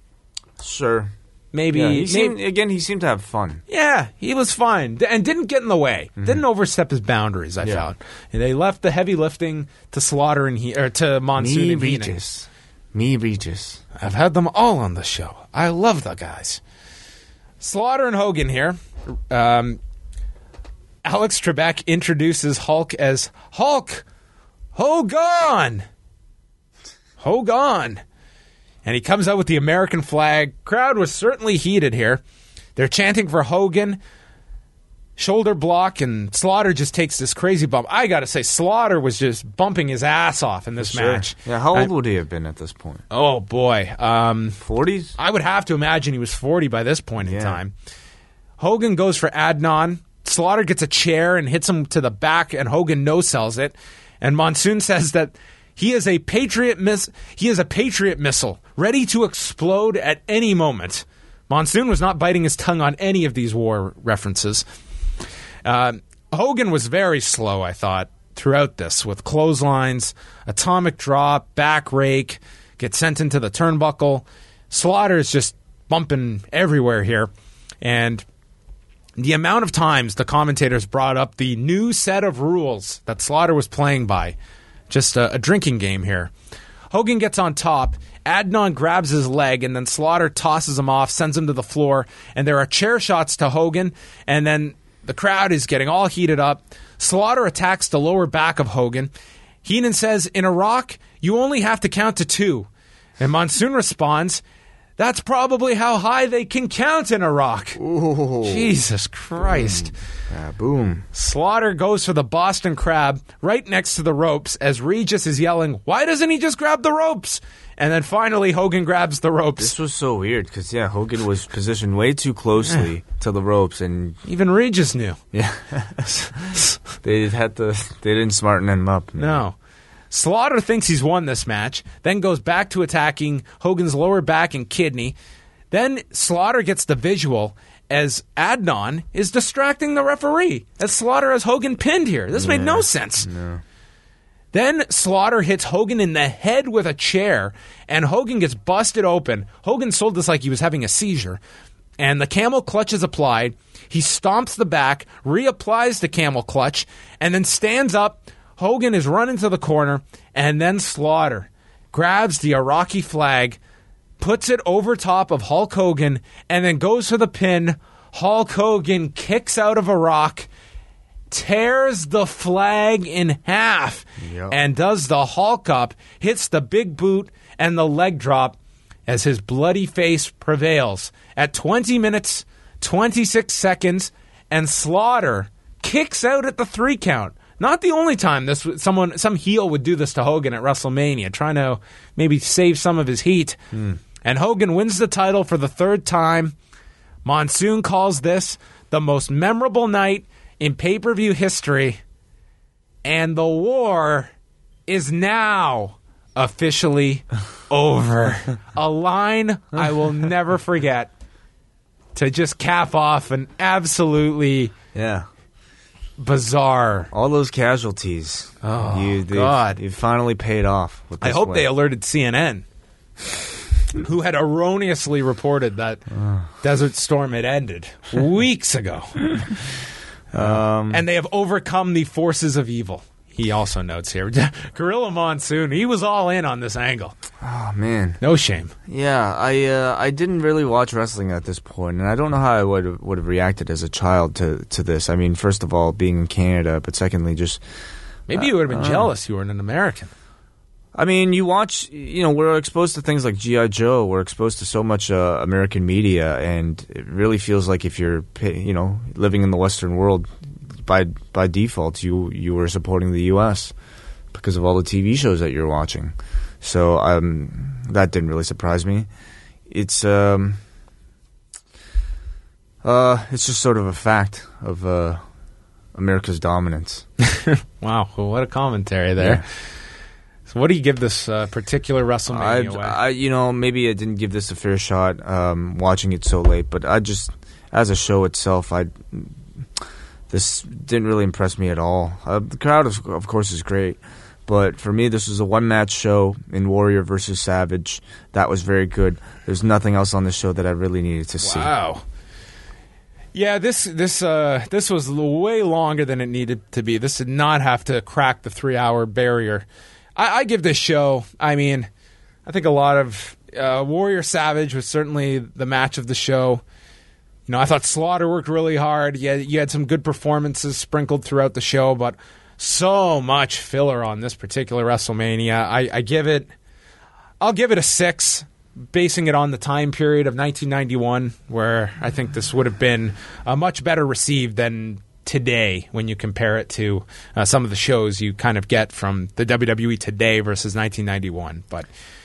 Sure. Maybe, Yeah, he maybe seemed, again, he seemed to have fun. yeah, he was fine D- and didn't get in the way. Mm-hmm. Didn't overstep his boundaries, I Yeah. found. And they left the heavy lifting to Slaughter and he or to Monsoon Me and Heenan. Regis. Me Regis. I've had them all on the show. I love the guys. Slaughter and Hogan here. Um, Alex Trebek introduces Hulk as Hulk Hogan. Hogan. And he comes out with the American flag. Crowd was certainly heated here. They're chanting for Hogan. shoulder block, and Slaughter just takes this crazy bump. I got to say, Slaughter was just bumping his ass off in this Sure. match. Yeah, how old I- would he have been at this point? Oh, boy. Um, forties? I would have to imagine he was forty by this point in Yeah. time. Hogan goes for Adnan. Slaughter gets a chair and hits him to the back, and Hogan no-sells it. And Monsoon says that he is a Patriot miss. He is a Patriot missile, ready to explode at any moment. Monsoon was not biting his tongue on any of these war references. Uh, Hogan was very slow, I thought, throughout this, with clotheslines, atomic drop, back rake, get sent into the turnbuckle. Slaughter is just bumping everywhere here. And the amount of times the commentators brought up the new set of rules that Slaughter was playing by, just a, a drinking game here. Hogan gets on top. Adnan grabs his leg, and then Slaughter tosses him off, sends him to the floor, and there are chair shots to Hogan, and then the crowd is getting all heated up. Slaughter attacks the lower back of Hogan. Heenan says, in Iraq, you only have to count to two. And Monsoon responds, that's probably how high they can count in Iraq. Ooh. Jesus Christ. Boom. Yeah, boom. Slaughter goes for the Boston Crab right next to the ropes as Regis is yelling, why doesn't he just grab the ropes? And then finally Hogan grabs the ropes. This was so weird because, yeah, Hogan was positioned way too closely to the ropes. And even Regis knew. Yeah. they had to, they didn't smarten him up. Man. No. Slaughter thinks he's won this match, then goes back to attacking Hogan's lower back and kidney. Then Slaughter gets the visual as Adnan is distracting the referee, as Slaughter has Hogan pinned here. This Yeah. made no sense. No. Then Slaughter hits Hogan in the head with a chair, and Hogan gets busted open. Hogan sold this like he was having a seizure. And the camel clutch is applied. He stomps the back, reapplies the camel clutch, and then stands up. Hogan is run into the corner, and then Slaughter grabs the Iraqi flag, puts it over top of Hulk Hogan, and then goes for the pin. Hulk Hogan kicks out of Iraq, tears the flag in half, Yep. and does the Hulk up, hits the big boot and the leg drop as his bloody face prevails. At twenty minutes, twenty-six seconds, and Slaughter kicks out at the three count. Not the only time this someone some heel would do this to Hogan at WrestleMania, trying to maybe save some of his heat. Hmm. And Hogan wins the title for the third time. Monsoon calls this the most memorable night in pay-per-view history, and the war is now officially over. A line I will never forget to just cap off an absolutely Yeah. bizarre. All those casualties. Oh, you, they've- God. You finally paid off. With I this hope win. they alerted C N N, who had erroneously reported that Desert Storm had ended weeks ago. Um, and they have overcome the forces of evil. He also notes here. Gorilla Monsoon, he was all in on this angle. Oh, man. No shame. Yeah, I uh, I didn't really watch wrestling at this point, and I don't know how I would have, would have reacted as a child to, to this. I mean, first of all, being in Canada, but secondly, just... Maybe you would have been uh, jealous you weren't an American. I mean, you watch, you know, we're exposed to things like G I. Joe. We're exposed to so much uh, American media, and it really feels like if you're, pa- you know, living in the Western world, by by default, you you were supporting the U S because of all the T V shows that you're watching. So um, that didn't really surprise me. It's um, uh, it's just sort of a fact of uh, America's dominance. Wow, well, what a commentary there. Yeah. So what do you give this uh, particular WrestleMania I, away? I, you know, maybe I didn't give this a fair shot um, watching it so late, but I just, as a show itself, I this didn't really impress me at all. Uh, the crowd, of, of course, is great, but for me, this was a one-match show in Warrior versus Savage. That was very good. There's nothing else on the show that I really needed to see. Wow. Yeah, this this uh, this was l- way longer than it needed to be. This did not have to crack the three-hour barrier. I, I give this show, I mean, I think a lot of uh, Warrior Savage was certainly the match of the show. You know, I thought Slaughter worked really hard. You had, you had some good performances sprinkled throughout the show, but so much filler on this particular WrestleMania. I, I give it, I'll give it a six. basing it on the time period of nineteen ninety-one, where I think this would have been uh, much better received than today when you compare it to uh, some of the shows you kind of get from the W W E today versus nineteen ninety-one, but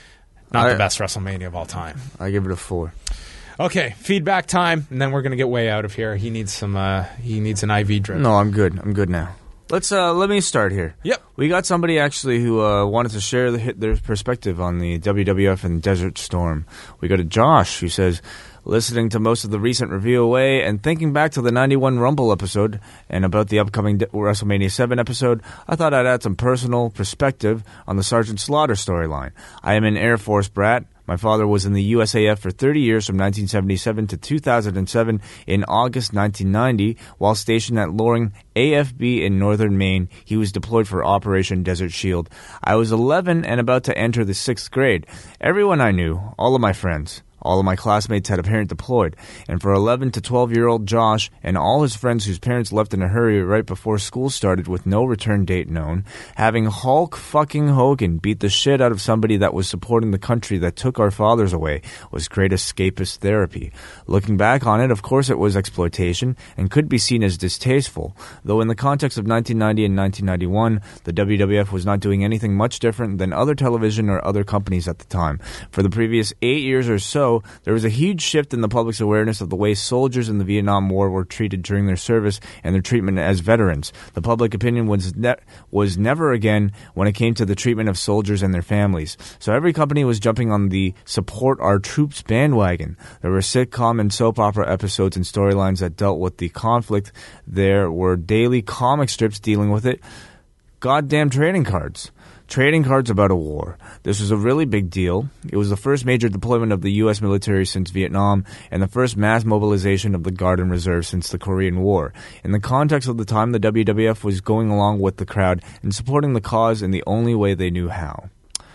not I, the best WrestleMania of all time. I give it a four. Okay, feedback time, and then we're going to get way out of here. He needs some. Uh, he needs an I V drip. No, I'm good. I'm good now. Let's uh, let me start here. Yep. We got somebody actually who uh, wanted to share the, their perspective on the W W F and Desert Storm. We go to Josh, who says, listening to most of the recent review away and thinking back to the ninety-one Rumble episode and about the upcoming D- WrestleMania seven episode, I thought I'd add some personal perspective on the Sergeant Slaughter storyline. I am an Air Force brat. My father was in the U S A F for thirty years from nineteen seventy-seven to two thousand seven. In August nineteen ninety, while stationed at Loring A F B in northern Maine, he was deployed for Operation Desert Shield. I was eleven and about to enter the sixth grade. Everyone I knew, all of my friends, all of my classmates had a parent deployed, and for eleven to twelve-year-old Josh and all his friends whose parents left in a hurry right before school started with no return date known, having Hulk fucking Hogan beat the shit out of somebody that was supporting the country that took our fathers away was great escapist therapy. Looking back on it, of course it was exploitation and could be seen as distasteful, though in the context of nineteen ninety and nineteen ninety-one, the W W F was not doing anything much different than other television or other companies at the time. For the previous eight years or so, there was a huge shift in the public's awareness of the way soldiers in the Vietnam War were treated during their service and their treatment as veterans. The public opinion was ne- was never again when it came to the treatment of soldiers and their families. So every company was jumping on the support our troops bandwagon. There were sitcom and soap opera episodes and storylines that dealt with the conflict. There were daily comic strips dealing with it. Goddamn trading cards. Trading cards about a war. This was a really big deal. It was the first major deployment of the U S military since Vietnam and the first mass mobilization of the Guard and Reserve since the Korean War. In the context of the time, the W W F was going along with the crowd and supporting the cause in the only way they knew how.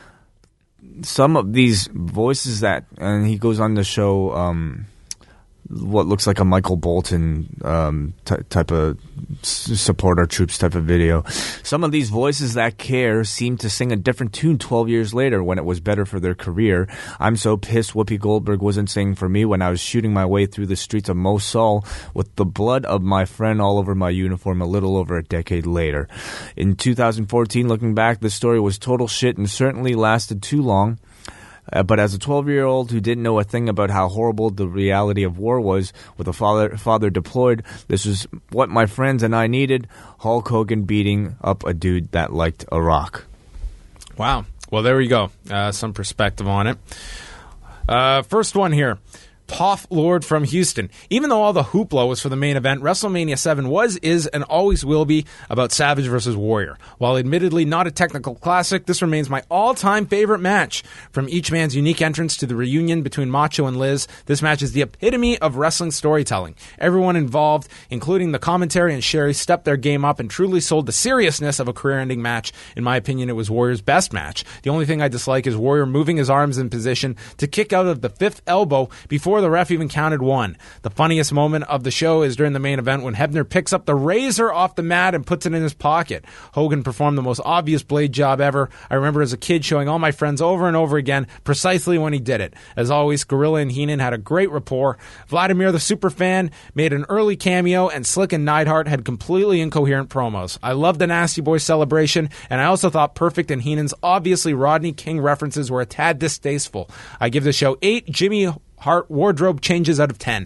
Some of these voices that, and he goes on to show um, what looks like a Michael Bolton um, t- type of support our troops type of video. Some of these voices that care seem to sing a different tune twelve years later when it was better for their career. I'm so pissed Whoopi Goldberg wasn't singing for me when I was shooting my way through the streets of Mosul with the blood of my friend all over my uniform a little over a decade later. In two thousand fourteen, looking back, this story was total shit and certainly lasted too long. Uh, but as a twelve-year-old who didn't know a thing about how horrible the reality of war was with a father father deployed, this was what my friends and I needed, Hulk Hogan beating up a dude that liked Iraq. Wow. Well, there we go. Uh, some perspective on it. Uh, first one here. Toff Lord from Houston. Even though all the hoopla was for the main event, WrestleMania seven was, is, and always will be about Savage versus Warrior. While admittedly not a technical classic, this remains my all-time favorite match. From each man's unique entrance to the reunion between Macho and Liz, this match is the epitome of wrestling storytelling. Everyone involved, including the commentary and Sherry, stepped their game up and truly sold the seriousness of a career-ending match. In my opinion, it was Warrior's best match. The only thing I dislike is Warrior moving his arms in position to kick out of the fifth elbow before the ref even counted one. The funniest moment of the show is during the main event when Hebner picks up the razor off the mat and puts it in his pocket. Hogan performed the most obvious blade job ever. I remember as a kid showing all my friends over and over again precisely when he did it. As always, Gorilla and Heenan had a great rapport. Vladimir the Superfan made an early cameo, and Slick and Neidhart had completely incoherent promos. I loved the Nasty Boy celebration, and I also thought Perfect and Heenan's obviously Rodney King references were a tad distasteful. I give the show eight Jimmy Hart wardrobe changes out of ten.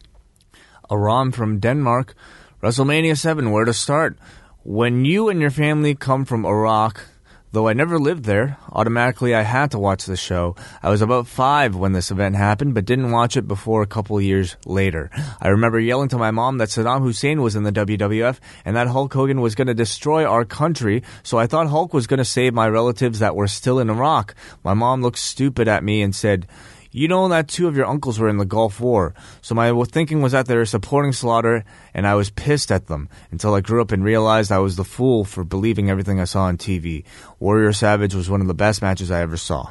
Aram from Denmark. WrestleMania seven, where to start? When you and your family come from Iraq, though I never lived there, automatically I had to watch the show. I was about five when this event happened, but didn't watch it before a couple years later. I remember yelling to my mom that Saddam Hussein was in the W W F and that Hulk Hogan was going to destroy our country, so I thought Hulk was going to save my relatives that were still in Iraq. My mom looked stupid at me and said, "You know that two of your uncles were in the Gulf War." So my thinking was that they were supporting Slaughter, and I was pissed at them until I grew up and realized I was the fool for believing everything I saw on T V. Warrior Savage was one of the best matches I ever saw.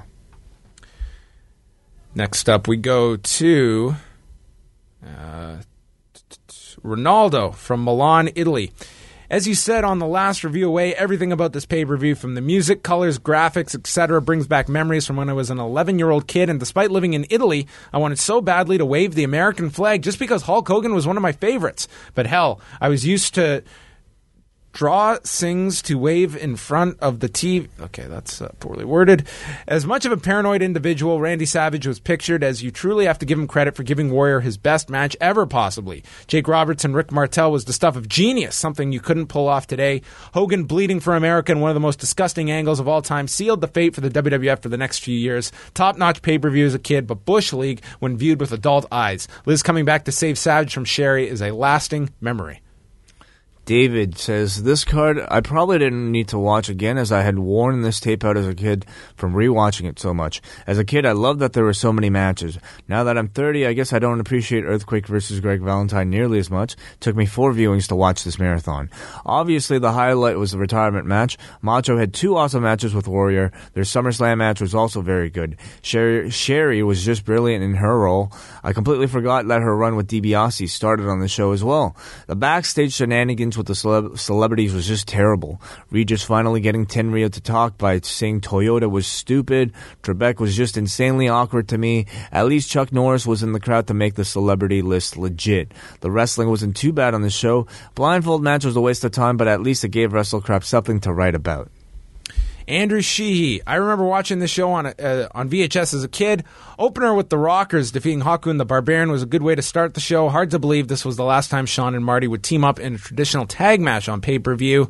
Next up, we go to uh, Ronaldo from Milan, Italy. As you said on the last review away, everything about this pay-per-view, from the music, colors, graphics, et cetera, brings back memories from when I was an eleven-year-old kid, and despite living in Italy, I wanted so badly to wave the American flag just because Hulk Hogan was one of my favorites. But hell, I was used to draw things to wave in front of the T V. Okay, that's uh, poorly worded. As much of a paranoid individual, Randy Savage was pictured as you truly have to give him credit for giving Warrior his best match ever, possibly. Jake Roberts and Rick Martel was the stuff of genius, something you couldn't pull off today. Hogan bleeding for America in one of the most disgusting angles of all time sealed the fate for the W W F for the next few years. Top-notch pay-per-view as a kid, but Bush League when viewed with adult eyes. Liz coming back to save Savage from Sherry is a lasting memory. David says, this card I probably didn't need to watch again as I had worn this tape out as a kid from rewatching it so much. As a kid, I loved that there were so many matches. Now that I'm thirty, I guess I don't appreciate Earthquake versus Greg Valentine nearly as much. It took me four viewings to watch this marathon. Obviously, the highlight was the retirement match. Macho had two awesome matches with Warrior. Their SummerSlam match was also very good. Sherry, Sherry was just brilliant in her role. I completely forgot that her run with DiBiase started on the show as well. The backstage shenanigans with the celeb- celebrities was just terrible. Regis finally getting Tenryu to talk by saying Toyota was stupid. Trebek was just insanely awkward to me. At least Chuck Norris was in the crowd to make the celebrity list legit. The wrestling wasn't too bad on the show. Blindfold match was a waste of time, but at least it gave WrestleCrap something to write about. Andrew Sheehy. I remember watching this show on uh, on V H S as a kid. Opener with the Rockers defeating Haku and the Barbarian was a good way to start the show. Hard to believe this was the last time Shawn and Marty would team up in a traditional tag match on pay-per-view.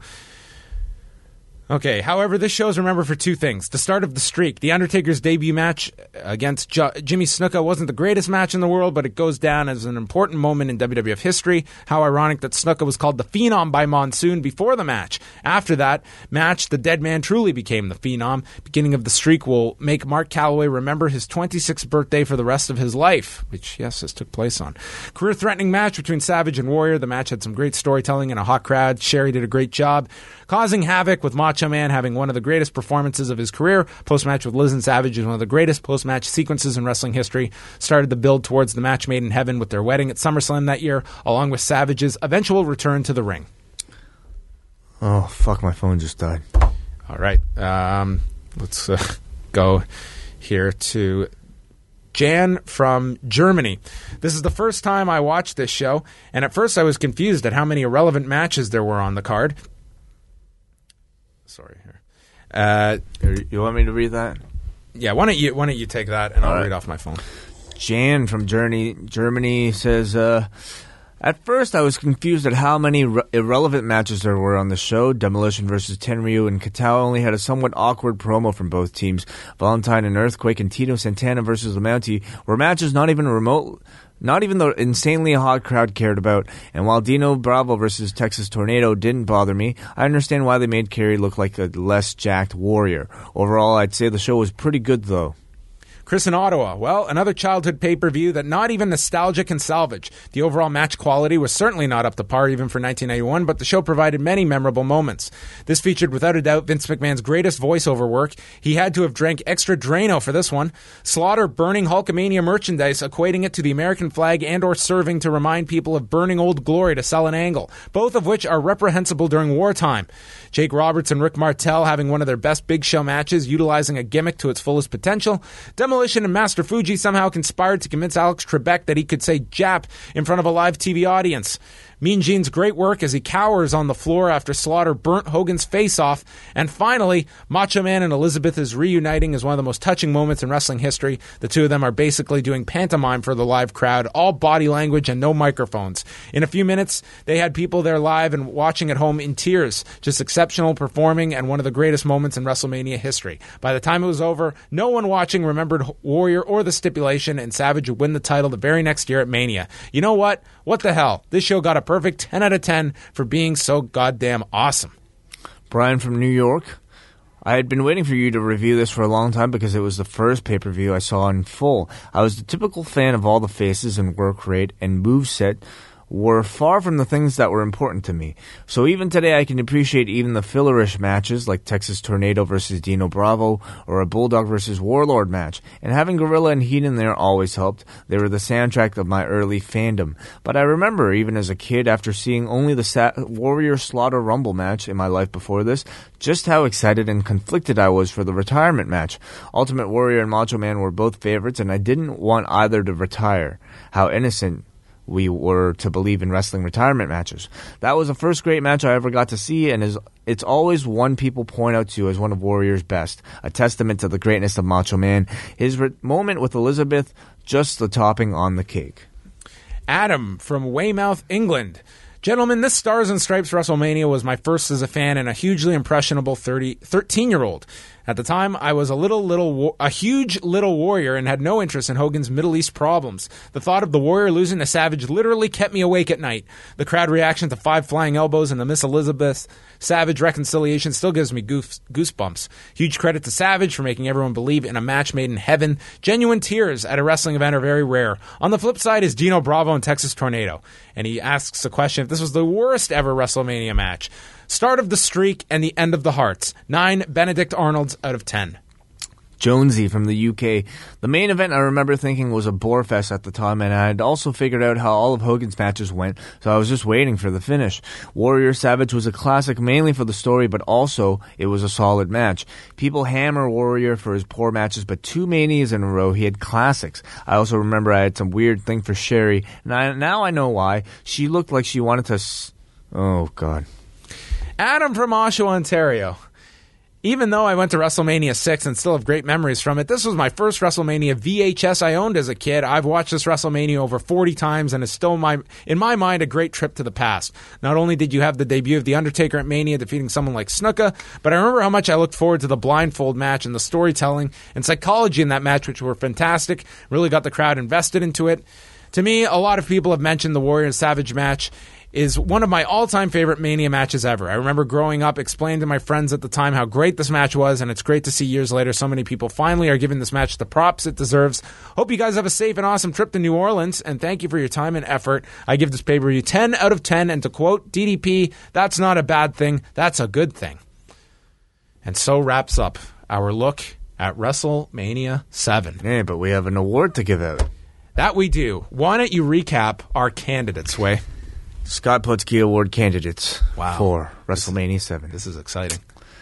Okay, however, this show is remembered for two things. The start of the streak. The Undertaker's debut match against J- Jimmy Snuka wasn't the greatest match in the world, but it goes down as an important moment in W W F history. How ironic that Snuka was called the Phenom by Monsoon before the match. After that match, the dead man truly became the Phenom. Beginning of the streak will make Mark Calloway remember his twenty-sixth birthday for the rest of his life, which, yes, this took place on. Career-threatening match between Savage and Warrior. The match had some great storytelling and a hot crowd. Sherry did a great job causing havoc with Macho Man having one of the greatest performances of his career. Post-match with Liz and Savage is one of the greatest post-match sequences in wrestling history. Started the build towards the match made in heaven with their wedding at SummerSlam that year, along with Savage's eventual return to the ring. Oh, fuck, my phone just died. All right. Um, let's uh, go here to Jan from Germany. This is the first time I watched this show, and at first I was confused at how many irrelevant matches there were on the card. Sorry here. Uh, you want me to read that? Yeah, why don't you why don't you take that and I'll All right. read off my phone. Jan from Germany, Germany says, uh, at first I was confused at how many re- irrelevant matches there were on the show. Demolition versus Tenryu and Katao only had a somewhat awkward promo from both teams. Valentine and Earthquake and Tito Santana versus the Mountie were matches not even remote... Not even the insanely hot crowd cared about. And while Dino Bravo versus Texas Tornado didn't bother me, I understand why they made Kerry look like a less jacked Warrior. Overall, I'd say the show was pretty good, though. Chris in Ottawa. Well, another childhood pay-per-view that not even nostalgia can salvage. The overall match quality was certainly not up to par even for nineteen ninety-one, but the show provided many memorable moments. This featured without a doubt Vince McMahon's greatest voiceover work. He had to have drank extra Drano for this one. Slaughter burning Hulkamania merchandise, equating it to the American flag and or serving to remind people of burning Old Glory to sell an angle, both of which are reprehensible during wartime. Jake Roberts and Rick Martel having one of their best Big Show matches, utilizing a gimmick to its fullest potential. Demolition and Master Fuji somehow conspired to convince Alex Trebek that he could say Jap in front of a live T V audience. Mean Gene's great work as he cowers on the floor after Slaughter burnt Hogan's face off. And finally, Macho Man and Elizabeth is reuniting as one of the most touching moments in wrestling history. The two of them are basically doing pantomime for the live crowd, all body language and no microphones. In a few minutes, they had people there live and watching at home in tears. Just exceptional performing and one of the greatest moments in WrestleMania history. By the time it was over, no one watching remembered Warrior or the stipulation, and Savage would win the title the very next year at Mania. You know what? What the hell? This show got a perfect ten out of ten for being so goddamn awesome. Brian from New York. I had been waiting for you to review this for a long time because it was the first pay-per-view I saw in full. I was the typical fan of all the faces and work rate and moveset were far from the things that were important to me. So even today, I can appreciate even the fillerish matches like Texas Tornado versus Dino Bravo or a Bulldog versus Warlord match. And having Gorilla and Heenan there always helped. They were the soundtrack of my early fandom. But I remember, even as a kid, after seeing only the Sa- Warrior Slaughter Rumble match in my life before this, just how excited and conflicted I was for the retirement match. Ultimate Warrior and Macho Man were both favorites, and I didn't want either to retire. How innocent we were to believe in wrestling retirement matches. That was the first great match I ever got to see, and is it's always one people point out to as one of Warrior's best, a testament to the greatness of Macho Man. His re- moment with Elizabeth, just the topping on the cake. Adam from Weymouth, England. Gentlemen, this Stars and Stripes WrestleMania was my first as a fan and a hugely impressionable thirty, thirteen-year-old. At the time, I was a little, little, a huge little warrior and had no interest in Hogan's Middle East problems. The thought of the Warrior losing to Savage literally kept me awake at night. The crowd reaction to five flying elbows and the Miss Elizabeth Savage reconciliation still gives me goose, goosebumps. Huge credit to Savage for making everyone believe in a match made in heaven. Genuine tears at a wrestling event are very rare. On the flip side is Dino Bravo and Texas Tornado. And he asks the question if this was the worst ever WrestleMania match. Start of the streak and the end of the hearts. Nine Benedict Arnolds out of ten. Jonesy from the U K. The main event I remember thinking was a bore fest at the time, and I had also figured out how all of Hogan's matches went, so I was just waiting for the finish. Warrior Savage was a classic mainly for the story, but also it was a solid match. People hammer Warrior for his poor matches, but two Manias in a row, he had classics. I also remember I had some weird thing for Sherry, and I, now I know why. She looked like she wanted to... S- oh, God. Adam from Oshawa, Ontario. Even though I went to WrestleMania six and still have great memories from it, this was my first WrestleMania V H S I owned as a kid. I've watched this WrestleMania over forty times and it's still, my, in my mind, a great trip to the past. Not only did you have the debut of The Undertaker at Mania defeating someone like Snuka, but I remember how much I looked forward to the blindfold match and the storytelling and psychology in that match, which were fantastic. Really got the crowd invested into it. To me, a lot of people have mentioned the Warrior and Savage match is one of my all-time favorite Mania matches ever. I remember growing up explaining to my friends at the time how great this match was, and it's great to see years later so many people finally are giving this match the props it deserves. Hope you guys have a safe and awesome trip to New Orleans, and thank you for your time and effort. I give this pay-per-view ten out of ten, and to quote D D P, that's not a bad thing, that's a good thing. And so wraps up our look at WrestleMania seven. Yeah, but we have an award to give out. That we do. Why don't you recap our candidates, Way? Scott Putski Award candidates wow. for WrestleMania seven. This is exciting.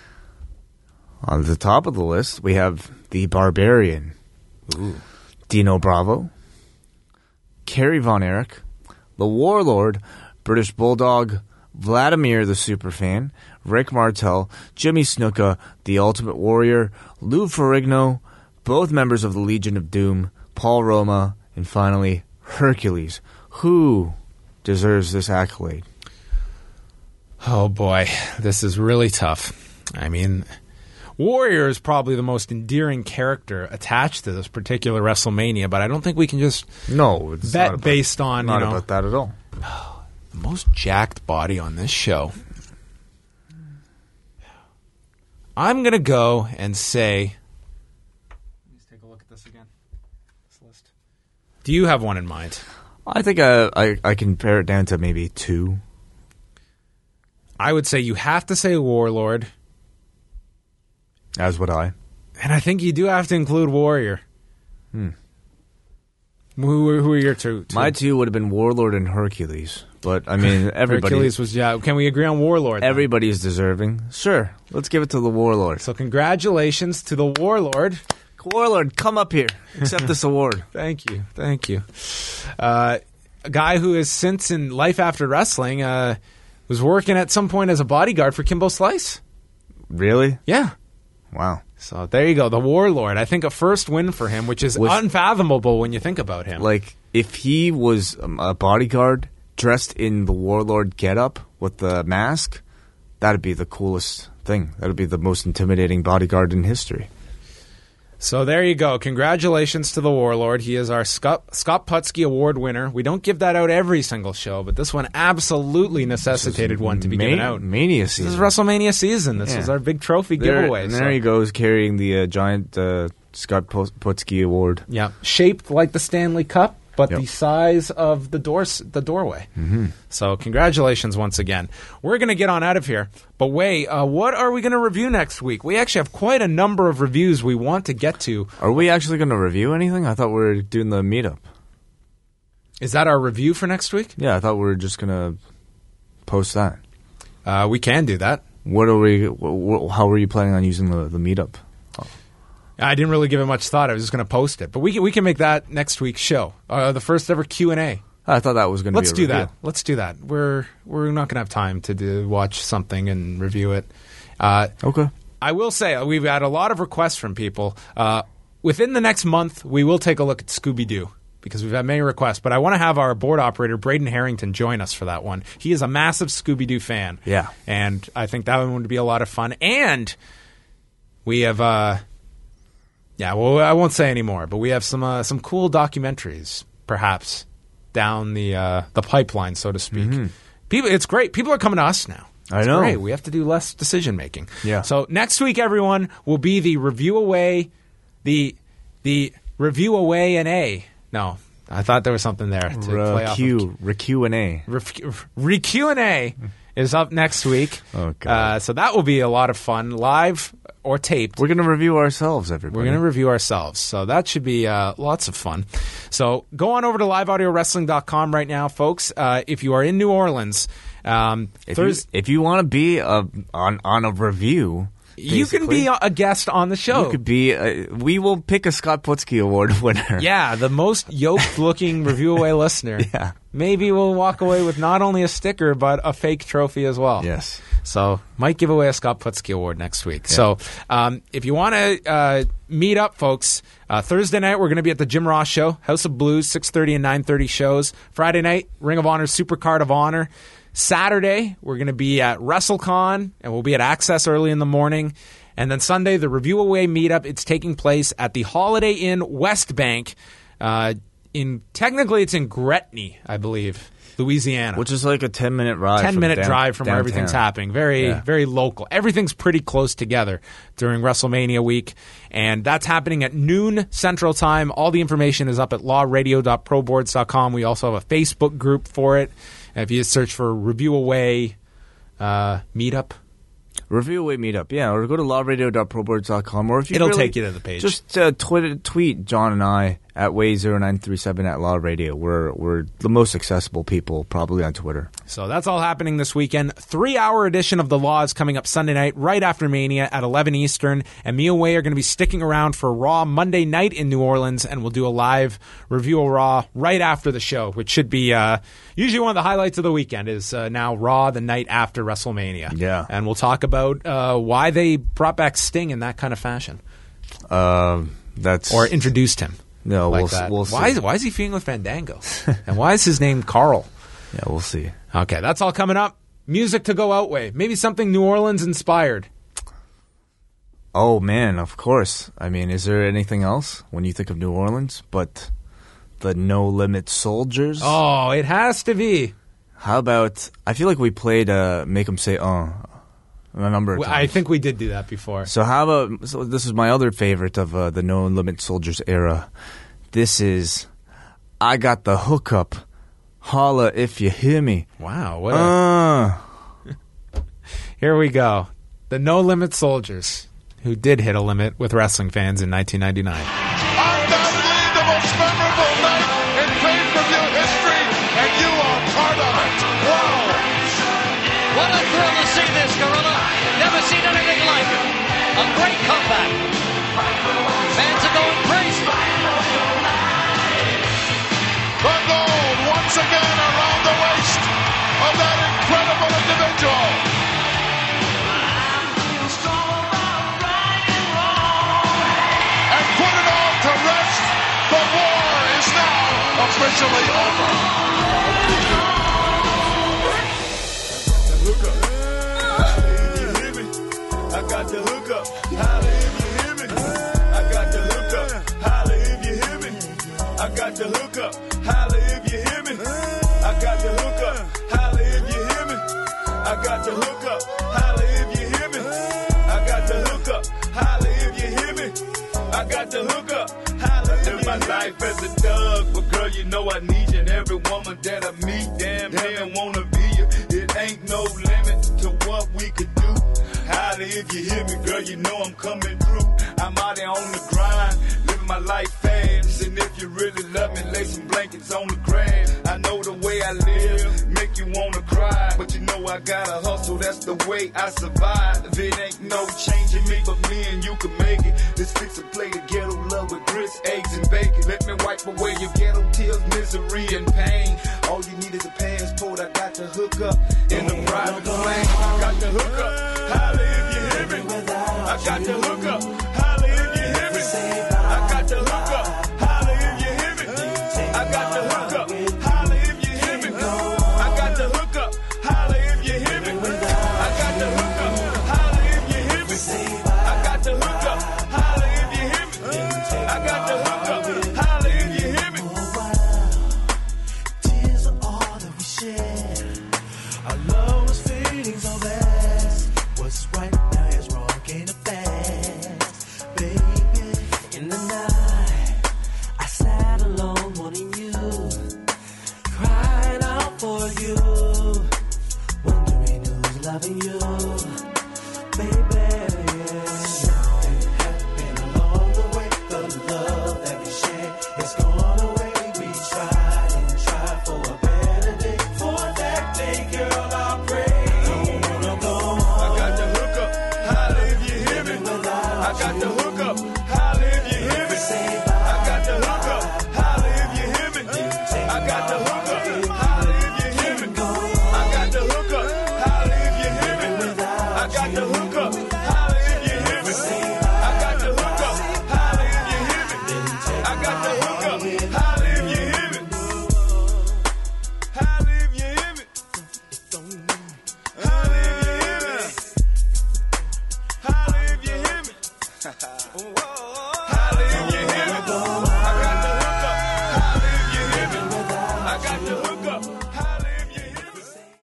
On the top of the list, we have the Barbarian, Ooh. Dino Bravo, Kerry Von Erich, the Warlord, British Bulldog, Vladimir the Superfan, Rick Martel, Jimmy Snuka, the Ultimate Warrior, Lou Ferrigno, both members of the Legion of Doom, Paul Roma, and finally, Hercules, who deserves this accolade. Oh boy, this is really tough. I mean, Warrior is probably the most endearing character attached to this particular WrestleMania, but I don't think we can just no it's bet not about, based on not you know, about that at all. The most jacked body on this show. I'm gonna go and say. Let's take a look at this again. This list. Do you have one in mind? I think uh, I I can pare it down to maybe two. I would say you have to say Warlord. As would I. And I think you do have to include Warrior. Hmm. Who, who are your two, two? My two would have been Warlord and Hercules. But, I mean, everybody... Hercules was, yeah. Can we agree on Warlord? Everybody is deserving. Sure. Let's give it to the Warlord. So congratulations to the Warlord. Warlord, come up here. Accept this award. Thank you. Thank you. Uh, a guy who has since in life after wrestling uh, was working at some point as a bodyguard for Kimbo Slice. Really? Yeah. Wow. So there you go. The Warlord. I think a first win for him, which is was, unfathomable when you think about him. Like, if he was um, a bodyguard dressed in the Warlord getup with the mask, that'd be the coolest thing. That'd be the most intimidating bodyguard in history. So there you go. Congratulations to the Warlord. He is our Scott, Scott Putski Award winner. We don't give that out every single show, but this one absolutely necessitated one to be Ma- given out. Mania season. This is WrestleMania season. This yeah. was our big trophy there, giveaway. And so. there he goes, carrying the uh, giant uh, Scott Putski Award. Yeah, shaped like the Stanley Cup, but Yep. the size of the doors, the doorway. Mm-hmm. So congratulations once again. We're going to get on out of here. But wait, uh, what are we going to review next week? We actually have quite a number of reviews we want to get to. Are we actually going to review anything? I thought we were doing the meetup. Is that our review for next week? Yeah, I thought we were just going to post that. Uh, we can do that. What are we? Wh- wh- how are you planning on using the, the meetup? Oh. I didn't really give it much thought. I was just going to post it. But we can, we can make that next week's show. Uh, the first ever Q and A. I thought that was going to be Let's a do review. that. Let's do that. We're we're not going to have time to do, watch something and review it. Uh, Okay. I will say uh, we've had a lot of requests from people. Uh, within the next month, we will take a look at Scooby-Doo because we've had many requests. But I want to have our board operator, Braden Harrington, join us for that one. He is a massive Scooby-Doo fan. Yeah. And I think that one would be a lot of fun. And we have, uh, yeah, well, I won't say any more, but we have some uh, some cool documentaries, perhaps, down the uh, the pipeline, so to speak. Mm-hmm. People, it's great. People are coming to us now. I It's know. Great. We have to do less decision making. Yeah. So next week, everyone, will be the review away, the the review away and a. No, I thought there was something there to play off of. Req, Req and A. Re-Q and A is up next week. Oh, God. Uh, so that will be a lot of fun, live or taped. We're going to review ourselves, everybody. We're going to review ourselves. So that should be uh, lots of fun. So go on over to live audio wrestling dot com right now, folks. Uh, if you are in New Orleans, um, If Thurs- you, if you want to be a, on on a review, you can basically, be a guest on the show. You could be. A, we will pick a Scott Putski Award winner. Yeah, the most yoked-looking review away listener. Yeah. Maybe we'll walk away with not only a sticker, but a fake trophy as well. Yes. So might give away a Scott Putski Award next week. Yeah. So um, if you want to uh, meet up, folks, uh, Thursday night we're going to be at the Jim Ross Show, House of Blues, six thirty and nine thirty shows. Friday night, Ring of Honor Supercard of Honor. Saturday, we're going to be at WrestleCon, and we'll be at Access early in the morning. And then Sunday, the Review Away meetup. It's taking place at the Holiday Inn West Bank. Uh, in technically, it's in Gretny, I believe, Louisiana. Which is like a ten minute ride. ten minute down, drive from where downtown. everything's happening. Very, Yeah. very local. Everything's pretty close together during WrestleMania week. And that's happening at noon Central Time. All the information is up at law radio dot pro boards dot com. We also have a Facebook group for it. If you search for Review Away uh, Meetup. Review Away Meetup, yeah, or go to law radio dot pro boards dot com, or if you It'll really, take you to the page. Just uh, tweet, tweet John and I at way zero nine three seven at Law Radio. We're we're the most accessible people probably on Twitter. So that's all happening this weekend. Three-hour edition of The Law is coming up Sunday night, right after Mania at eleven Eastern. And me and Way are going to be sticking around for Raw Monday night in New Orleans, and we'll do a live review of Raw right after the show, which should be uh, usually one of the highlights of the weekend is uh, now Raw the night after WrestleMania. Yeah. And we'll talk about uh, why they brought back Sting in that kind of fashion. Uh, that's Or introduced him. No, like we'll, that. we'll see. Why is, why is he feuding with Fandango? And why is his name Carl? Yeah, we'll see. Okay, that's all coming up. Music to go out way. Maybe something New Orleans inspired. Oh, man, of course. I mean, is there anything else when you think of New Orleans but the No Limit Soldiers? Oh, it has to be. How about, I feel like we played uh, Make 'em Say Uh a number of Well, times. I think we did do that before. So how about, so this is my other favorite of uh, the No Limit Soldiers era. This is I Got the Hookup. Holla if you hear me. Wow. What a, Uh, here we go. The No Limit Soldiers, who did hit a limit with wrestling fans in nineteen ninety-nine. Undoubtedly the most memorable night in pay-per-view history, and you are part of it. Wow! What a thrill to see this, Gorilla. Never seen anything like it. A great comeback. Fans are going crazy. The gold once again around the waist of that incredible individual. And put it all to rest. The war is now officially over. I got the hookup. Holla if you hear me. I got the hookup. Holla if you hear me. I got the hookup. Holla if you hear me. I got the hookup. Holla if you hear me. I got the hookup. Holla if you hear me. I got the hookup. Holla if you hear me. I got the hookup. Holla if you hear me. my life as a thug. But girl, you know I need you. And every woman that I meet, damn near wanna be you. It ain't no limit to what we could do. Holla if you hear me, girl, you know I'm coming through. I'm out there on the grind, living my life fast. And if you really love me, lay some blankets on the grass. I know the way I live, make you wanna cry. But you know I gotta hustle, that's the way I survive. It ain't no changing me, but me and you can make it. Let's fix a plate of ghetto love with grits, eggs, and bacon. Let me wipe away your ghetto tears, misery, and pain. All you need is a passport, I got to hook up in the private plane. I got to hook up, holla if you hear me. I got to hook up, holla if you hear me. I got to hook up, holla if you hear me. I got to hook up, holla if you hear me. I got to hook up, holla if you hear me. I got to hook up, holla if you hear me. I got to hook up, holla if you hear me. I got to hook up, holla if you hear me. Tears are all that we share. Our love was fading so fast. What's right now is wrong, ain't a fast. Baby, in the night, I sat alone wanting you, crying out for you, wondering who's loving you.